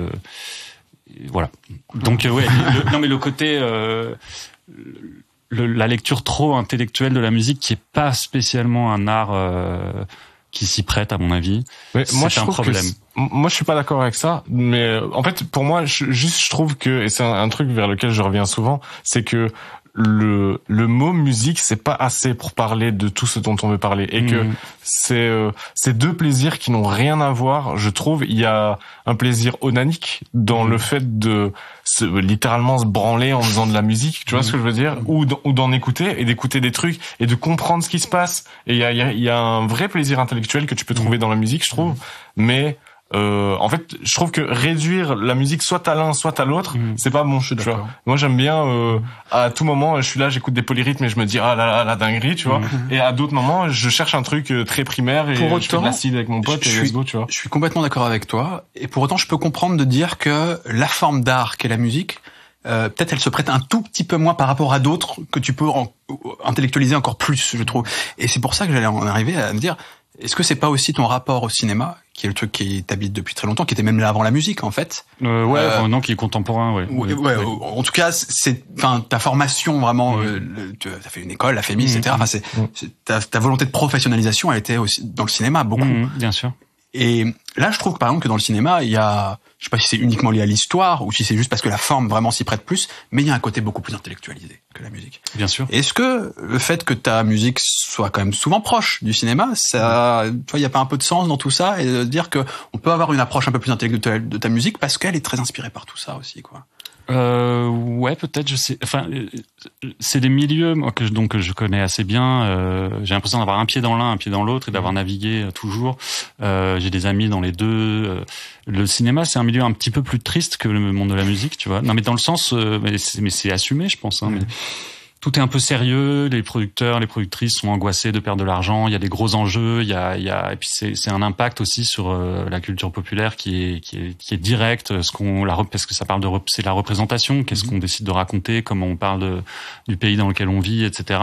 Speaker 3: voilà. Donc ouais, le côté la lecture trop intellectuelle de la musique, qui est pas spécialement un art qui s'y prête, à mon avis.
Speaker 2: Mais moi,
Speaker 3: c'est un problème.
Speaker 2: Moi, je suis pas d'accord avec ça, mais en fait, pour moi, je trouve que, et c'est un truc vers lequel je reviens souvent, c'est que le mot musique, c'est pas assez pour parler de tout ce dont on veut parler, et que c'est deux plaisirs qui n'ont rien à voir. Je trouve, il y a un plaisir onanique dans le fait de littéralement se branler en faisant de la musique, tu vois ce que je veux dire, ou d'en écouter et d'écouter des trucs et de comprendre ce qui se passe. Et il y a un vrai plaisir intellectuel que tu peux trouver dans la musique, je trouve, mais en fait, je trouve que réduire la musique soit à l'un, soit à l'autre, c'est pas bon. Tu vois. Moi, j'aime bien, à tout moment, je suis là, j'écoute des polyrythmes et je me dis, ah là, la dinguerie, tu vois. Et à d'autres moments, je cherche un truc très primaire et je fais de l'acide avec mon pote et let's go, tu vois.
Speaker 1: Je suis complètement d'accord avec toi. Et pour autant, je peux comprendre de dire que la forme d'art qu'est la musique, peut-être elle se prête un tout petit peu moins par rapport à d'autres que tu peux intellectualiser encore plus, je trouve. Et c'est pour ça que j'allais en arriver à me dire, est-ce que c'est pas aussi ton rapport au cinéma, qui est le truc qui t'habite depuis très longtemps, qui était même là avant la musique, en fait?
Speaker 3: Non, qui est contemporain, ouais.
Speaker 1: En tout cas, ta formation vraiment, t'as fait une école, la FEMI, etc. Enfin, ta volonté de professionnalisation, elle était aussi dans le cinéma, beaucoup.
Speaker 3: Bien sûr.
Speaker 1: Et là, je trouve, par exemple, que dans le cinéma, il y a, je sais pas si c'est uniquement lié à l'histoire ou si c'est juste parce que la forme vraiment s'y prête plus, mais il y a un côté beaucoup plus intellectualisé que la musique.
Speaker 3: Bien sûr.
Speaker 1: Est-ce que le fait que ta musique soit quand même souvent proche du cinéma, ça, tu vois, il y a pas un peu de sens dans tout ça, et de dire que on peut avoir une approche un peu plus intellectuelle de ta musique parce qu'elle est très inspirée par tout ça aussi, quoi.
Speaker 3: Ouais, peut-être, je sais. Enfin, c'est des milieux, moi, que je connais assez bien. J'ai l'impression d'avoir un pied dans l'un, un pied dans l'autre, et d'avoir navigué toujours. J'ai des amis dans les deux. Le cinéma, c'est un milieu un petit peu plus triste que le monde de la musique, tu vois. Non, mais dans le sens, mais c'est assumé, je pense. Hein, mais tout est un peu sérieux. Les producteurs, les productrices sont angoissés de perdre de l'argent. Il y a des gros enjeux. Et puis c'est un impact aussi sur la culture populaire qui est direct. Parce que ça parle c'est la représentation. Qu'est-ce qu'on décide de raconter, comment on parle du pays dans lequel on vit, etc.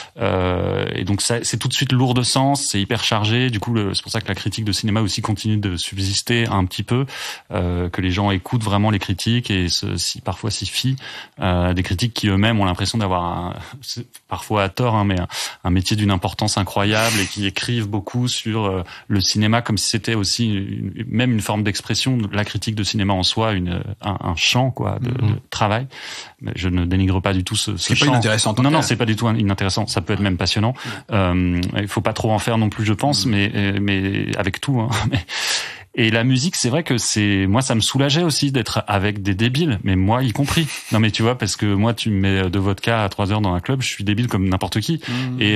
Speaker 3: Et donc c'est tout de suite lourd de sens. C'est hyper chargé. Du coup, c'est pour ça que la critique de cinéma aussi continue de subsister un petit peu, que les gens écoutent vraiment les critiques et parfois s'y fient. Des critiques qui eux-mêmes ont l'impression d'avoir c'est parfois à tort, hein, mais un métier d'une importance incroyable et qui écrivent beaucoup sur le cinéma comme si c'était aussi même une forme d'expression. La critique de cinéma en soi, un champ quoi de travail. Mais je ne dénigre pas du tout ce
Speaker 1: c'est
Speaker 3: champ.
Speaker 1: pas inintéressant.
Speaker 3: Non, c'est pas du tout inintéressant. Ça peut être même passionnant. Il faut pas trop en faire non plus, je pense, mais avec tout. Hein. Et la musique, c'est vrai que moi, ça me soulageait aussi d'être avec des débiles, mais moi y compris. Non, mais tu vois, parce que moi, tu me mets de vodka à 3 heures dans un club, je suis débile comme n'importe qui. Et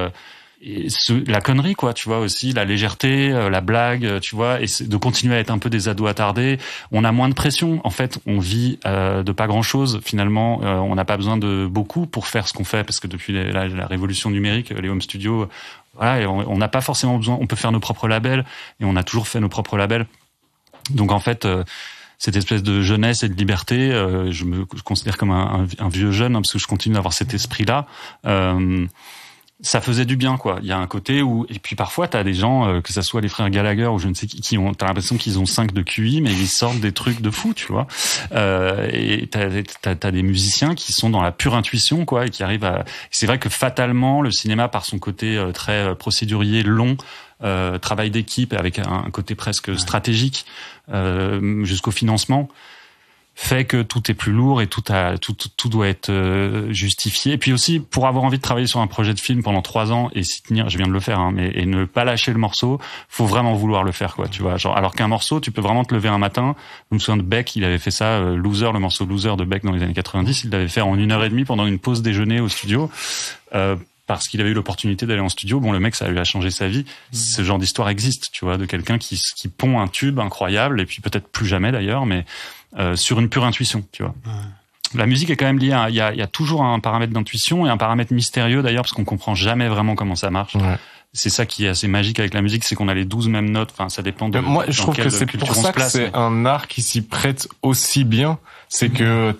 Speaker 3: la connerie, quoi, tu vois, aussi, la légèreté, la blague, tu vois, et de continuer à être un peu des ados attardés. On a moins de pression. En fait, on vit de pas grand-chose. Finalement, on n'a pas besoin de beaucoup pour faire ce qu'on fait, parce que depuis la révolution numérique, les home studios, voilà, et on n'a pas forcément besoin. On peut faire nos propres labels, et on a toujours fait nos propres labels. Donc en fait, cette espèce de jeunesse et de liberté, je me considère comme un vieux jeune, hein, parce que je continue d'avoir cet esprit-là. Ça faisait du bien, quoi. Il y a un côté où, et puis parfois t'as des gens, que ça soit les frères Gallagher ou je ne sais qui ont, t'as l'impression qu'ils ont 5 de QI, mais ils sortent des trucs de fou, tu vois. Et t'as des musiciens qui sont dans la pure intuition, quoi, et qui arrivent à. C'est vrai que fatalement, le cinéma, par son côté très procédurier, long, travail d'équipe avec un côté presque stratégique, jusqu'au financement, fait que tout est plus lourd et tout doit être justifié. Et puis aussi, pour avoir envie de travailler sur un projet de film pendant 3 ans et s'y tenir, je viens de le faire, hein, et ne pas lâcher le morceau, faut vraiment vouloir le faire, quoi, tu vois. Genre, alors qu'un morceau, tu peux vraiment te lever un matin. Je me souviens de Beck, il avait fait ça, Loser, le morceau Loser de Beck dans les années 90, il l'avait fait en 1h30 pendant une pause déjeuner au studio. Parce qu'il avait eu l'opportunité d'aller en studio. Bon, le mec, ça lui a changé sa vie. Ce genre d'histoire existe, tu vois, de quelqu'un qui pond un tube incroyable, et puis peut-être plus jamais d'ailleurs, mais sur une pure intuition, tu vois. Ouais. La musique est quand même liée il y a toujours un paramètre d'intuition et un paramètre mystérieux d'ailleurs, parce qu'on comprend jamais vraiment comment ça marche. Ouais. C'est ça qui est assez magique avec la musique, c'est qu'on a les 12 mêmes notes. Enfin, ça dépend de.
Speaker 2: Moi, je trouve que c'est pour ça que c'est un art qui s'y prête aussi bien. C'est que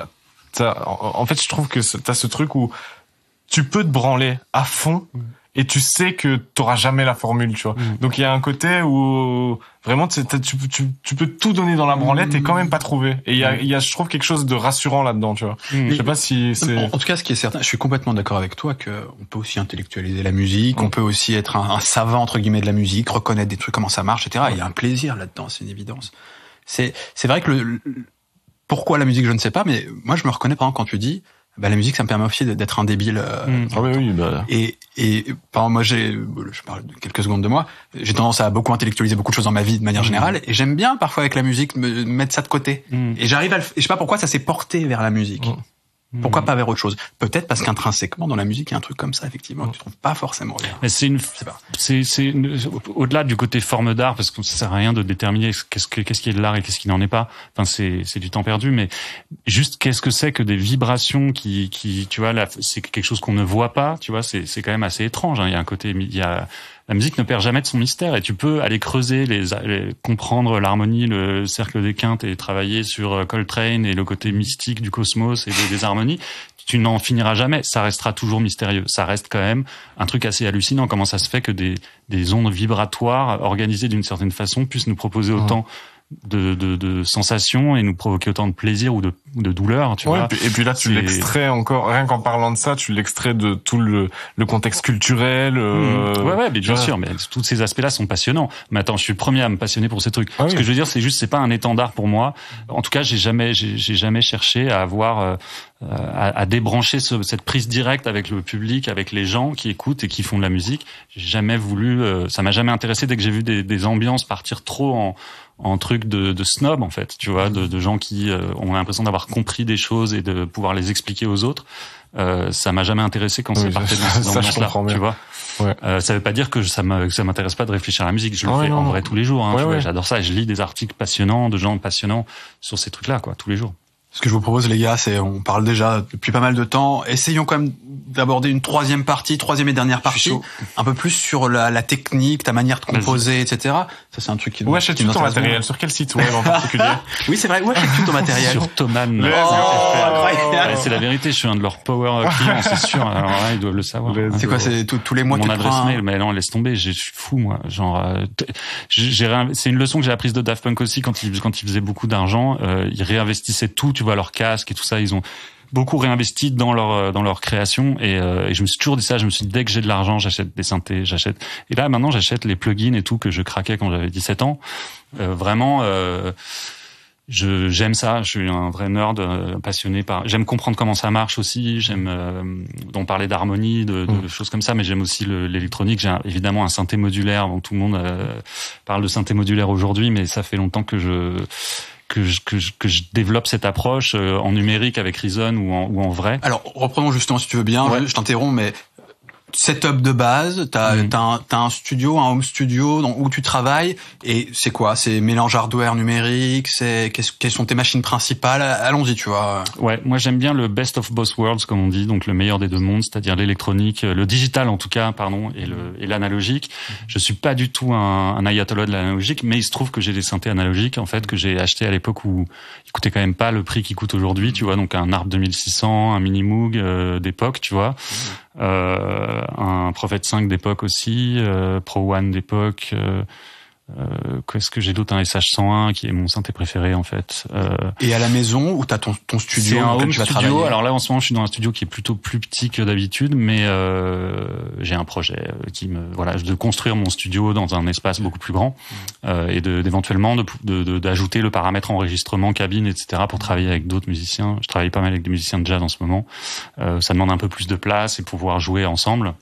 Speaker 2: en fait, je trouve que t'as ce truc où tu peux te branler à fond et tu sais que t'auras jamais la formule, tu vois. Donc il y a un côté où vraiment tu peux tout donner dans la branlette et quand même pas trouver. Et il y a je trouve quelque chose de rassurant là-dedans, tu vois. Je sais pas si c'est.
Speaker 1: En tout cas, ce qui est certain, je suis complètement d'accord avec toi que on peut aussi intellectualiser la musique, on peut aussi être un savant entre guillemets de la musique, reconnaître des trucs, comment ça marche, etc. Il y a un plaisir là-dedans, c'est une évidence. C'est vrai que pourquoi la musique, je ne sais pas, mais moi je me reconnais par exemple quand tu dis la musique, ça me permet aussi d'être un débile.
Speaker 2: Ah oui,
Speaker 1: Et par exemple, moi, je parle de quelques secondes de moi, j'ai tendance à beaucoup intellectualiser beaucoup de choses dans ma vie de manière générale, et j'aime bien parfois avec la musique me mettre ça de côté. Et j'arrive et je sais pas pourquoi ça s'est porté vers la musique. Pourquoi pas vers autre chose? Peut-être parce qu'intrinsèquement dans la musique il y a un truc comme ça effectivement que tu trouves pas forcément bien.
Speaker 3: Mais c'est au-delà du côté forme d'art, parce que ça sert à rien de déterminer qu'est-ce qui est de l'art et qu'est-ce qui n'en est pas. Enfin c'est du temps perdu, mais juste qu'est-ce que c'est que des vibrations qui tu vois là, c'est quelque chose qu'on ne voit pas, tu vois, c'est quand même assez étrange, hein. Il y a un côté la musique ne perd jamais de son mystère, et tu peux aller creuser, comprendre l'harmonie, le cercle des quintes, et travailler sur Coltrane et le côté mystique du cosmos et des harmonies. Tu n'en finiras jamais. Ça restera toujours mystérieux. Ça reste quand même un truc assez hallucinant. Comment ça se fait que des ondes vibratoires organisées d'une certaine façon puissent nous proposer autant de sensations et nous provoquer autant de plaisir ou de douleur, tu vois.
Speaker 2: Et puis là, tu l'extrais encore, rien qu'en parlant de ça, tu l'extrais de tout le contexte culturel.
Speaker 3: Ouais, mais bien sûr, mais tous ces aspects-là sont passionnants. Mais attends, je suis le premier à me passionner pour ces trucs. Ce que je veux dire, c'est pas un étendard pour moi. En tout cas, j'ai jamais cherché à avoir, à débrancher cette prise directe avec le public, avec les gens qui écoutent et qui font de la musique. J'ai jamais voulu, ça m'a jamais intéressé dès que j'ai vu des ambiances partir trop en truc de snob, en fait, tu vois, de gens qui ont l'impression d'avoir compris des choses et de pouvoir les expliquer aux autres. Ça m'a jamais intéressé quand c'est parti dans ces ambiances-là, tu vois. Ouais. Ça veut pas dire que ça m'intéresse pas de réfléchir à la musique. Je le fais en vrai tous les jours, hein, tu vois, j'adore ça. Et je lis des articles passionnants de gens passionnants sur ces trucs-là, quoi, tous les jours.
Speaker 1: Ce que je vous propose, les gars, c'est, on parle déjà depuis pas mal de temps. Essayons quand même d'aborder une troisième et dernière partie. Un peu plus sur la technique, ta manière de composer, etc. Ça, c'est un truc qui nous intéresse.
Speaker 2: Où achètes-tu ton matériel? Sur quel site web en particulier?
Speaker 1: Oui, c'est vrai. Où achètes-tu ton matériel?
Speaker 3: Sur Thomann. C'est la vérité. Je suis un de leurs power clients, c'est sûr. Alors là, ils doivent le savoir.
Speaker 1: C'est quoi? C'est tous les mois
Speaker 3: mon adresse mail? Mais non, laisse tomber. Je suis fou, moi. Genre, c'est une leçon que j'ai apprise de Daft Punk aussi quand ils faisaient beaucoup d'argent. Ils réinvestissaient tout, tu vois, leur casque et tout ça. beaucoup réinvesti dans leur création et je me suis toujours dit ça. Je me suis dit, dès que j'ai de l'argent, j'achète des synthés, et là maintenant j'achète les plugins et tout que je craquais quand j'avais 17 ans. Vraiment. J'aime ça, je suis un vrai nerd passionné j'aime comprendre comment ça marche aussi, j'aime on parlait d'harmonie, de choses comme ça, mais j'aime aussi l'électronique. J'ai évidemment un synthé modulaire, tout le monde parle de synthé modulaire aujourd'hui, mais ça fait longtemps que je développe cette approche en numérique avec Reason ou en vrai.
Speaker 1: Alors reprenons justement si tu veux bien, je t'interromps, mais setup de base, t'as un studio, un home studio où tu travailles, et c'est quoi? C'est mélange hardware numérique, quelles sont tes machines principales? Allons-y, tu vois.
Speaker 3: Ouais, moi j'aime bien le best of both worlds, comme on dit, donc le meilleur des deux mondes, c'est-à-dire l'électronique, le digital en tout cas, pardon, et l'analogique. Je suis pas du tout un ayatollah de l'analogique, mais il se trouve que j'ai des synthés analogiques, en fait, que j'ai acheté à l'époque où ils coûtaient quand même pas le prix qu'ils coûtent aujourd'hui, tu vois, donc un ARP 2600, un Mini Moog d'époque, tu vois. Un Prophet 5 d'époque aussi, Pro One d'époque, qu'est-ce que j'ai d'autre, un SH101 qui est mon synthé préféré en fait.
Speaker 1: Et à la maison où t'as ton studio,
Speaker 3: c'est un home
Speaker 1: tu vas
Speaker 3: studio.
Speaker 1: travailler.
Speaker 3: Alors là en ce moment je suis dans un studio qui est plutôt plus petit que d'habitude, mais j'ai un projet de construire mon studio dans un espace beaucoup plus grand et d'éventuellement d'ajouter le paramètre enregistrement, cabine, etc. pour travailler avec d'autres musiciens. Je travaille pas mal avec des musiciens de jazz en ce moment. Ça demande un peu plus de place et pouvoir jouer ensemble.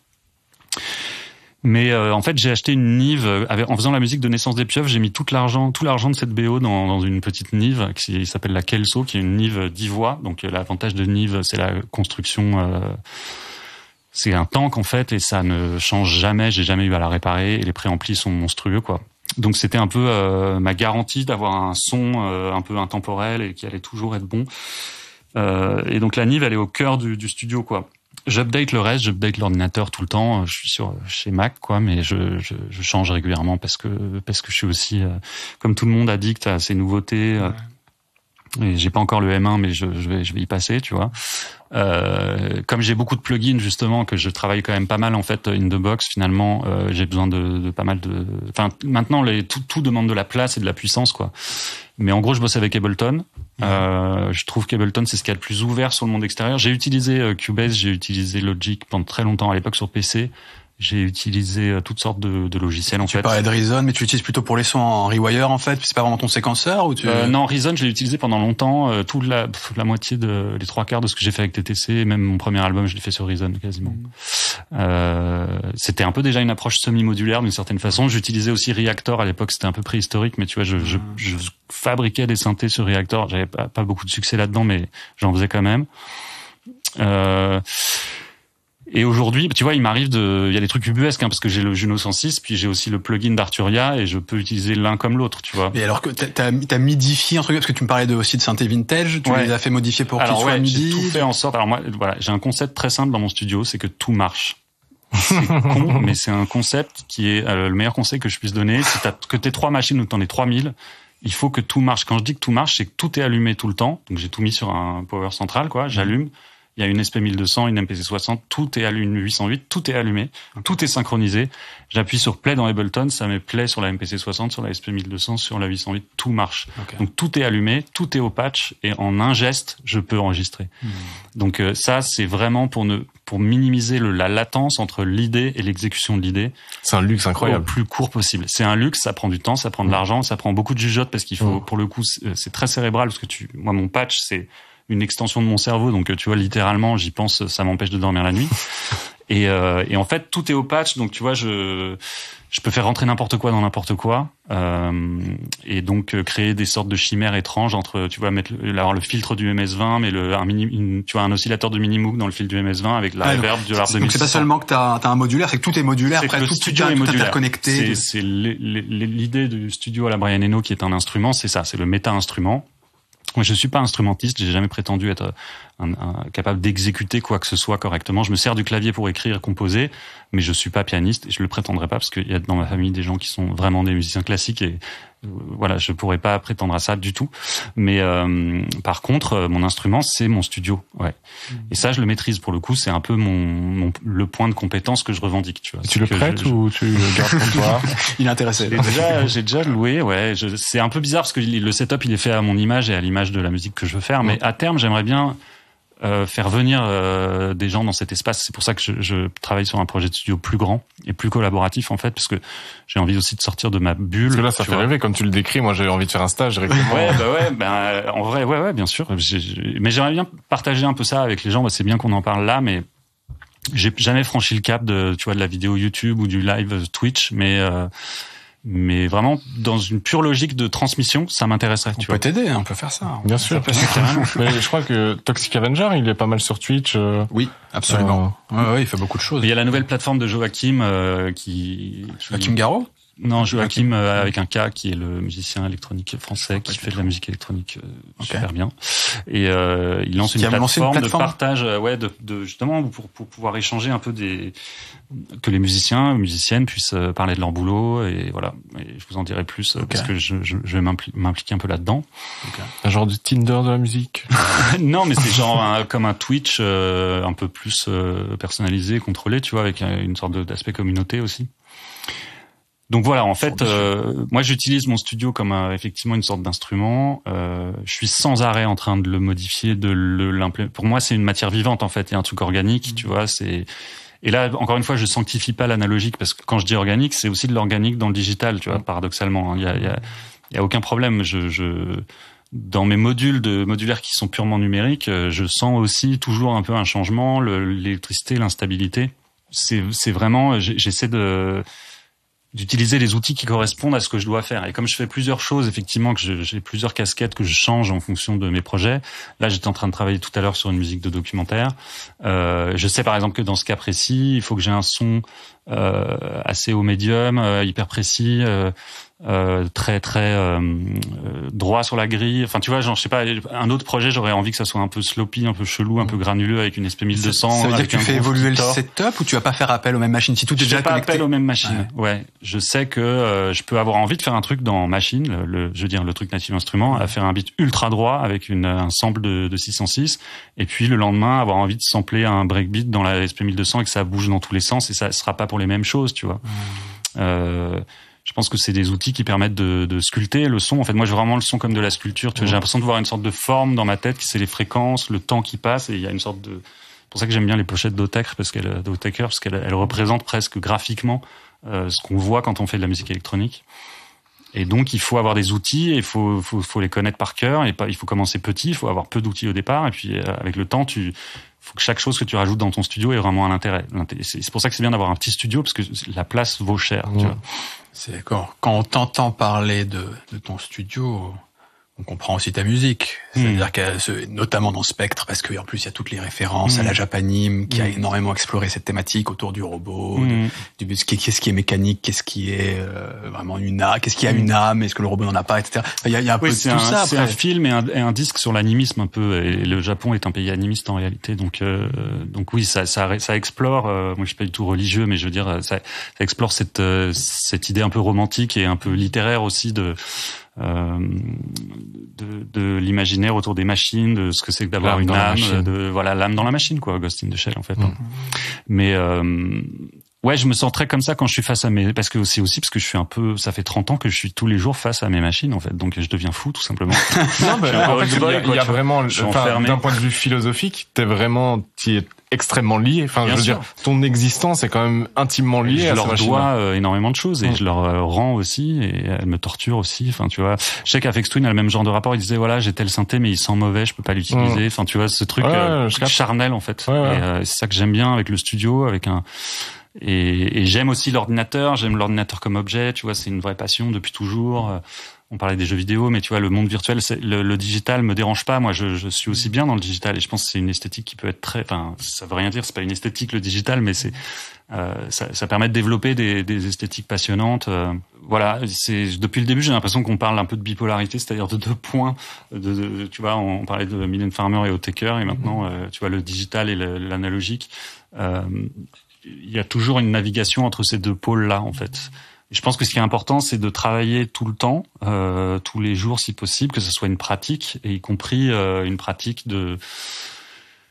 Speaker 3: Mais en fait, j'ai acheté une Nive en faisant la musique de Naissance des Pieuvres. J'ai mis tout l'argent de cette BO dans une petite Nive qui s'appelle la Kelso, qui est une Nive 10 voix. Donc l'avantage de Nive, c'est la construction. C'est un tank en fait, et ça ne change jamais. J'ai jamais eu à la réparer, et les préamplis sont monstrueux quoi. Donc c'était un peu ma garantie d'avoir un son un peu intemporel et qui allait toujours être bon. Et donc la Nive, elle est au cœur du studio quoi. J'update le reste, j'update l'ordinateur tout le temps. Je suis chez Mac, quoi, mais je change régulièrement parce que je suis aussi, comme tout le monde, addict à ces nouveautés. Et j'ai pas encore le M1, mais je vais y passer, tu vois. Comme j'ai beaucoup de plugins justement, que je travaille quand même pas mal en fait in the box, finalement, j'ai besoin de pas mal de. Enfin, maintenant, tout demande de la place et de la puissance, quoi. Mais en gros, je bosse avec Ableton. Je trouve qu'Ableton, c'est ce qu'il y a de plus ouvert sur le monde extérieur. J'ai utilisé Cubase, j'ai utilisé Logic pendant très longtemps à l'époque sur PC. J'ai utilisé toutes sortes de logiciels en fait.
Speaker 1: Tu parlais de Reason, mais tu l'utilises plutôt pour les sons en rewire en fait. C'est pas vraiment ton séquenceur ou tu...
Speaker 3: Non, Reason, je l'ai utilisé pendant longtemps. Toute la moitié les 3/4 de ce que j'ai fait avec TTC, même mon premier album, je l'ai fait sur Reason quasiment. C'était un peu déjà une approche semi-modulaire d'une certaine façon. J'utilisais aussi Reactor à l'époque, c'était un peu préhistorique, mais tu vois, je fabriquais des synthés sur Reactor. J'avais pas beaucoup de succès là-dedans, mais j'en faisais quand même. Et aujourd'hui, tu vois, il m'arrive il y a des trucs ubuesques, parce que j'ai le Juno 106, puis j'ai aussi le plugin d'Arturia, et je peux utiliser l'un comme l'autre, tu vois.
Speaker 1: Mais alors que t'as midifié un truc, parce que tu me parlais aussi de synthé vintage, tu les as fait modifier pour qu'ils soient MIDI.
Speaker 3: J'ai tout fait en sorte. Alors moi, voilà, j'ai un concept très simple dans mon studio, c'est que tout marche. C'est con, mais c'est un concept qui est le meilleur conseil que je puisse donner. Si que t'es 3 machines ou que t'en aies 3000, il faut que tout marche. Quand je dis que tout marche, c'est que tout est allumé tout le temps. Donc j'ai tout mis sur un power central, quoi. J'allume. Il y a une SP1200, une MPC60, tout est allumé, 808, tout est allumé, tout est synchronisé. J'appuie sur play dans Ableton, ça met play sur la MPC60, sur la SP1200, sur la 808, tout marche. Okay. Donc tout est allumé, tout est au patch, et en un geste, je peux enregistrer. Donc ça, c'est vraiment pour minimiser la latence entre l'idée et l'exécution de l'idée.
Speaker 2: C'est un luxe incroyable.
Speaker 3: Au plus court possible. C'est un luxe, ça prend du temps, ça prend de l'argent, ça prend beaucoup de jugeote, parce qu'il faut, pour le coup, c'est très cérébral, parce que moi, mon patch, c'est une extension de mon cerveau, donc tu vois, littéralement, j'y pense, ça m'empêche de dormir la nuit. Et en fait, tout est au patch, donc tu vois, je peux faire rentrer n'importe quoi dans n'importe quoi, et donc créer des sortes de chimères étranges entre, tu vois, avoir le filtre du MS-20, mais tu vois, un oscillateur de Minimoog dans le fil du MS-20 avec la reverb de l'ARP 2600.
Speaker 1: Donc c'est pas seulement que t'as un modulaire, c'est que tout est modulaire, après tout est interconnecté.
Speaker 3: C'est l'idée du studio à la Brian Eno, qui est un instrument, c'est ça, c'est le méta-instrument. Moi, je suis pas instrumentiste, j'ai jamais prétendu être capable d'exécuter quoi que ce soit correctement. Je me sers du clavier pour écrire, composer, mais je suis pas pianiste, et je le prétendrai pas, parce qu'il y a dans ma famille des gens qui sont vraiment des musiciens classiques, et voilà, je pourrais pas prétendre à ça du tout. Mais par contre, mon instrument, c'est mon studio, ouais. Et ça, je le maîtrise pour le coup. C'est un peu le point de compétence que je revendique, tu vois.
Speaker 2: Tu le prêtes ou tu le gardes pour toi?
Speaker 1: Il est intéressé.
Speaker 3: J'ai déjà loué, ouais. C'est un peu bizarre parce que le setup, il est fait à mon image et à l'image de la musique que je veux faire. Mais à terme, j'aimerais bien faire venir des gens dans cet espace. C'est pour ça que je travaille sur un projet de studio plus grand et plus collaboratif en fait, parce que j'ai envie aussi de sortir de ma bulle.
Speaker 2: Parce que là, ça fait rêver comme tu le décris. Moi, j'ai envie de faire un stage directement.
Speaker 3: En vrai, ouais, bien sûr. Mais j'aimerais bien partager un peu ça avec les gens. C'est bien qu'on en parle là, mais j'ai jamais franchi le cap de la vidéo YouTube ou du live Twitch, mais vraiment dans une pure logique de transmission, ça m'intéresserait.
Speaker 1: On peut t'aider, on peut faire ça.
Speaker 2: Bien sûr. Mais je crois que Toxic Avenger, il est pas mal sur Twitch.
Speaker 1: Oui, absolument. Ouais, il fait beaucoup de choses.
Speaker 3: Il y a la nouvelle plateforme de Joachim
Speaker 1: Joachim Garraud.
Speaker 3: Non, Joachim avec un K, qui est le musicien électronique français qui fait de la musique électronique super bien. Et il lance une plateforme de partage, de justement pour pouvoir échanger un peu que les musiciennes puissent parler de leur boulot, et voilà. Et je vous en dirai plus parce que je vais m'impliquer un peu là-dedans.
Speaker 2: Un genre du Tinder de la musique.
Speaker 3: Non, mais c'est genre comme un Twitch un peu plus personnalisé, contrôlé, tu vois, avec une sorte d'aspect communauté aussi. Donc voilà, en fait, moi j'utilise mon studio comme effectivement une sorte d'instrument. Je suis sans arrêt en train de le modifier, de l'implémenter. Pour moi, c'est une matière vivante en fait, il y a un truc organique, tu vois. Et là, encore une fois, je sanctifie pas l'analogique, parce que quand je dis organique, c'est aussi de l'organique dans le digital, tu vois. Paradoxalement, il y a aucun problème. Dans mes modulaires qui sont purement numériques, je sens aussi toujours un peu un changement, l'électricité, l'instabilité. C'est vraiment, j'essaie d'utiliser les outils qui correspondent à ce que je dois faire. Et comme je fais plusieurs choses, effectivement, que j'ai plusieurs casquettes que je change en fonction de mes projets. Là, j'étais en train de travailler tout à l'heure sur une musique de documentaire. Je sais par exemple que dans ce cas précis, il faut que j'ai un son assez haut médium, hyper précis, très droit sur la grille. Enfin, tu vois, genre, je sais pas, un autre projet, j'aurais envie que ça soit un peu sloppy, un peu chelou, un peu granuleux, avec une SP1200.
Speaker 1: Ça veut dire que tu fais évoluer le setup, ou tu vas pas faire appel aux mêmes machines si tout est déjà connecté?
Speaker 3: Je fais pas appel aux mêmes machines. Ouais. Je sais que je peux avoir envie de faire un truc dans Machine, je veux dire le truc Native Instruments, à faire un beat ultra droit avec un sample de 606, et puis le lendemain avoir envie de sampler un breakbeat dans la SP1200 et que ça bouge dans tous les sens, et ça sera pas pour les mêmes choses, tu vois. Je pense que c'est des outils qui permettent de sculpter le son. En fait, moi, je vois vraiment le son comme de la sculpture. Tu vois, j'ai l'impression de voir une sorte de forme dans ma tête, qui c'est les fréquences, le temps qui passe, et il y a une sorte de. C'est pour ça que j'aime bien les pochettes d'Autechre, parce qu'elles représentent presque graphiquement ce qu'on voit quand on fait de la musique électronique. Et donc, il faut avoir des outils, et il faut les connaître par cœur, et il faut commencer petit, il faut avoir peu d'outils au départ, et puis avec le temps, faut que chaque chose que tu rajoutes dans ton studio ait vraiment un intérêt. C'est pour ça que c'est bien d'avoir un petit studio, parce que la place vaut cher. Tu vois.
Speaker 1: C'est d'accord. Quand on t'entend parler de ton studio, on comprend aussi ta musique. C'est-à-dire que, notamment dans Spectre, parce qu'en plus il y a toutes les références à la Japanime, qui a énormément exploré cette thématique autour du robot, qu'est-ce qui est mécanique, qu'est-ce qui est vraiment une âme, qu'est-ce qui a une âme, est-ce que le robot n'en a pas, etc. Il y a un peu de tout ça.
Speaker 3: C'est un film et un disque sur l'animisme un peu. Et le Japon est un pays animiste en réalité, donc oui, ça explore. Moi, je suis pas du tout religieux, mais je veux dire, ça explore cette idée un peu romantique et un peu littéraire aussi de l'imaginaire autour des machines, de ce que c'est que d'avoir une âme, l'âme dans la machine, quoi, Ghost in the Shell en fait. Mais ouais, je me sens très comme ça quand je suis face à parce que je suis ça fait 30 ans que je suis tous les jours face à mes machines en fait, donc je deviens fou tout simplement.
Speaker 2: Non, mais en fait, il y a vraiment, d'un point de vue philosophique, t'y es extrêmement lié. Enfin, je veux dire, ton existence est quand même intimement liée à ces machines. Je leur
Speaker 3: dois énormément de choses, et je leur rends aussi, et elles me torturent aussi. Enfin, tu vois, je sais qu'Aphex Twin a le même genre de rapport. Il disait, voilà, j'ai tel synthé, mais il sent mauvais, je peux pas l'utiliser. Enfin, tu vois, ce truc charnel en fait. Et c'est ça que j'aime bien avec le studio, et j'aime aussi l'ordinateur. J'aime l'ordinateur comme objet. Tu vois, c'est une vraie passion depuis toujours. On parlait des jeux vidéo, mais tu vois, le monde virtuel, le digital me dérange pas. Moi, je suis aussi bien dans le digital, et je pense que c'est une esthétique qui peut être ça veut rien dire, c'est pas une esthétique le digital, mais ça permet de développer des esthétiques passionnantes. Voilà, depuis le début, j'ai l'impression qu'on parle un peu de bipolarité, c'est-à-dire de deux points. Tu vois, on parlait de Mylène Farmer et Autechre, et maintenant, tu vois, le digital et l'analogique. Il y a toujours une navigation entre ces deux pôles-là, en fait. Je pense que ce qui est important, c'est de travailler tout le temps, tous les jours si possible, que ce soit une pratique, et y compris une pratique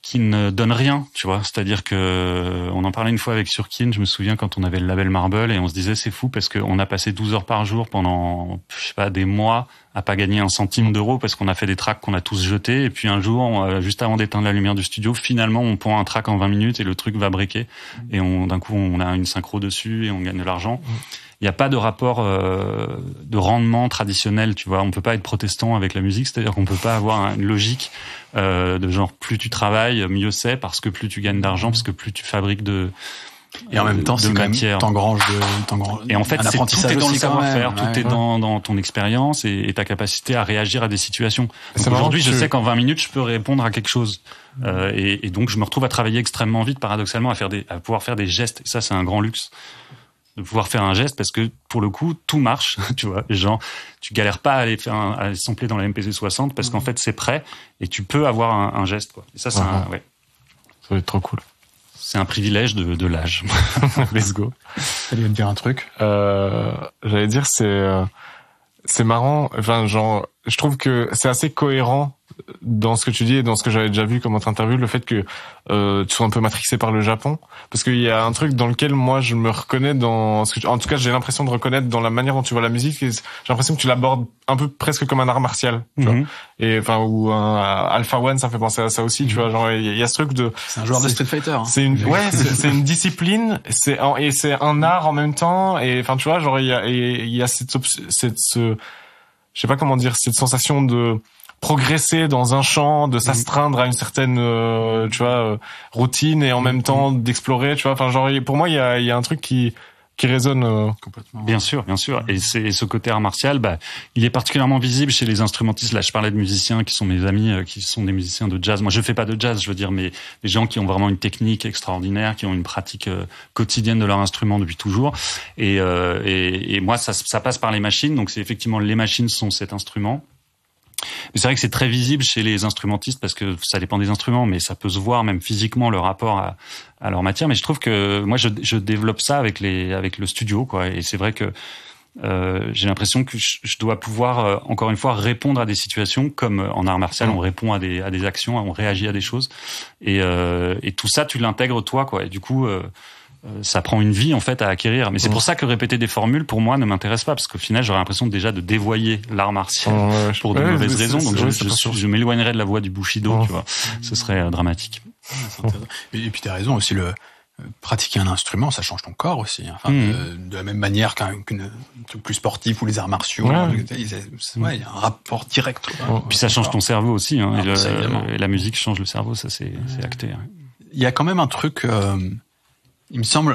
Speaker 3: ne donne rien, tu vois. C'est-à-dire que on en parlait une fois avec Surkin, je me souviens quand on avait le label Marble et on se disait c'est fou parce qu'on a passé 12 heures par jour pendant, je sais pas, des mois à pas gagner 1 centime d'euro parce qu'on a fait des tracks qu'on a tous jetés et puis un jour, juste avant d'éteindre la lumière du studio, finalement on pond un track en 20 minutes et le truc va breaker et d'un coup on a une synchro dessus et on gagne de l'argent. Il n'y a pas de rapport de rendement traditionnel, tu vois. On peut pas être protestant avec la musique, c'est-à-dire qu'on peut pas avoir une logique de genre plus tu travailles, mieux c'est, parce que plus tu gagnes d'argent, parce que plus tu fabriques
Speaker 1: et en même temps, c'est quand même t'engranges.
Speaker 3: Et en fait, tout est dans le savoir-faire, tout est dans ton expérience et ta capacité à réagir à des situations. Aujourd'hui, je sais qu'en 20 minutes, je peux répondre à quelque chose. Et donc, je me retrouve à travailler extrêmement vite, paradoxalement, à pouvoir faire des gestes. Et ça, c'est un grand luxe. De pouvoir faire un geste parce que pour le coup tout marche, tu vois, genre tu galères pas à aller sampler dans la MPC 60 parce qu'en fait c'est prêt et tu peux avoir un geste quoi. Et ça c'est
Speaker 2: ça va être trop cool.
Speaker 3: C'est un privilège de l'âge.
Speaker 2: Let's go.
Speaker 1: T'allais me dire un truc.
Speaker 2: J'allais dire c'est marrant, enfin genre je trouve que c'est assez cohérent dans ce que tu dis et dans ce que j'avais déjà vu comme autre interview, le fait que tu sois un peu matrixé par le Japon, parce qu'il y a un truc dans lequel moi je me reconnais dans ce que en tout cas j'ai l'impression de reconnaître dans la manière dont tu vois la musique, et j'ai l'impression que tu l'abordes un peu presque comme un art martial, tu vois. Et enfin ou un Alpha One, ça fait penser à ça aussi, tu vois, genre il y a ce truc de
Speaker 1: c'est un joueur de Street Fighter.
Speaker 2: C'est une c'est une discipline, c'est un art en même temps, et enfin tu vois, genre il y a cette je sais pas comment dire, cette sensation de progresser dans un champ, de s'astreindre à une certaine tu vois routine, et en même temps d'explorer, tu vois, enfin genre pour moi il y a un truc qui résonne
Speaker 3: complètement. Bien sûr. Et ce côté art martial, il est particulièrement visible chez les instrumentistes. Là, je parlais de musiciens qui sont mes amis, qui sont des musiciens de jazz. Moi, je fais pas de jazz, je veux dire, mais les gens qui ont vraiment une technique extraordinaire, qui ont une pratique quotidienne de leur instrument depuis toujours. Et moi, ça passe par les machines. Donc, c'est effectivement les machines sont cet instrument. Mais c'est vrai que c'est très visible chez les instrumentistes parce que ça dépend des instruments, mais ça peut se voir même physiquement le rapport à leur matière. Mais je trouve que moi je développe ça avec le studio, quoi. Et c'est vrai que j'ai l'impression que je dois pouvoir encore une fois répondre à des situations comme en art martial, on répond à des actions, on réagit à des choses, et tout ça tu l'intègres toi, quoi. Et du coup ça prend une vie en fait à acquérir, mais c'est pour ça que répéter des formules pour moi ne m'intéresse pas, parce qu'au final j'aurais l'impression déjà de dévoyer l'art martial pour de mauvaises raisons, donc je m'éloignerais de la voie du Bushido, tu vois, ce serait dramatique.
Speaker 1: Et puis t'as raison aussi, pratiquer un instrument, ça change ton corps aussi. Enfin, de la même manière qu'un truc plus sportif ou les arts martiaux. Il y a un rapport direct.
Speaker 3: Puis ça change ton cerveau aussi, hein, et la musique change le cerveau, ça c'est acté. Hein.
Speaker 1: Il y a quand même un truc, il me semble,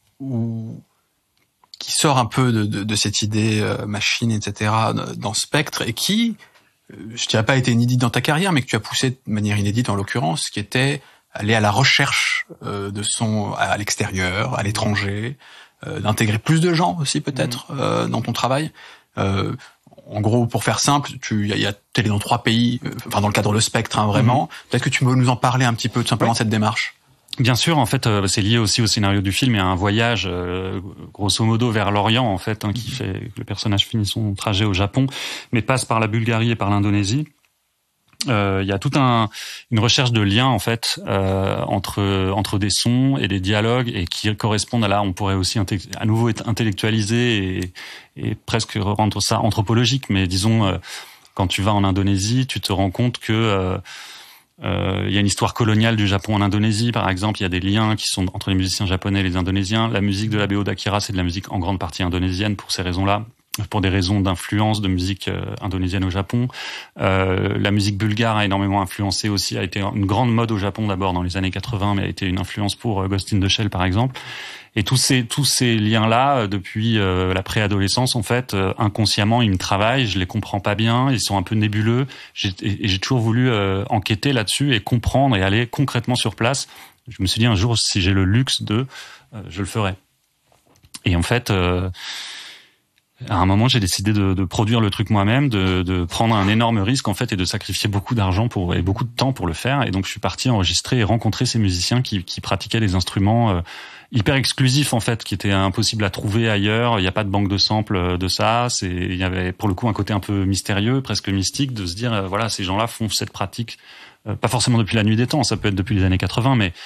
Speaker 1: qui sort un peu de cette idée machine, etc. dans Spectre, et qui, je dirais pas été inédite dans ta carrière, mais que tu as poussé de manière inédite en l'occurrence, qui était aller à la recherche de son à l'extérieur, à l'étranger, d'intégrer plus de gens aussi peut-être dans ton travail. En gros, pour faire simple, t'es dans 3 pays, enfin dans le cadre de Spectre, hein, vraiment. Peut-être que tu peux nous en parler un petit peu tout simplement de cette démarche.
Speaker 3: Bien sûr, en fait, c'est lié aussi au scénario du film et à un voyage, grosso modo, vers l'Orient, en fait, qui fait que le personnage finit son trajet au Japon, mais passe par la Bulgarie et par l'Indonésie. Il y a toute une recherche de liens, en fait, entre des sons et des dialogues, et qui correspondent on pourrait aussi à nouveau être intellectualisé et presque rendre ça anthropologique, mais disons, quand tu vas en Indonésie, tu te rends compte que il y a une histoire coloniale du Japon en Indonésie, par exemple. Il y a des liens qui sont entre les musiciens japonais et les Indonésiens. La musique de la BO d'Akira, c'est de la musique en grande partie indonésienne pour ces raisons-là, pour des raisons d'influence de musique indonésienne au Japon. La musique bulgare a énormément influencé aussi, a été une grande mode au Japon d'abord dans les années 80, mais a été une influence pour Ghost in the Shell, par exemple. Et tous ces liens-là, depuis la préadolescence, en fait, inconsciemment, ils me travaillent, je les comprends pas bien, ils sont un peu nébuleux. J'ai toujours voulu enquêter là-dessus et comprendre et aller concrètement sur place. Je me suis dit un jour, si j'ai le luxe je le ferai. Et en fait, à un moment, j'ai décidé de produire le truc moi-même, de prendre un énorme risque, en fait, et de sacrifier beaucoup d'argent et beaucoup de temps pour le faire. Et donc, je suis parti enregistrer et rencontrer ces musiciens qui pratiquaient des instruments hyper exclusifs, en fait, qui étaient impossibles à trouver ailleurs. Il n'y a pas de banque de samples de ça. Il y avait, pour le coup, un côté un peu mystérieux, presque mystique, de se dire, voilà, ces gens-là font cette pratique pas forcément depuis la nuit des temps, ça peut être depuis les années 80, mais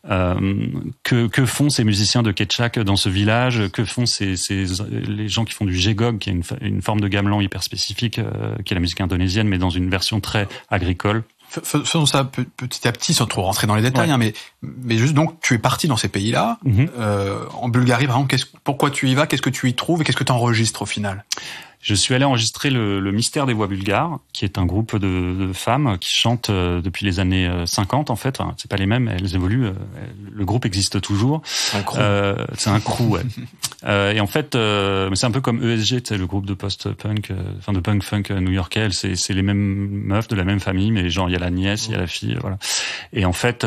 Speaker 3: que font ces musiciens de Ketchak dans ce village? Que font les gens qui font du Jegog, qui est une forme de gamelan hyper spécifique, qui est la musique indonésienne, mais dans une version très agricole?
Speaker 1: Faisons ça petit à petit, sans trop rentrer dans les détails, mais juste donc tu es parti dans ces pays-là. En Bulgarie, par exemple, pourquoi tu y vas? Qu'est-ce que tu y trouves et qu'est-ce que tu enregistres au final?
Speaker 3: Je suis allé enregistrer le Mystère des voix bulgares, qui est un groupe de femmes qui chantent depuis les années 50 en fait. Enfin, c'est pas les mêmes, elles évoluent. Le groupe existe toujours. C'est un crew, ouais. Et en fait, c'est un peu comme ESG, tu sais, le groupe de post-punk, de punk-funk new-yorkais. C'est les mêmes meufs de la même famille, mais genre il y a la nièce, il y a la fille, voilà. Et en fait,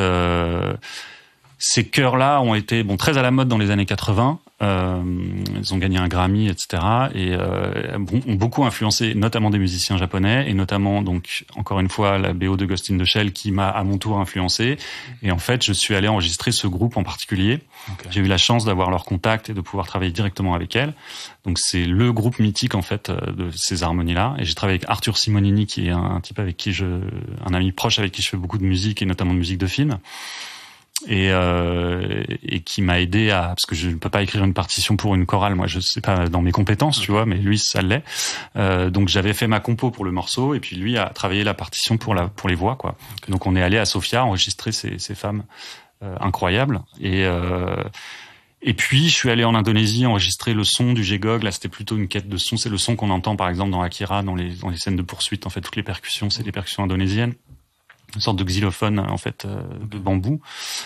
Speaker 3: ces chœurs-là ont été très à la mode dans les années 80. Ils ont gagné un Grammy, etc. Et ont beaucoup influencé, notamment des musiciens japonais, et notamment donc encore une fois la BO de Ghost in the Shell qui m'a à mon tour influencé. Et en fait, je suis allé enregistrer ce groupe en particulier. Okay. J'ai eu la chance d'avoir leur contact et de pouvoir travailler directement avec elles. Donc c'est le groupe mythique en fait de ces harmonies-là. Et j'ai travaillé avec Arthur Simonini, qui est un type avec qui un ami proche avec qui je fais beaucoup de musique et notamment de musique de film. Et qui m'a aidé parce que je ne peux pas écrire une partition pour une chorale, moi je sais pas dans mes compétences, tu vois, mais lui ça l'est. Donc j'avais fait ma compo pour le morceau et puis lui a travaillé la partition pour les voix, quoi. Okay. Donc on est allé à Sofia enregistrer ces femmes incroyables et puis je suis allé en Indonésie enregistrer le son du Jegog. Là c'était plutôt une quête de son, c'est le son qu'on entend par exemple dans Akira, dans les scènes de poursuite, en fait toutes les percussions, c'est des percussions indonésiennes. Une sorte de xylophone en fait de bambou,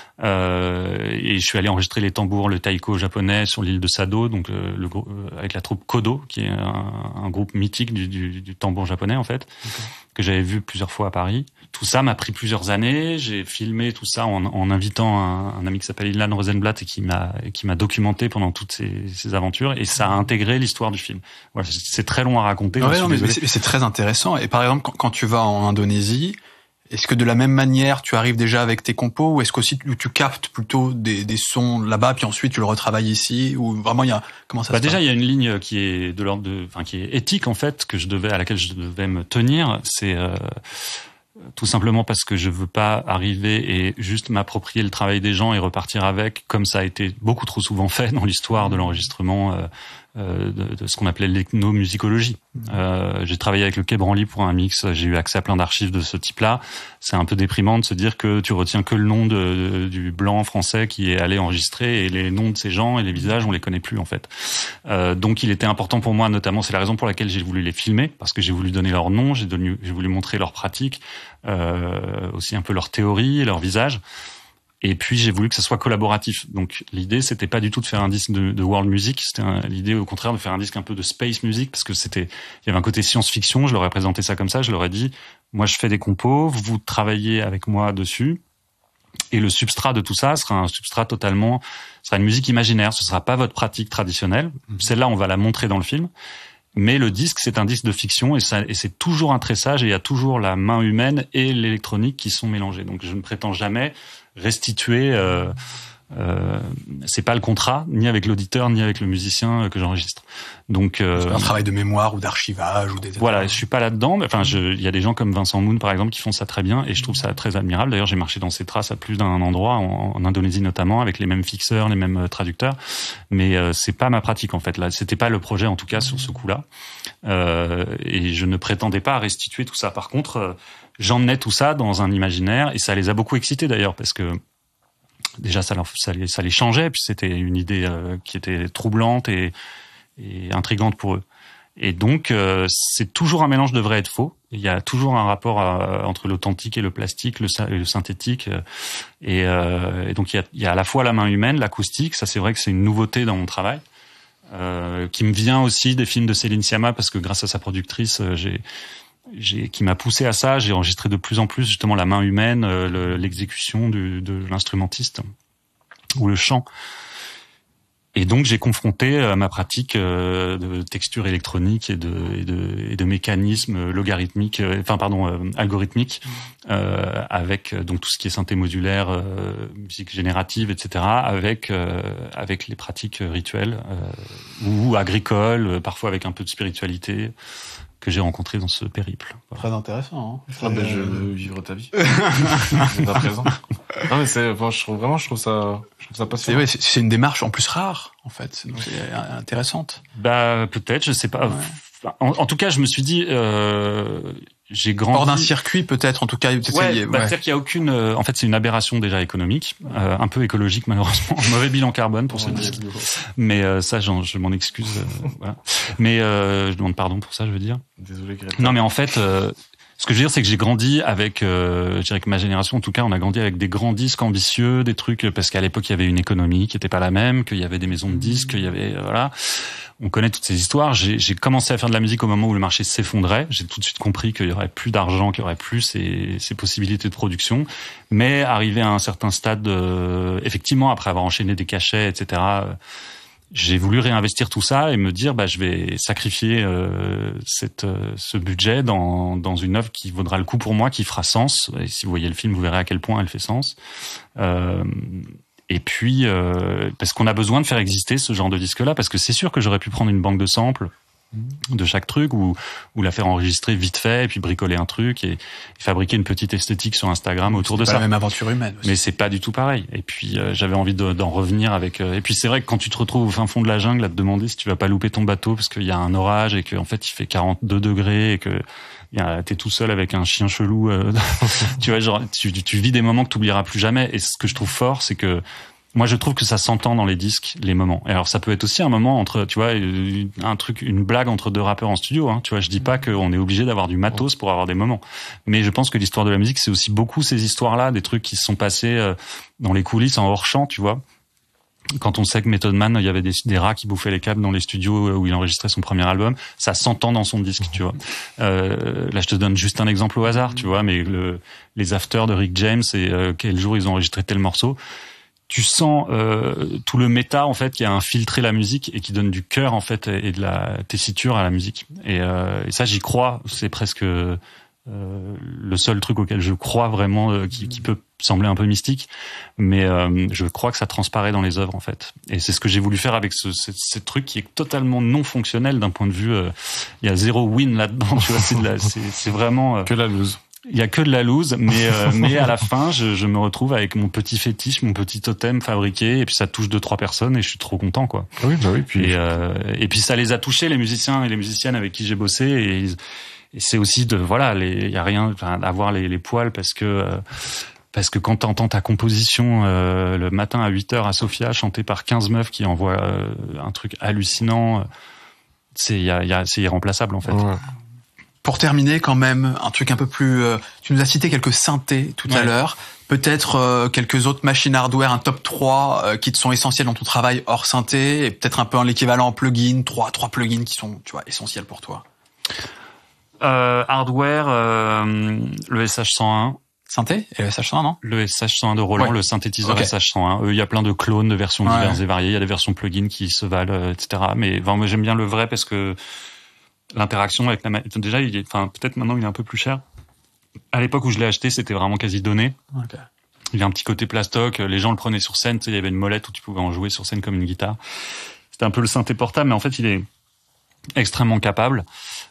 Speaker 3: et je suis allé enregistrer les tambours, le taiko japonais sur l'île de Sado, donc avec la troupe Kodo, qui est un groupe mythique du tambour japonais en fait, que j'avais vu plusieurs fois à Paris. Tout ça m'a pris plusieurs années. J'ai filmé tout ça en invitant un ami qui s'appelle Ilan Rosenblatt et qui m'a documenté pendant toutes ces aventures, et ça a intégré l'histoire du film. Voilà, c'est très long à raconter.
Speaker 1: Ouais, mais c'est très intéressant. Et par exemple, quand tu vas en Indonésie, est-ce que de la même manière, tu arrives déjà avec tes compos, ou est-ce qu'aussi tu captes plutôt des sons là-bas, puis ensuite tu le retravailles ici, ou vraiment comment ça se passe?
Speaker 3: Déjà, il y a une ligne qui est de l'ordre qui est éthique en fait, à laquelle je devais me tenir. C'est tout simplement parce que je veux pas arriver et juste m'approprier le travail des gens et repartir avec, comme ça a été beaucoup trop souvent fait dans l'histoire de l'enregistrement de ce qu'on appelait l'ethnomusicologie. J'ai travaillé avec le Quai Branly pour un mix, j'ai eu accès à plein d'archives de ce type-là. C'est un peu déprimant de se dire que tu retiens que le nom du blanc français qui est allé enregistrer, et les noms de ces gens et les visages, on les connaît plus en fait. Donc il était important pour moi, notamment, c'est la raison pour laquelle j'ai voulu les filmer, parce que j'ai voulu donner leur nom, j'ai voulu montrer leur pratique, aussi un peu leur théorie et leur visage. Et puis j'ai voulu que ça soit collaboratif. Donc l'idée c'était pas du tout de faire un disque de world music, c'était l'idée au contraire de faire un disque un peu de space music, parce que il y avait un côté science-fiction. Je leur ai présenté ça comme ça, je leur ai dit moi je fais des compos, vous travaillez avec moi dessus, et le substrat de tout ça sera un substrat sera une musique imaginaire, ce sera pas votre pratique traditionnelle. Celle-là on va la montrer dans le film. Mais le disque, c'est un disque de fiction, et c'est toujours un tressage, et il y a toujours la main humaine et l'électronique qui sont mélangés. Donc je ne prétends jamais restituer, c'est pas le contrat, ni avec l'auditeur, ni avec le musicien que j'enregistre. Donc
Speaker 1: c'est un travail de mémoire ou d'archivage ou des...
Speaker 3: Voilà, je suis pas là-dedans, mais enfin il y a des gens comme Vincent Moon par exemple qui font ça très bien, et je trouve ça très admirable. D'ailleurs, j'ai marché dans ses traces à plus d'un endroit, en Indonésie notamment, avec les mêmes fixeurs, les mêmes traducteurs, mais c'est pas ma pratique en fait. Là, c'était pas le projet en tout cas sur ce coup-là, et je ne prétendais pas restituer tout ça. Par contre, j'emmenais tout ça dans un imaginaire, et ça les a beaucoup excités d'ailleurs, parce que déjà ça les changeait, puis c'était une idée qui était troublante et intrigante pour eux. Et donc c'est toujours un mélange de vrai et de faux. Il y a toujours un rapport entre l'authentique et le plastique, le synthétique, et donc il y a à la fois la main humaine, l'acoustique. Ça, c'est vrai que c'est une nouveauté dans mon travail, qui me vient aussi des films de Céline Sciamma, parce que grâce à sa productrice, qui m'a poussé à ça, j'ai enregistré de plus en plus justement la main humaine, l'exécution de l'instrumentiste ou le chant. Et donc j'ai confronté ma pratique de texture électronique et de mécanismes logarithmiques, algorithmiques, avec donc tout ce qui est synthé modulaire, musique générative, etc., avec les pratiques rituelles ou agricoles, parfois avec un peu de spiritualité. que j'ai rencontrés dans ce périple. Voilà.
Speaker 1: Très intéressant. Hein.
Speaker 2: Ah ben je veux vivre ta vie. à présent. Non mais je trouve ça passionnant.
Speaker 1: C'est une démarche en plus rare en fait. Donc c'est intéressante.
Speaker 3: Bah peut-être, je sais pas. Ouais. En tout cas, je me suis dit j'ai grandi
Speaker 1: hors d'un circuit peut-être en tout cas.
Speaker 3: C'est-à-dire qu'il y a aucune en fait c'est une aberration déjà économique, un peu écologique malheureusement, mauvais bilan carbone pour ce disque. Mais ça je m'en excuse voilà. Mais je demande pardon pour ça, je veux dire.
Speaker 2: Désolé Greta.
Speaker 3: Non mais en fait ce que je veux dire, c'est que j'ai grandi avec, je dirais que ma génération, en tout cas, on a grandi avec des grands disques ambitieux, des trucs, parce qu'à l'époque, il y avait une économie qui était pas la même, qu'il y avait des maisons de disques, qu'il y avait, voilà. On connaît toutes ces histoires. J'ai commencé à faire de la musique au moment où le marché s'effondrait. J'ai tout de suite compris qu'il y aurait plus d'argent, qu'il y aurait plus ces possibilités de production. Mais arrivé à un certain stade, effectivement, après avoir enchaîné des cachets, etc., j'ai voulu réinvestir tout ça et me dire je vais sacrifier ce budget dans une œuvre qui vaudra le coup pour moi, qui fera sens. Et si vous voyez le film, vous verrez à quel point elle fait sens. Et puis parce qu'on a besoin de faire exister ce genre de disque-là, parce que c'est sûr que j'aurais pu prendre une banque de samples de chaque truc ou la faire enregistrer vite fait et puis bricoler un truc et fabriquer une petite esthétique sur Instagram autour de ça.
Speaker 1: C'est pas la même aventure humaine aussi.
Speaker 3: Mais c'est pas du tout pareil. Et puis j'avais envie d'en revenir avec et puis c'est vrai que quand tu te retrouves au fin fond de la jungle à te demander si tu vas pas louper ton bateau parce qu'il y a un orage et que en fait il fait 42 degrés et que t'es tout seul avec un chien chelou tu vois, genre tu vis des moments que t'oublieras plus jamais. Et ce que je trouve fort, c'est que moi, je trouve que ça s'entend dans les disques, les moments. Et alors, ça peut être aussi un moment entre, tu vois, une blague entre deux rappeurs en studio, hein. Tu vois, je dis pas qu'on est obligé d'avoir du matos pour avoir des moments. Mais je pense que l'histoire de la musique, c'est aussi beaucoup ces histoires-là, des trucs qui se sont passés dans les coulisses, en hors-champ, tu vois. Quand on sait que Method Man, il y avait des rats qui bouffaient les câbles dans les studios où il enregistrait son premier album, ça s'entend dans son disque, tu vois. Là, je te donne juste un exemple au hasard, tu vois, mais les afters de Rick James et quel jour ils ont enregistré tel morceau. Tu sens tout le méta en fait qui a infiltré la musique et qui donne du cœur en fait et de la tessiture à la musique. Et ça j'y crois, c'est presque le seul truc auquel je crois vraiment qui peut sembler un peu mystique, mais je crois que ça transparaît dans les œuvres en fait. Et c'est ce que j'ai voulu faire avec ce truc qui est totalement non fonctionnel d'un point de vue. Il y a zéro win là-dedans, tu vois. C'est vraiment
Speaker 2: que la loose.
Speaker 3: Il y a que de la loose, mais à la fin, je me retrouve avec mon petit fétiche, mon petit totem fabriqué, et puis ça touche 2-3 personnes, et je suis trop content, quoi.
Speaker 2: Oui, bah oui. Puis
Speaker 3: et puis ça les a touchés, les musiciens et les musiciennes avec qui j'ai bossé, et c'est aussi il y a rien, à voir les poils parce que quand t'entends ta composition le matin à 8h à Sofia, chantée par 15 meufs qui envoient un truc hallucinant, c'est irremplaçable en fait.
Speaker 2: Ouais.
Speaker 1: Pour terminer, quand même, un truc un peu plus... tu nous as cité quelques synthés tout à l'heure. Peut-être quelques autres machines hardware, un top 3 qui te sont essentiels dans ton travail hors synthé, et peut-être un peu en l'équivalent en plugin, 3 plugins qui sont, tu vois, essentiels pour toi.
Speaker 3: Hardware, le SH101.
Speaker 1: Synthé et le SH101, non?
Speaker 3: Le SH101 de Roland, le synthétiseur SH101. Il y a plein de clones, de versions diverses et variées. Il y a des versions plugins qui se valent, etc. Mais moi, j'aime bien le vrai parce que l'interaction avec déjà peut-être maintenant il est un peu plus cher. À l'époque où je l'ai acheté, c'était vraiment quasi donné.
Speaker 1: Okay.
Speaker 3: Il y a un petit côté plastoc, les gens le prenaient sur scène, tu sais, il y avait une molette où tu pouvais en jouer sur scène comme une guitare. C'était un peu le synthé portable, mais en fait il est extrêmement capable.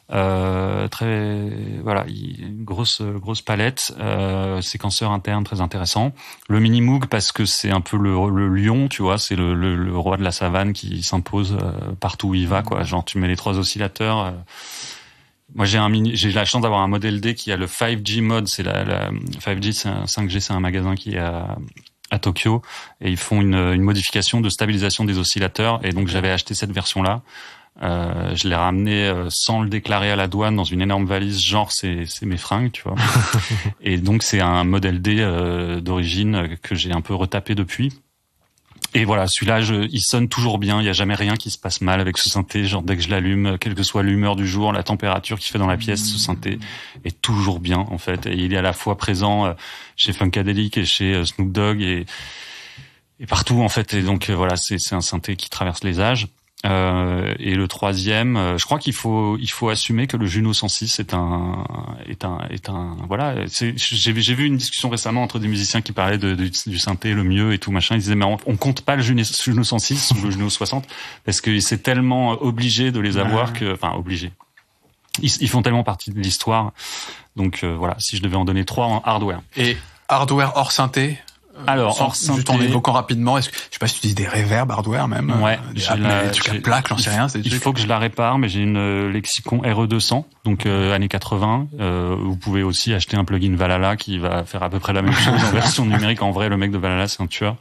Speaker 3: Une grosse palette, séquenceur interne très intéressant. Le Mini Moog parce que c'est un peu le lion, tu vois, c'est le roi de la savane qui s'impose partout où il va, quoi. Genre tu mets les 3 oscillateurs. Moi j'ai la chance d'avoir un modèle D qui a le 5G mode, c'est la 5G, c'est 5G, c'est un magasin qui est à Tokyo et ils font une modification de stabilisation des oscillateurs et donc j'avais acheté cette version là. Je l'ai ramené sans le déclarer à la douane dans une énorme valise, genre c'est mes fringues, tu vois. Et donc c'est un modèle D d'origine que j'ai un peu retapé depuis. Et voilà, celui-là, il sonne toujours bien. Il y a jamais rien qui se passe mal avec ce synthé. Genre dès que je l'allume, quelle que soit l'humeur du jour, la température qu'il fait dans la pièce, ce synthé est toujours bien en fait. Et il est à la fois présent chez Funkadelic et chez Snoop Dogg et partout en fait. Et donc voilà, c'est un synthé qui traverse les âges. Et le troisième, je crois qu'il faut assumer que le Juno 106 est un voilà. J'ai vu une discussion récemment entre des musiciens qui parlaient du synthé le mieux et tout machin. Ils disaient mais on compte pas le Juno 106 ou le Juno 60 parce que c'est tellement obligé de les avoir obligé. ils font tellement partie de l'histoire. Donc voilà, si je devais en donner 3 en hardware.
Speaker 1: Et hardware hors synthé.
Speaker 3: Alors, hors synthé.
Speaker 1: Juste en évoquant rapidement, je sais pas si tu utilises des reverbs hardware même.
Speaker 3: Ouais.
Speaker 1: Des trucs à plaque, j'en sais rien.
Speaker 3: Il faut que je la répare, mais j'ai une Lexicon RE200, donc années 80. Vous pouvez aussi acheter un plugin Valhalla qui va faire à peu près la même chose en version numérique. En vrai, le mec de Valhalla, c'est un tueur.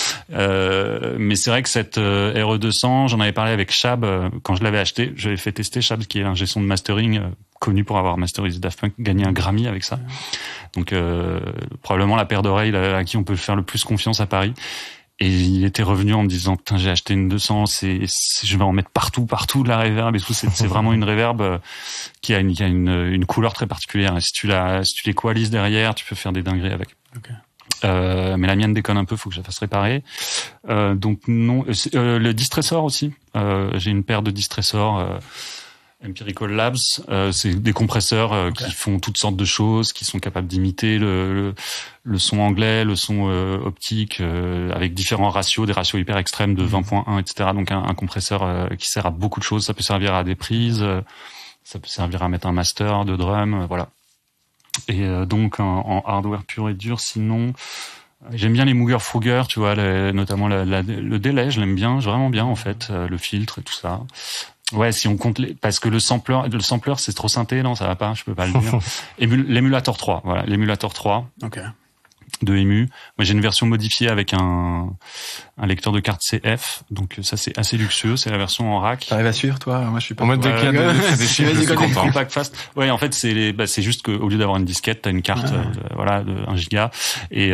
Speaker 3: Mais c'est vrai que cette RE200, j'en avais parlé avec Chab quand je l'avais acheté. J'avais fait tester Chab, qui est l'ingé son de mastering, connu pour avoir masterisé Daft Punk, gagné un Grammy avec ça. Donc probablement la paire d'oreilles à qui on peut faire le plus confiance à Paris. Et il était revenu en me disant putain, j'ai acheté une 200, je vais en mettre partout de la reverb et tout. C'est vraiment une reverb qui a une couleur très particulière. Et si tu les coalises derrière, tu peux faire des dingueries avec.
Speaker 1: Okay.
Speaker 3: Mais la mienne déconne un peu, faut que je la fasse réparer. Donc non, le distressor aussi. J'ai une paire de distressors. Empirical Labs, c'est des compresseurs qui font toutes sortes de choses, qui sont capables d'imiter le son anglais, le son optique, avec différents ratios, des ratios hyper extrêmes de 20.1, etc. Donc un compresseur qui sert à beaucoup de choses. Ça peut servir à des prises, ça peut servir à mettre un master de drum, voilà. Et donc en hardware pur et dur, sinon... J'aime bien les Mooger Fruger, tu vois, notamment le délai, je l'aime bien, vraiment bien en fait, le filtre et tout ça. Ouais, si on compte parce que le sampler c'est trop synthé, non, ça va pas, je peux pas le dire. L'émulator 3, voilà, l'émulator 3.
Speaker 1: OK.
Speaker 3: De EMU. Moi, j'ai une version modifiée avec un lecteur de carte CF, donc ça c'est assez luxueux, c'est la version en rack.
Speaker 1: T'arrives à suivre, toi? Moi, je suis pas.
Speaker 2: En mode des chiffres, je suis content.
Speaker 3: Compact fast. Ouais, en fait, c'est juste qu'au lieu d'avoir une disquette, t'as une carte, de 1 giga. Et,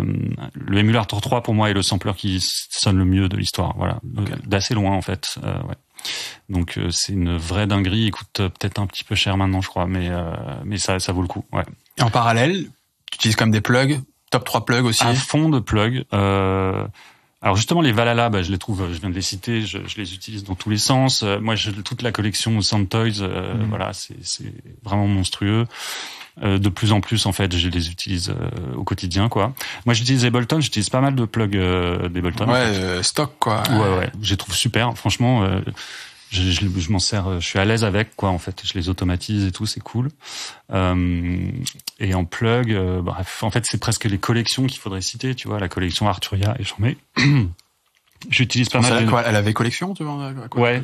Speaker 3: le émulator 3, pour moi, est le sampler qui sonne le mieux de l'histoire. Voilà. Okay. D'assez loin, en fait. Ouais. Donc, c'est une vraie dinguerie. Il coûte peut-être un petit peu cher maintenant, je crois, mais ça vaut le coup. Ouais.
Speaker 1: Et en parallèle, tu utilises comme des plugs? Top 3 plugs aussi.
Speaker 3: À fond de plugs. Alors justement, les Valhalla, je les trouve, je viens de les citer, je les utilise dans tous les sens. Moi, toute la collection Sound Toys, voilà, c'est vraiment monstrueux. De plus en plus, en fait, je les utilise au quotidien, quoi. Moi, j'utilise Ableton, j'utilise pas mal de plugs d'Ableton.
Speaker 1: Ouais,
Speaker 3: en fait.
Speaker 1: Stock, quoi.
Speaker 3: Ouais, je les trouve super. Franchement, je m'en sers, je suis à l'aise avec, quoi, en fait. Je les automatise et tout, c'est cool. Et en plug, bref, en fait, c'est presque les collections qu'il faudrait citer, tu vois, la collection Arturia et j'en mets. J'utilise pas mal.
Speaker 1: Elle avait collection, tu vois?
Speaker 3: Ouais.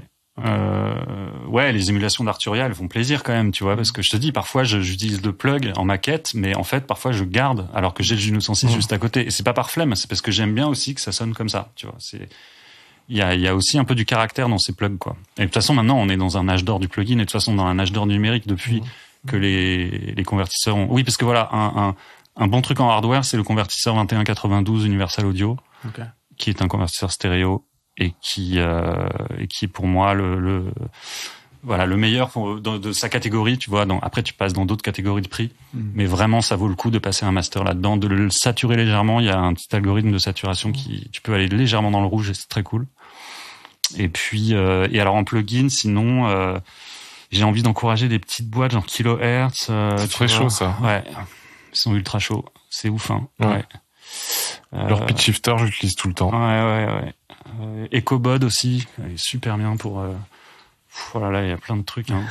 Speaker 3: Ouais, les émulations d'Arturia, elles font plaisir quand même, tu vois, parce que je te dis, parfois, j'utilise le plug en maquette, mais en fait, parfois, je garde, alors que j'ai le Juno 106 juste à côté. Et c'est pas par flemme, c'est parce que j'aime bien aussi que ça sonne comme ça, tu vois. Il y a aussi un peu du caractère dans ces plugs, quoi. Et de toute façon, maintenant, on est dans un âge d'or du plugin, et de toute façon, dans un âge d'or numérique depuis que les convertisseurs ont... Oui, parce que voilà, un bon truc en hardware, c'est le convertisseur 2192 Universal Audio, qui est un convertisseur stéréo, et qui est pour moi le meilleur de sa catégorie, tu vois. Après, tu passes dans d'autres catégories de prix, mais vraiment, ça vaut le coup de passer un master là-dedans, de le saturer légèrement. Il y a un petit algorithme de saturation tu peux aller légèrement dans le rouge et c'est très cool. Et puis, et alors en plugin, sinon, j'ai envie d'encourager des petites boîtes genre Kilohertz.
Speaker 2: C'est très chaud, ça.
Speaker 3: Ouais. Ils sont ultra chauds. C'est ouf, hein. Ouais.
Speaker 2: Leur pitch shifter, je l'utilise tout le temps.
Speaker 3: Ouais. EcoBud aussi, elle est super bien pour... Voilà, là, il y a plein de trucs. Hein.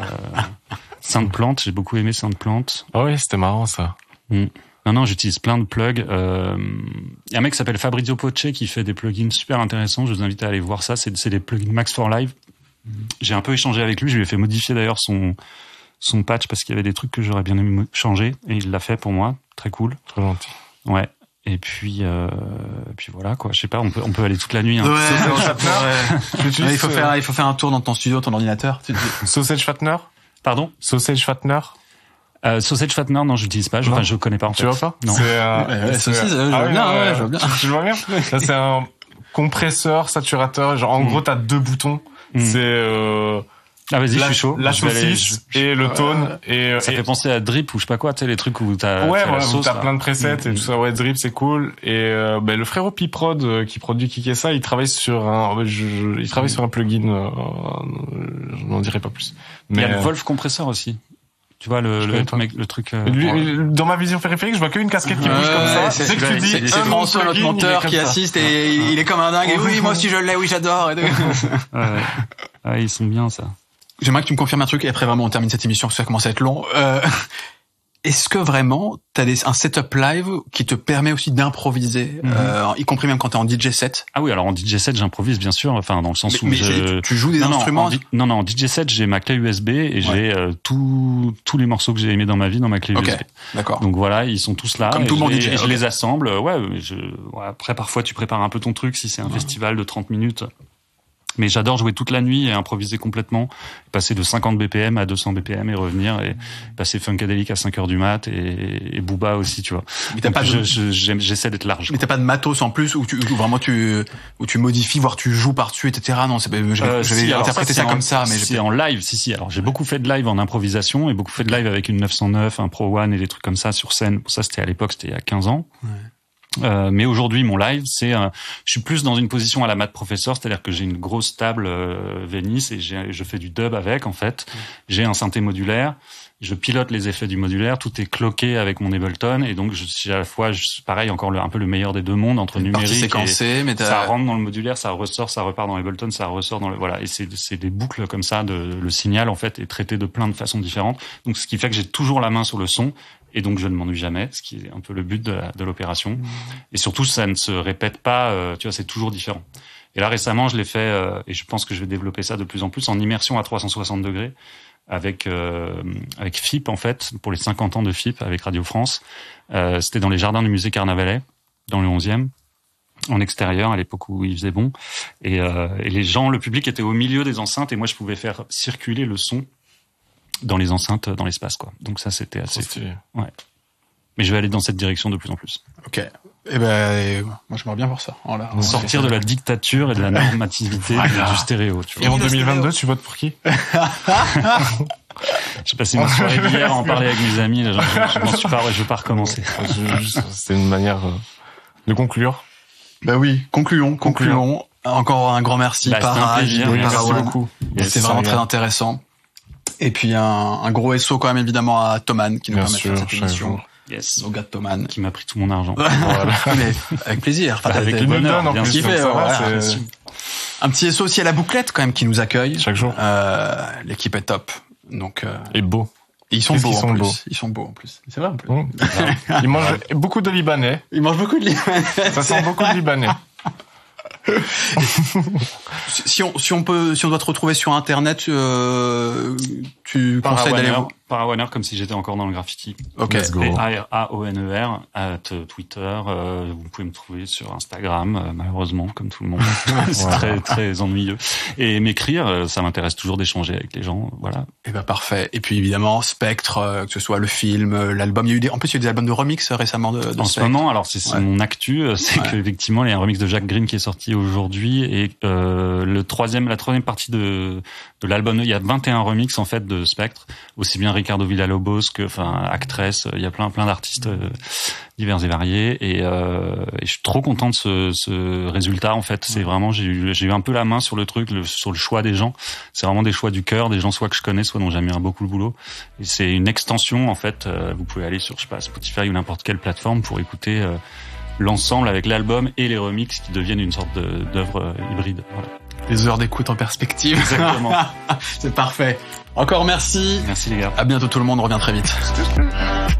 Speaker 3: Sainte Plante, j'ai beaucoup aimé Sainte Plante.
Speaker 2: Ah oui, c'était marrant ça.
Speaker 3: Non, j'utilise plein de plugs. Il y a un mec qui s'appelle Fabrizio Poce qui fait des plugins super intéressants. Je vous invite à aller voir ça. C'est des plugins Max for Live. J'ai un peu échangé avec lui. Je lui ai fait modifier d'ailleurs son patch parce qu'il y avait des trucs que j'aurais bien aimé changer et il l'a fait pour moi. Très cool.
Speaker 2: Très gentil.
Speaker 3: Ouais. Et puis voilà, quoi. Je sais pas, on peut aller toute la nuit, hein.
Speaker 1: Il faut faire un tour dans ton studio, ton ordinateur.
Speaker 2: Sausage Fattener?
Speaker 1: Pardon?
Speaker 2: Sausage Fattener?
Speaker 3: Sausage Fattener, non, je l'utilise pas. Je connais pas, en fait.
Speaker 2: Tu vois pas?
Speaker 3: Non.
Speaker 1: Saucisse, je vois bien, je vois bien.
Speaker 2: Tu le vois bien? Ça, c'est un compresseur, saturateur. Genre, en gros, t'as 2 boutons. C'est,
Speaker 3: vas-y, je suis chaud.
Speaker 2: La saucisse et le tone.
Speaker 3: Ça fait penser à Drip ou je sais pas quoi, tu sais, les trucs où t'as la sauce,
Speaker 2: t'as plein de presets et tout ça. Ouais, Drip, c'est cool. Et le frérot Piprod qui produit Kikessa, il travaille sur un plugin. Je n'en dirai pas plus.
Speaker 3: Mais il y a le Wolf compresseur aussi. Tu vois le truc.
Speaker 2: Dans ma vision périphérique, je vois qu'une casquette qui bouge comme ça.
Speaker 1: C'est François, notre monteur, qui assiste et il est comme un dingue. Et oui, moi aussi je l'ai, oui, j'adore.
Speaker 3: Ouais, ils sont bien ça.
Speaker 1: j'aimerais que tu me confirmes un truc et après vraiment on termine cette émission parce que ça commence à être long. Est-ce que vraiment t'as un setup live qui te permet aussi d'improviser, y compris même quand t'es en DJ set?
Speaker 3: Ah oui, alors en DJ set j'improvise bien sûr, enfin dans le sens où
Speaker 1: tu joues des instruments.
Speaker 3: Non, en DJ set j'ai ma clé USB et j'ai tous les morceaux que j'ai aimés dans ma vie dans ma clé USB.
Speaker 1: D'accord.
Speaker 3: Donc voilà, ils sont tous là.
Speaker 1: Comme tout le monde DJ.
Speaker 3: Et je les assemble. Après parfois tu prépares un peu ton truc si c'est un festival de 30 minutes. Mais j'adore jouer toute la nuit et improviser complètement, passer de 50 BPM à 200 BPM et revenir, et passer Funkadelic à 5h du mat et Booba aussi, tu vois.
Speaker 1: Mais t'as pas
Speaker 3: j'essaie d'être large.
Speaker 1: Mais t'as pas de matos en plus où tu modifies, voire tu joues par-dessus, etc. Non, j'avais interprété ça comme ça, mais
Speaker 3: c'est en live, si. Alors j'ai beaucoup fait de live en improvisation et beaucoup fait de live avec une 909, un Pro One et des trucs comme ça sur scène. Ça c'était à l'époque, c'était il y a 15 ans. Ouais. Mais aujourd'hui, mon live, je suis plus dans une position à la Matt Professor, c'est-à-dire que j'ai une grosse table Venice et je fais du dub avec, en fait. J'ai un synthé modulaire, je pilote les effets du modulaire, tout est cloqué avec mon Ableton et donc je suis à la fois, pareil, encore un peu le meilleur des deux mondes entre numérique
Speaker 1: séquencé, mais
Speaker 3: ça rentre dans le modulaire, ça ressort, ça repart dans l'Ableton, ça ressort dans voilà, et c'est des boucles comme ça, le signal en fait est traité de plein de façons différentes. Donc ce qui fait que j'ai toujours la main sur le son. Et donc je ne m'ennuie jamais, ce qui est un peu le but de l'opération. Et surtout, ça ne se répète pas, tu vois, c'est toujours différent. Et là récemment, je l'ai fait, et je pense que je vais développer ça de plus en plus, en immersion à 360 degrés, avec FIP en fait, pour les 50 ans de FIP, avec Radio France. C'était dans les jardins du musée Carnavalet, dans le 11e, en extérieur, à l'époque où il faisait bon. Et les gens, le public était au milieu des enceintes, et moi je pouvais faire circuler le son dans les enceintes, dans l'espace, quoi. Donc ça, c'était assez fou. Ouais. Mais je vais aller dans cette direction de plus en plus.
Speaker 1: Ok. Moi, j'aimerais bien voir ça.
Speaker 3: Sortir de la dictature et de la normativité du stéréo. Tu vois.
Speaker 2: Et en 2022, tu votes pour qui?
Speaker 3: J'ai passé ma soirée hier à en parler avec mes amis. Là, je vais pas recommencer.
Speaker 2: C'est une manière de conclure.
Speaker 1: Bah oui, concluons. Encore un grand merci.
Speaker 3: Merci
Speaker 2: beaucoup.
Speaker 1: C'est vraiment très intéressant. Et puis un gros SO quand même évidemment à Thomann qui nous permet de faire cette émission.
Speaker 3: Yes.
Speaker 1: Au gars de Thomann.
Speaker 3: Qui m'a pris tout mon argent.
Speaker 1: Voilà. Mais avec plaisir. Enfin,
Speaker 3: avec le bonheur, bien sûr.
Speaker 1: Un petit SO aussi à la bouclette quand même qui nous accueille.
Speaker 2: Chaque jour.
Speaker 1: L'équipe est top. Donc.
Speaker 2: Et beau.
Speaker 1: Et ils sont beaux en plus. Ils sont beaux en plus. C'est vrai en plus.
Speaker 2: Ils mangent beaucoup de Libanais.
Speaker 1: Ils mangent beaucoup de Libanais.
Speaker 2: Ça sent beaucoup de Libanais.
Speaker 1: Si on doit te retrouver sur internet, tu conseilles d'aller voir
Speaker 3: Parawaner, comme si j'étais encore dans le graffiti.
Speaker 1: Ok.
Speaker 2: Let's go.
Speaker 3: Araoner Twitter. Vous pouvez me trouver sur Instagram, malheureusement, comme tout le monde. C'est très très ennuyeux. Et m'écrire, ça m'intéresse toujours d'échanger avec les gens. Voilà.
Speaker 1: Et ben parfait. Et puis évidemment Spectre, que ce soit le film, l'album. Il y a eu en plus il y a eu des albums de remix récemment de
Speaker 3: en
Speaker 1: Spectre.
Speaker 3: Ce moment, alors c'est mon actu, c'est qu'effectivement il y a un remix de Jack Green qui est sorti aujourd'hui et la troisième partie de l'album, il y a 21 remixes en fait de Spectre, aussi bien Ricardo Villalobos que Actress, il y a plein d'artistes divers et variés et je suis trop content de ce résultat en fait. C'est vraiment j'ai eu un peu la main sur le truc, sur le choix des gens. C'est vraiment des choix du cœur, des gens soit que je connais, soit dont j'admire beaucoup le boulot. Et c'est une extension en fait. Vous pouvez aller sur Spotify ou n'importe quelle plateforme pour écouter l'ensemble avec l'album et les remixes qui deviennent une sorte d'œuvre hybride. Voilà.
Speaker 1: Les heures d'écoute en perspective.
Speaker 3: Exactement.
Speaker 1: C'est parfait. Encore merci.
Speaker 3: Merci les gars.
Speaker 1: À bientôt tout le monde, on revient très vite.